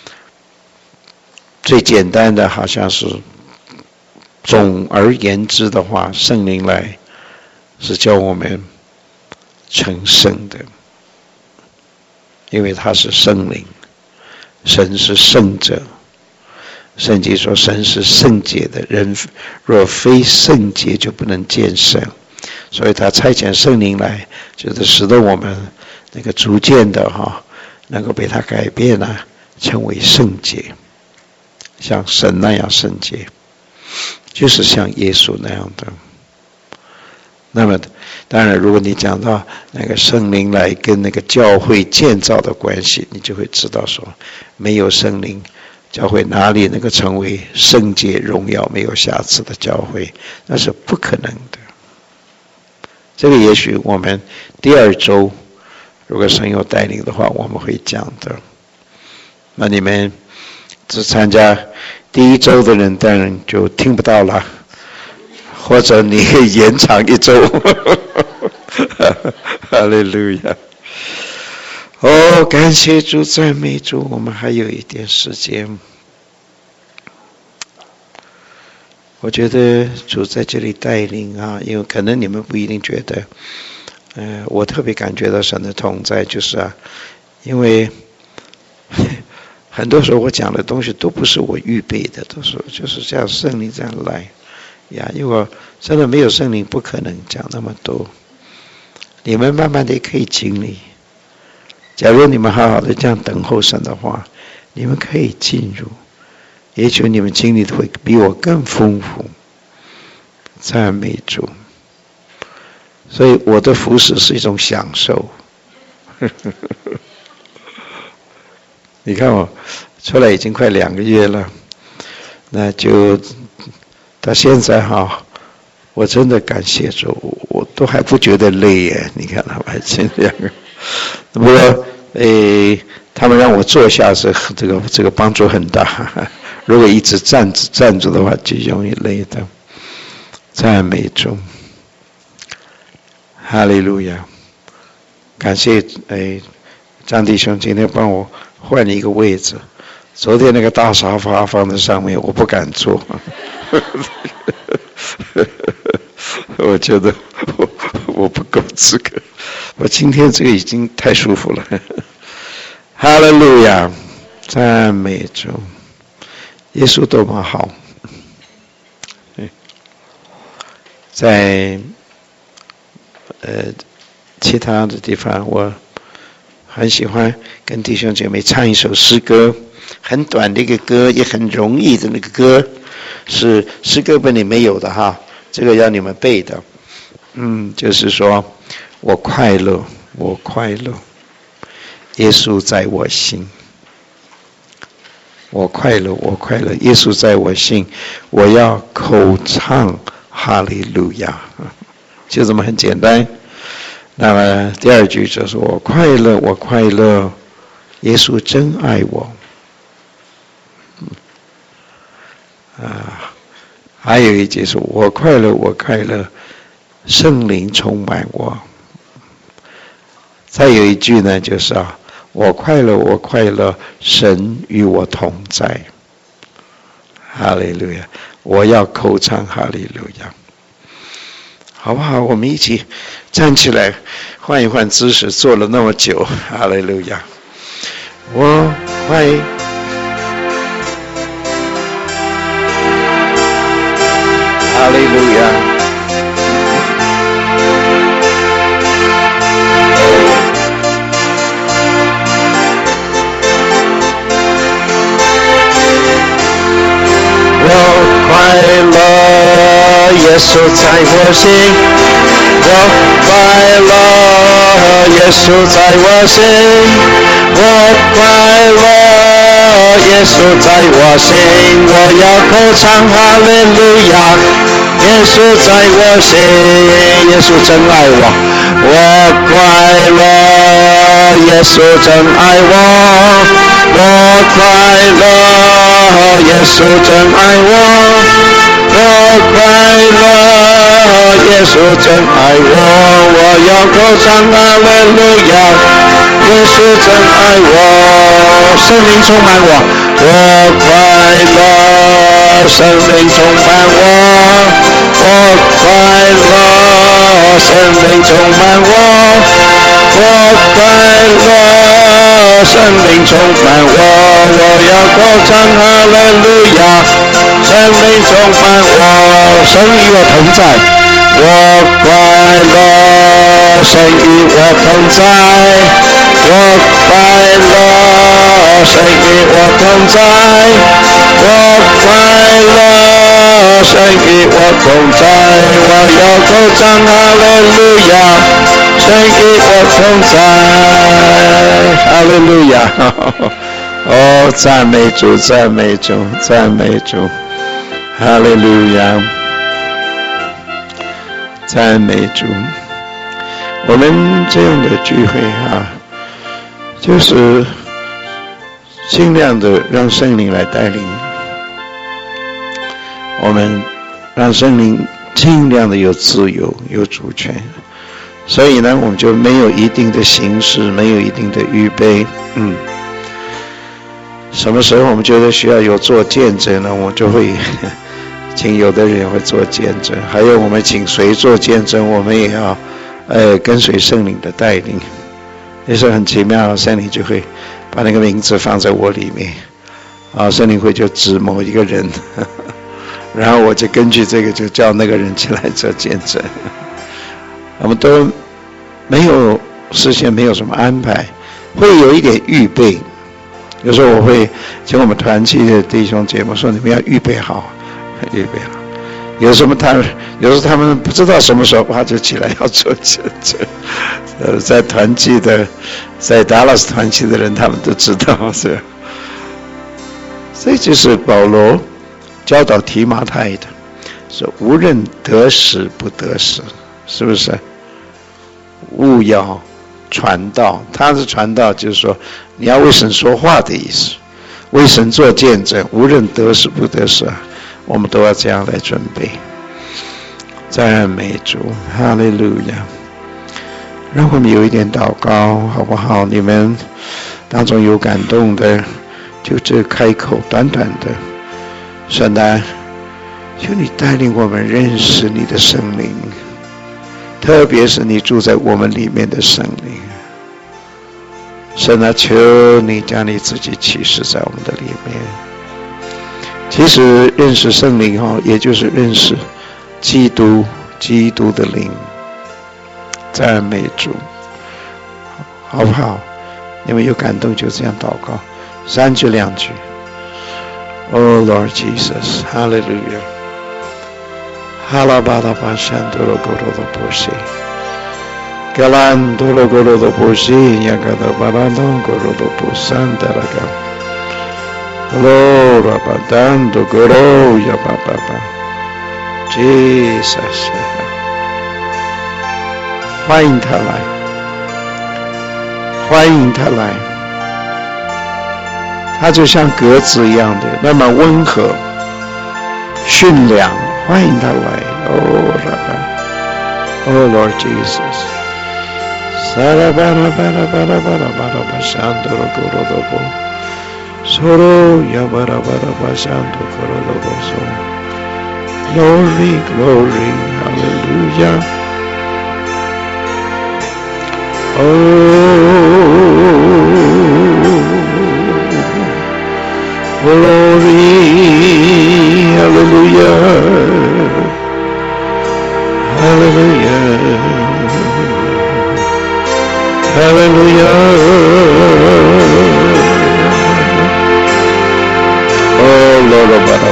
最简单的好像是总而言之的话，圣灵来是叫我们成圣的，因为他是圣灵，神是圣者。圣经说神是圣洁的，人若非圣洁就不能见神，所以他差遣圣灵来，就是使得我们那个逐渐的哈，能够被他改变了，成为圣洁，像神那样圣洁，就是像耶稣那样的。那么当然如果你讲到那个圣灵来跟那个教会建造的关系，你就会知道说，没有圣灵，教会哪里能够成为圣洁荣耀没有瑕疵的教会，那是不可能的。这个也许我们第二周如果神有带领的话我们会讲的。那你们只参加第一周的人当然就听不到了，或者你可以延长一周。哈利路亚！哦，感谢主，赞美主，我们还有一点时间。我觉得主在这里带领啊，因为可能你们不一定觉得，呃，我特别感觉到神的同在，就是啊，因为很多时候我讲的东西都不是我预备的，都是就是这样圣灵这样来呀，因为我真的没有圣灵不可能讲那么多，你们慢慢的也可以经历。假如你们好好的这样等候神的话，你们可以进入，也许你们经历的会比我更丰富。 赞美主。所以我的服侍是一种享受。你看我出来已经快两个月了，那就到现在哈，我真的感谢主，我都还不觉得累耶。你看他们还这样，不过诶，他们让我坐下是这个这个帮助很大。如果一直站着站着的话，就容易累的。赞美主，哈利路亚！感谢诶，张弟兄今天帮我换了一个位置。昨天那个大沙发放在上面，我不敢坐。我觉得我我不够资格。我今天这个已经太舒服了。哈利路亚！赞美主，耶稣多么好。在呃其他的地方，我很喜欢跟弟兄姐妹唱一首诗歌，很短的一个歌，也很容易的那个歌，是诗歌本里没有的哈，这个要你们背的。嗯，就是说我快乐，我快乐，耶稣在我心。我快乐，我快乐，耶稣在我心，我要口唱哈利路亚，就这么很简单。那么第二句就是我快乐，我快乐，耶稣真爱我。啊，还有一句是我快乐，我快乐，圣灵充满我。再有一句呢，就是啊，我快乐，我快乐，神与我同在。哈利路亚！我要口唱哈利路亚，好不好？我们一起站起来，换一换姿势，坐了那么久，哈利路亚！我快，哈利路亚！我快乐，耶稣在我心。我快乐，耶稣在我心。我快乐，耶稣在我心。我要口唱哈利路亚，耶稣在我心，耶稣真爱我。我快乐，耶稣真爱我。我快乐，耶稣真爱我。我快乐，耶稣真爱我。我要口唱哈利路亚，耶稣真爱我。圣灵充满我。我快乐，圣灵充满我。我快乐，圣灵充满我。我快乐，圣灵充满我。我要口唱哈利路亚，圣灵充满我，神与我同在。我快乐，神与我同在。我快乐，神与我同在。我快乐，神与我同在。我要口唱哈利路亚，神与我同在。哈利路亚！哦，赞美主，赞美主，赞美主，哈利路亚，赞美主。我们这样的聚会啊，就是尽量的让圣灵来带领，我们让圣灵尽量的有自由，有主权。所以呢，我们就没有一定的形式，没有一定的预备，嗯。什么时候我们觉得需要有做见证呢，我就会请有的人会做见证，还有我们请谁做见证，我们也要呃跟随圣灵的带领。也是很奇妙，圣灵就会把那个名字放在我里面，啊，圣灵会就指某一个人，呵呵，然后我就根据这个就叫那个人起来做见证。我们都没有事先没有什么安排，会有一点预备。有时候我会请我们团契的弟兄姐妹说：“你们要预备好，预备好。” 有什么他有时候他们不知道什么时候他就起来要做见证。呃，在团契的，在达拉斯团契的人，他们都知道是。所以就是保罗教导提摩太的，说无论得时不得时，是不是？务要传道，他是传道，就是说你要为神说话的意思，为神做见证，无论得时不得时，我们都要这样来准备。赞美主，哈利路亚！让我们有一点祷告，好不好？你们当中有感动的，就这开口，短短的，神啊，求你带领我们认识你的圣灵，特别是你住在我们里面的圣灵。神啊，求你将你自己启示在我们的里面。其实认识圣灵哈，也就是认识基督，基督的灵。赞美主，好不好？你们有感动就这样祷告，三句两句。Oh Lord Jesus, Hallelujah. Halabadaba shandoro goro do poshi. Galandoro goro do poshi, yagada barando goro do posandaraga. Lord, abadando goro yabababa. Jesus. 欢迎他来，欢迎他来，他就像鸽子一样的那么温和驯良，欢迎他来。哦，拉巴，哦 Lord Jesus， 萨拉巴拉巴拉巴拉巴拉巴拉巴山多罗古罗多波，索罗亚巴拉巴拉巴山多古罗多波索 ，Glory Glory Hallelujah。Oh, glory, hallelujah, hallelujah, hallelujah. Oh, Lord,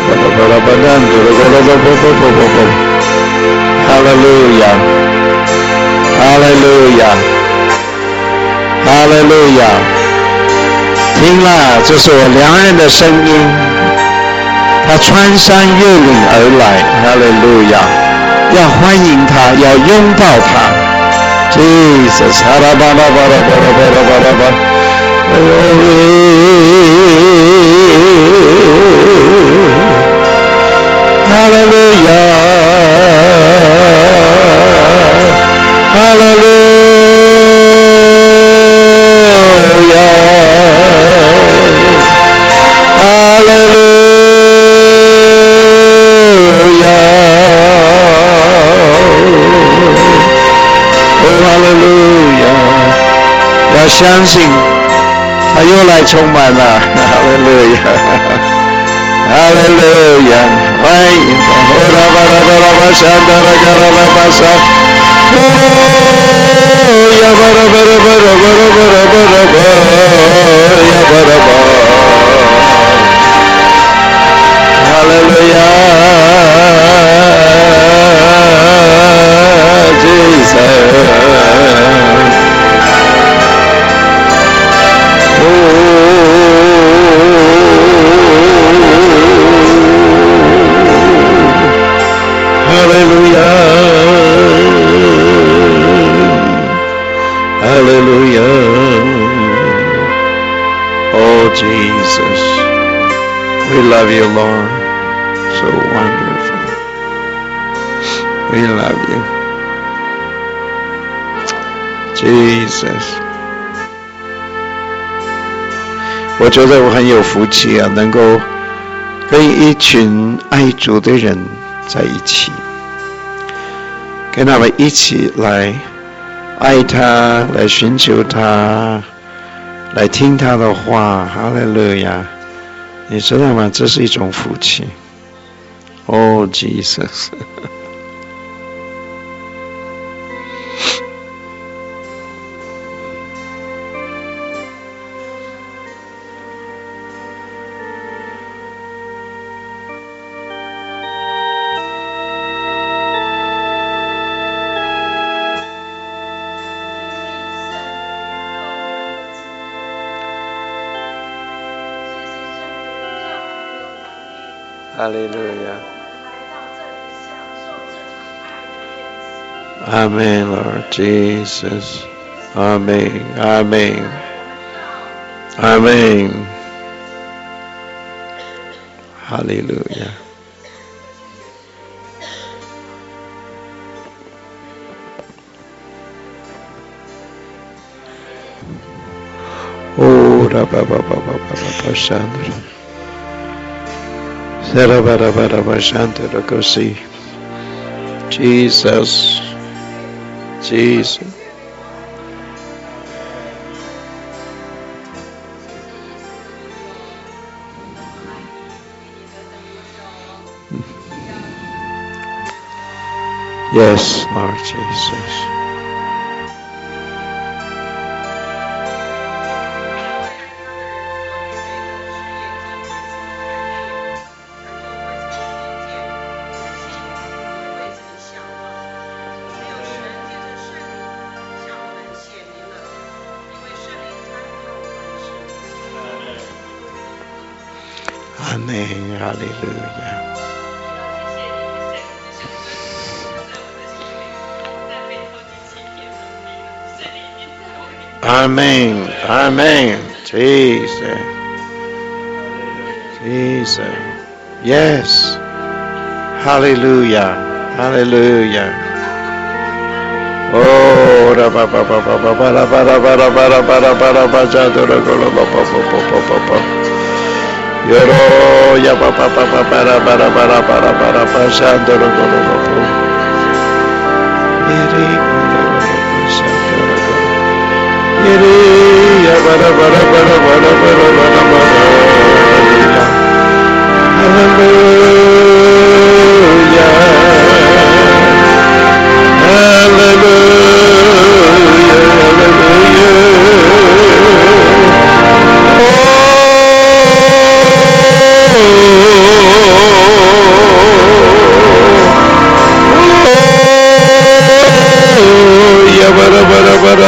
hallelujah, hallelujah.哈利路亚！听了，这是我良人的声音，他穿山越岭而来，哈利路亚！要欢迎他，要拥抱他。Jesus， 哈拉巴拉巴拉巴拉巴拉巴拉巴，哈利路亚，哈利路亚。相信他又来充满了，哈利路亚，哈利路亚，欢迎他，巴拉巴拉巴拉巴山达拉嘎拉拉巴山，哦呀巴拉巴拉巴拉巴拉巴拉巴拉巴，呀巴拉巴，哈利路亚 ，Jesus。Jesus, we love you, Lord. So wonderful. We love you. Jesus. 我觉得我很有福气啊，能够跟一群爱主的人在一起，跟他们一起来爱他，来寻求他，来听他的话，哈利路亚！你知道吗？这是一种福气。Oh Jesus！ 哈利路亚。Amen, Lord Jesus. Amen, Amen, Amen. Hallelujah. Oh, da ba ba ba ba ba ba shandra. Sera ba ba ba ba shandra kosi. Jesus. Jesus. Yes, Lord Jesus. Amen. Hallelujah. Amen. Amen. Jesus. Jesus. Yes. Hallelujah. Hallelujah. Oh, ra ba ba ba ba ba ba ra ba ra ba ra ba ra ba ra ba ra ba ja do ra go ba ba ba ba ba ba ba. Yoro ya ba ba ba ba ba ra ba ra ba ra ba ra ba ra ba ja do ra go ba ba. Yeri go ra ba ba ja do ra go. Yeri ya ba ra ba ra ba ra ba ra ba ra ba ra ba ra. Hallelujah. Hallelujah. Hallelujah. Oh, ya bara bara bara.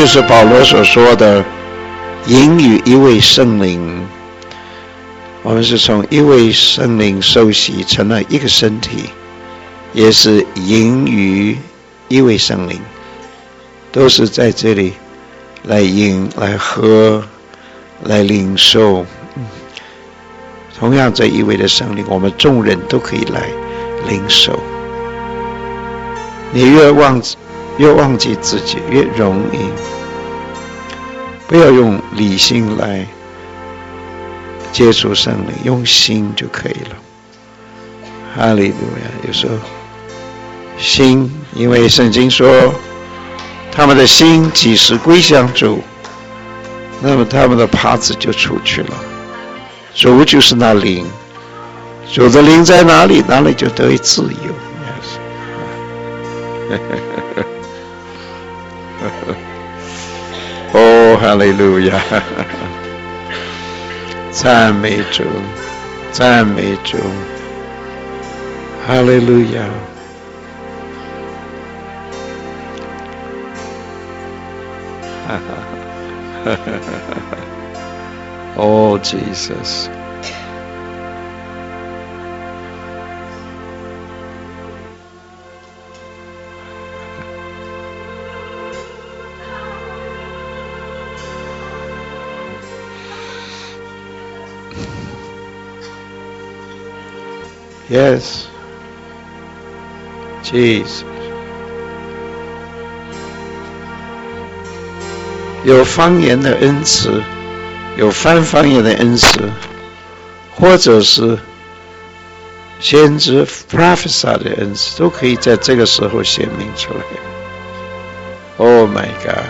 就是保罗所说的营于一位圣灵。我们是从一位圣灵受洗成了一个身体，也是营于一位圣灵，都是在这里来饮来喝来领受。同样这一位的圣灵，我们众人都可以来领受。你越忘记越忘记自己越容易，不要用理性来接触圣灵，用心就可以了。哈利路亚！有时候心，因为圣经说他们的心几时归向主，那么他们的耙子就出去了。主就是那灵，主的灵在哪里，哪里就得以自由。哦，哈利路亚！赞美主，赞美主，哈利路亚！哈哈哈哈哈！ Oh Jesus! Yes, Jesus. 有方言的恩赐，有翻方言的恩赐，或者是先知 prophesy 的恩赐，都可以在这个时候显明出来。Oh my God!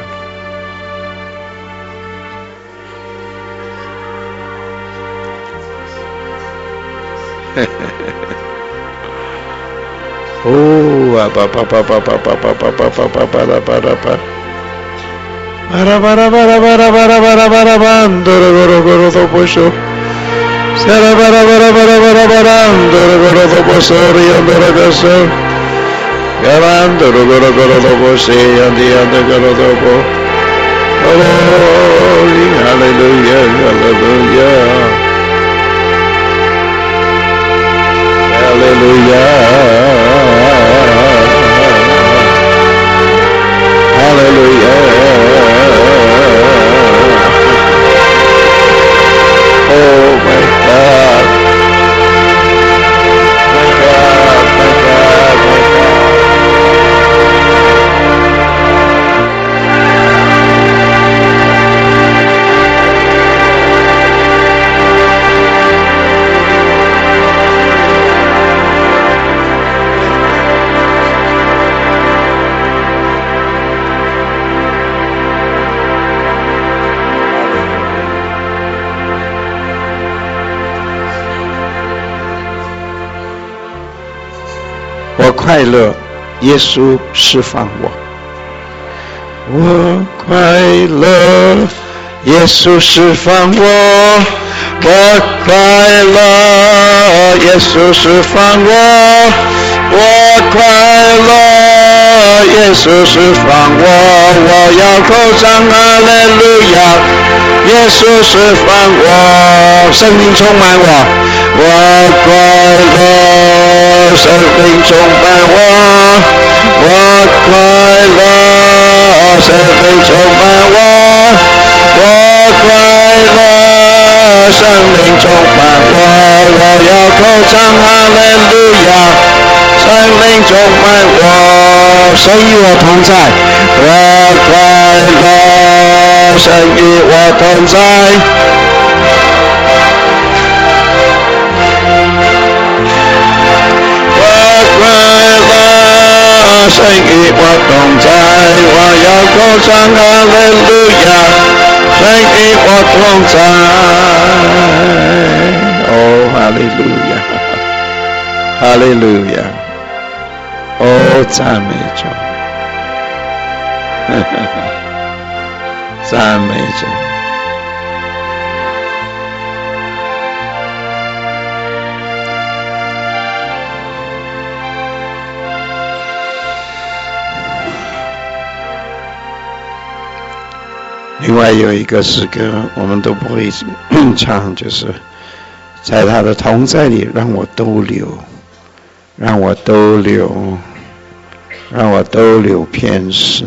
哦啊吧吧吧吧吧吧吧吧吧吧吧吧啦吧啦吧。Bara bara bara bara bara bara bara bandoro goro goro do posho. Sara bara bara bara bara bara andoro goro do posho riandoro gaso. Garandoro goro goro do posho andi andi goro do po. Holy hallelujah hallelujah. Hallelujah. Hallelujah. Oh my God. My God, my God, my God.我快乐，耶稣释放我。我快乐，耶稣释放我。我快乐，耶稣释放我。我快乐，耶稣释放我。我要口唱哈利路亚，耶稣释放我，圣灵充满我。我快乐，生命充满我，我快乐，生命充满我，我快乐，生命充满我，我要口唱哈利路亚，生命充满我，神与我同在，我快乐，神与我同在。神与我同在，我要口唱哈利路亚，神与我同在。哦，哈利路亚，哈利路亚，哦，赞美主，赞美主。 另外有一个诗歌我们都不会唱，就是在他的同在里让我兜流，让我兜流，让我兜流片时，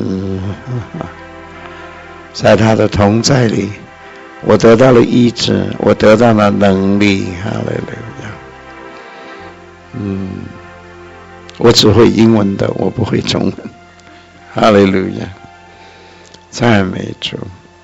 在他的同在里我得到了医治，我得到了能力，哈利路亚。嗯，我只会英文的，我不会中文，哈利路亚，赞美主。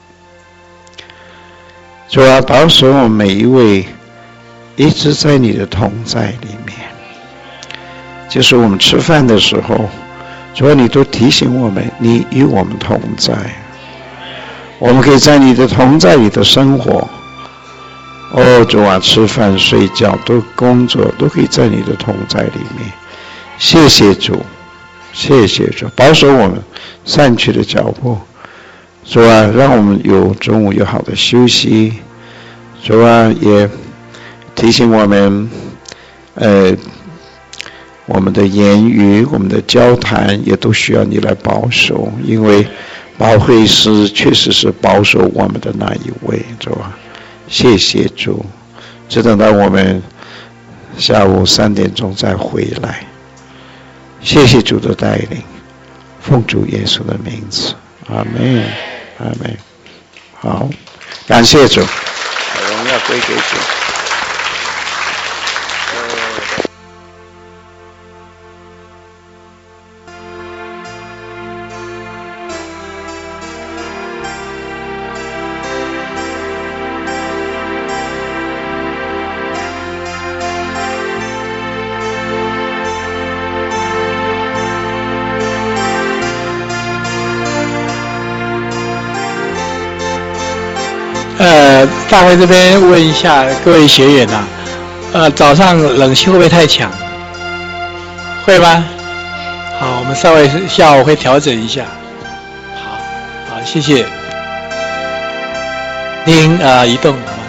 主啊，保守我们每一位一直在你的同在里面，就是我们吃饭的时候，主啊，你都提醒我们你与我们同在，我们可以在你的同在里的生活。哦，主啊，吃饭睡觉都工作都可以在你的同在里面。谢谢主，谢谢主，保守我们散去的脚步。主啊，让我们有中午有好的休息。主啊，也提醒我们，呃，我们的言语、我们的交谈也都需要你来保守，因为保惠师确实是保守我们的那一位，主啊，谢谢主。只等到我们下午三点钟再回来。谢谢主的带领，奉主耶稣的名字，阿们，阿们。好，感谢主，荣耀归给主。 呃，大会这边问一下各位学员啊，呃，早上冷气会不会太强？会吗？好，我们稍微下午会调整一下。好，好，谢谢。您啊、呃，移动。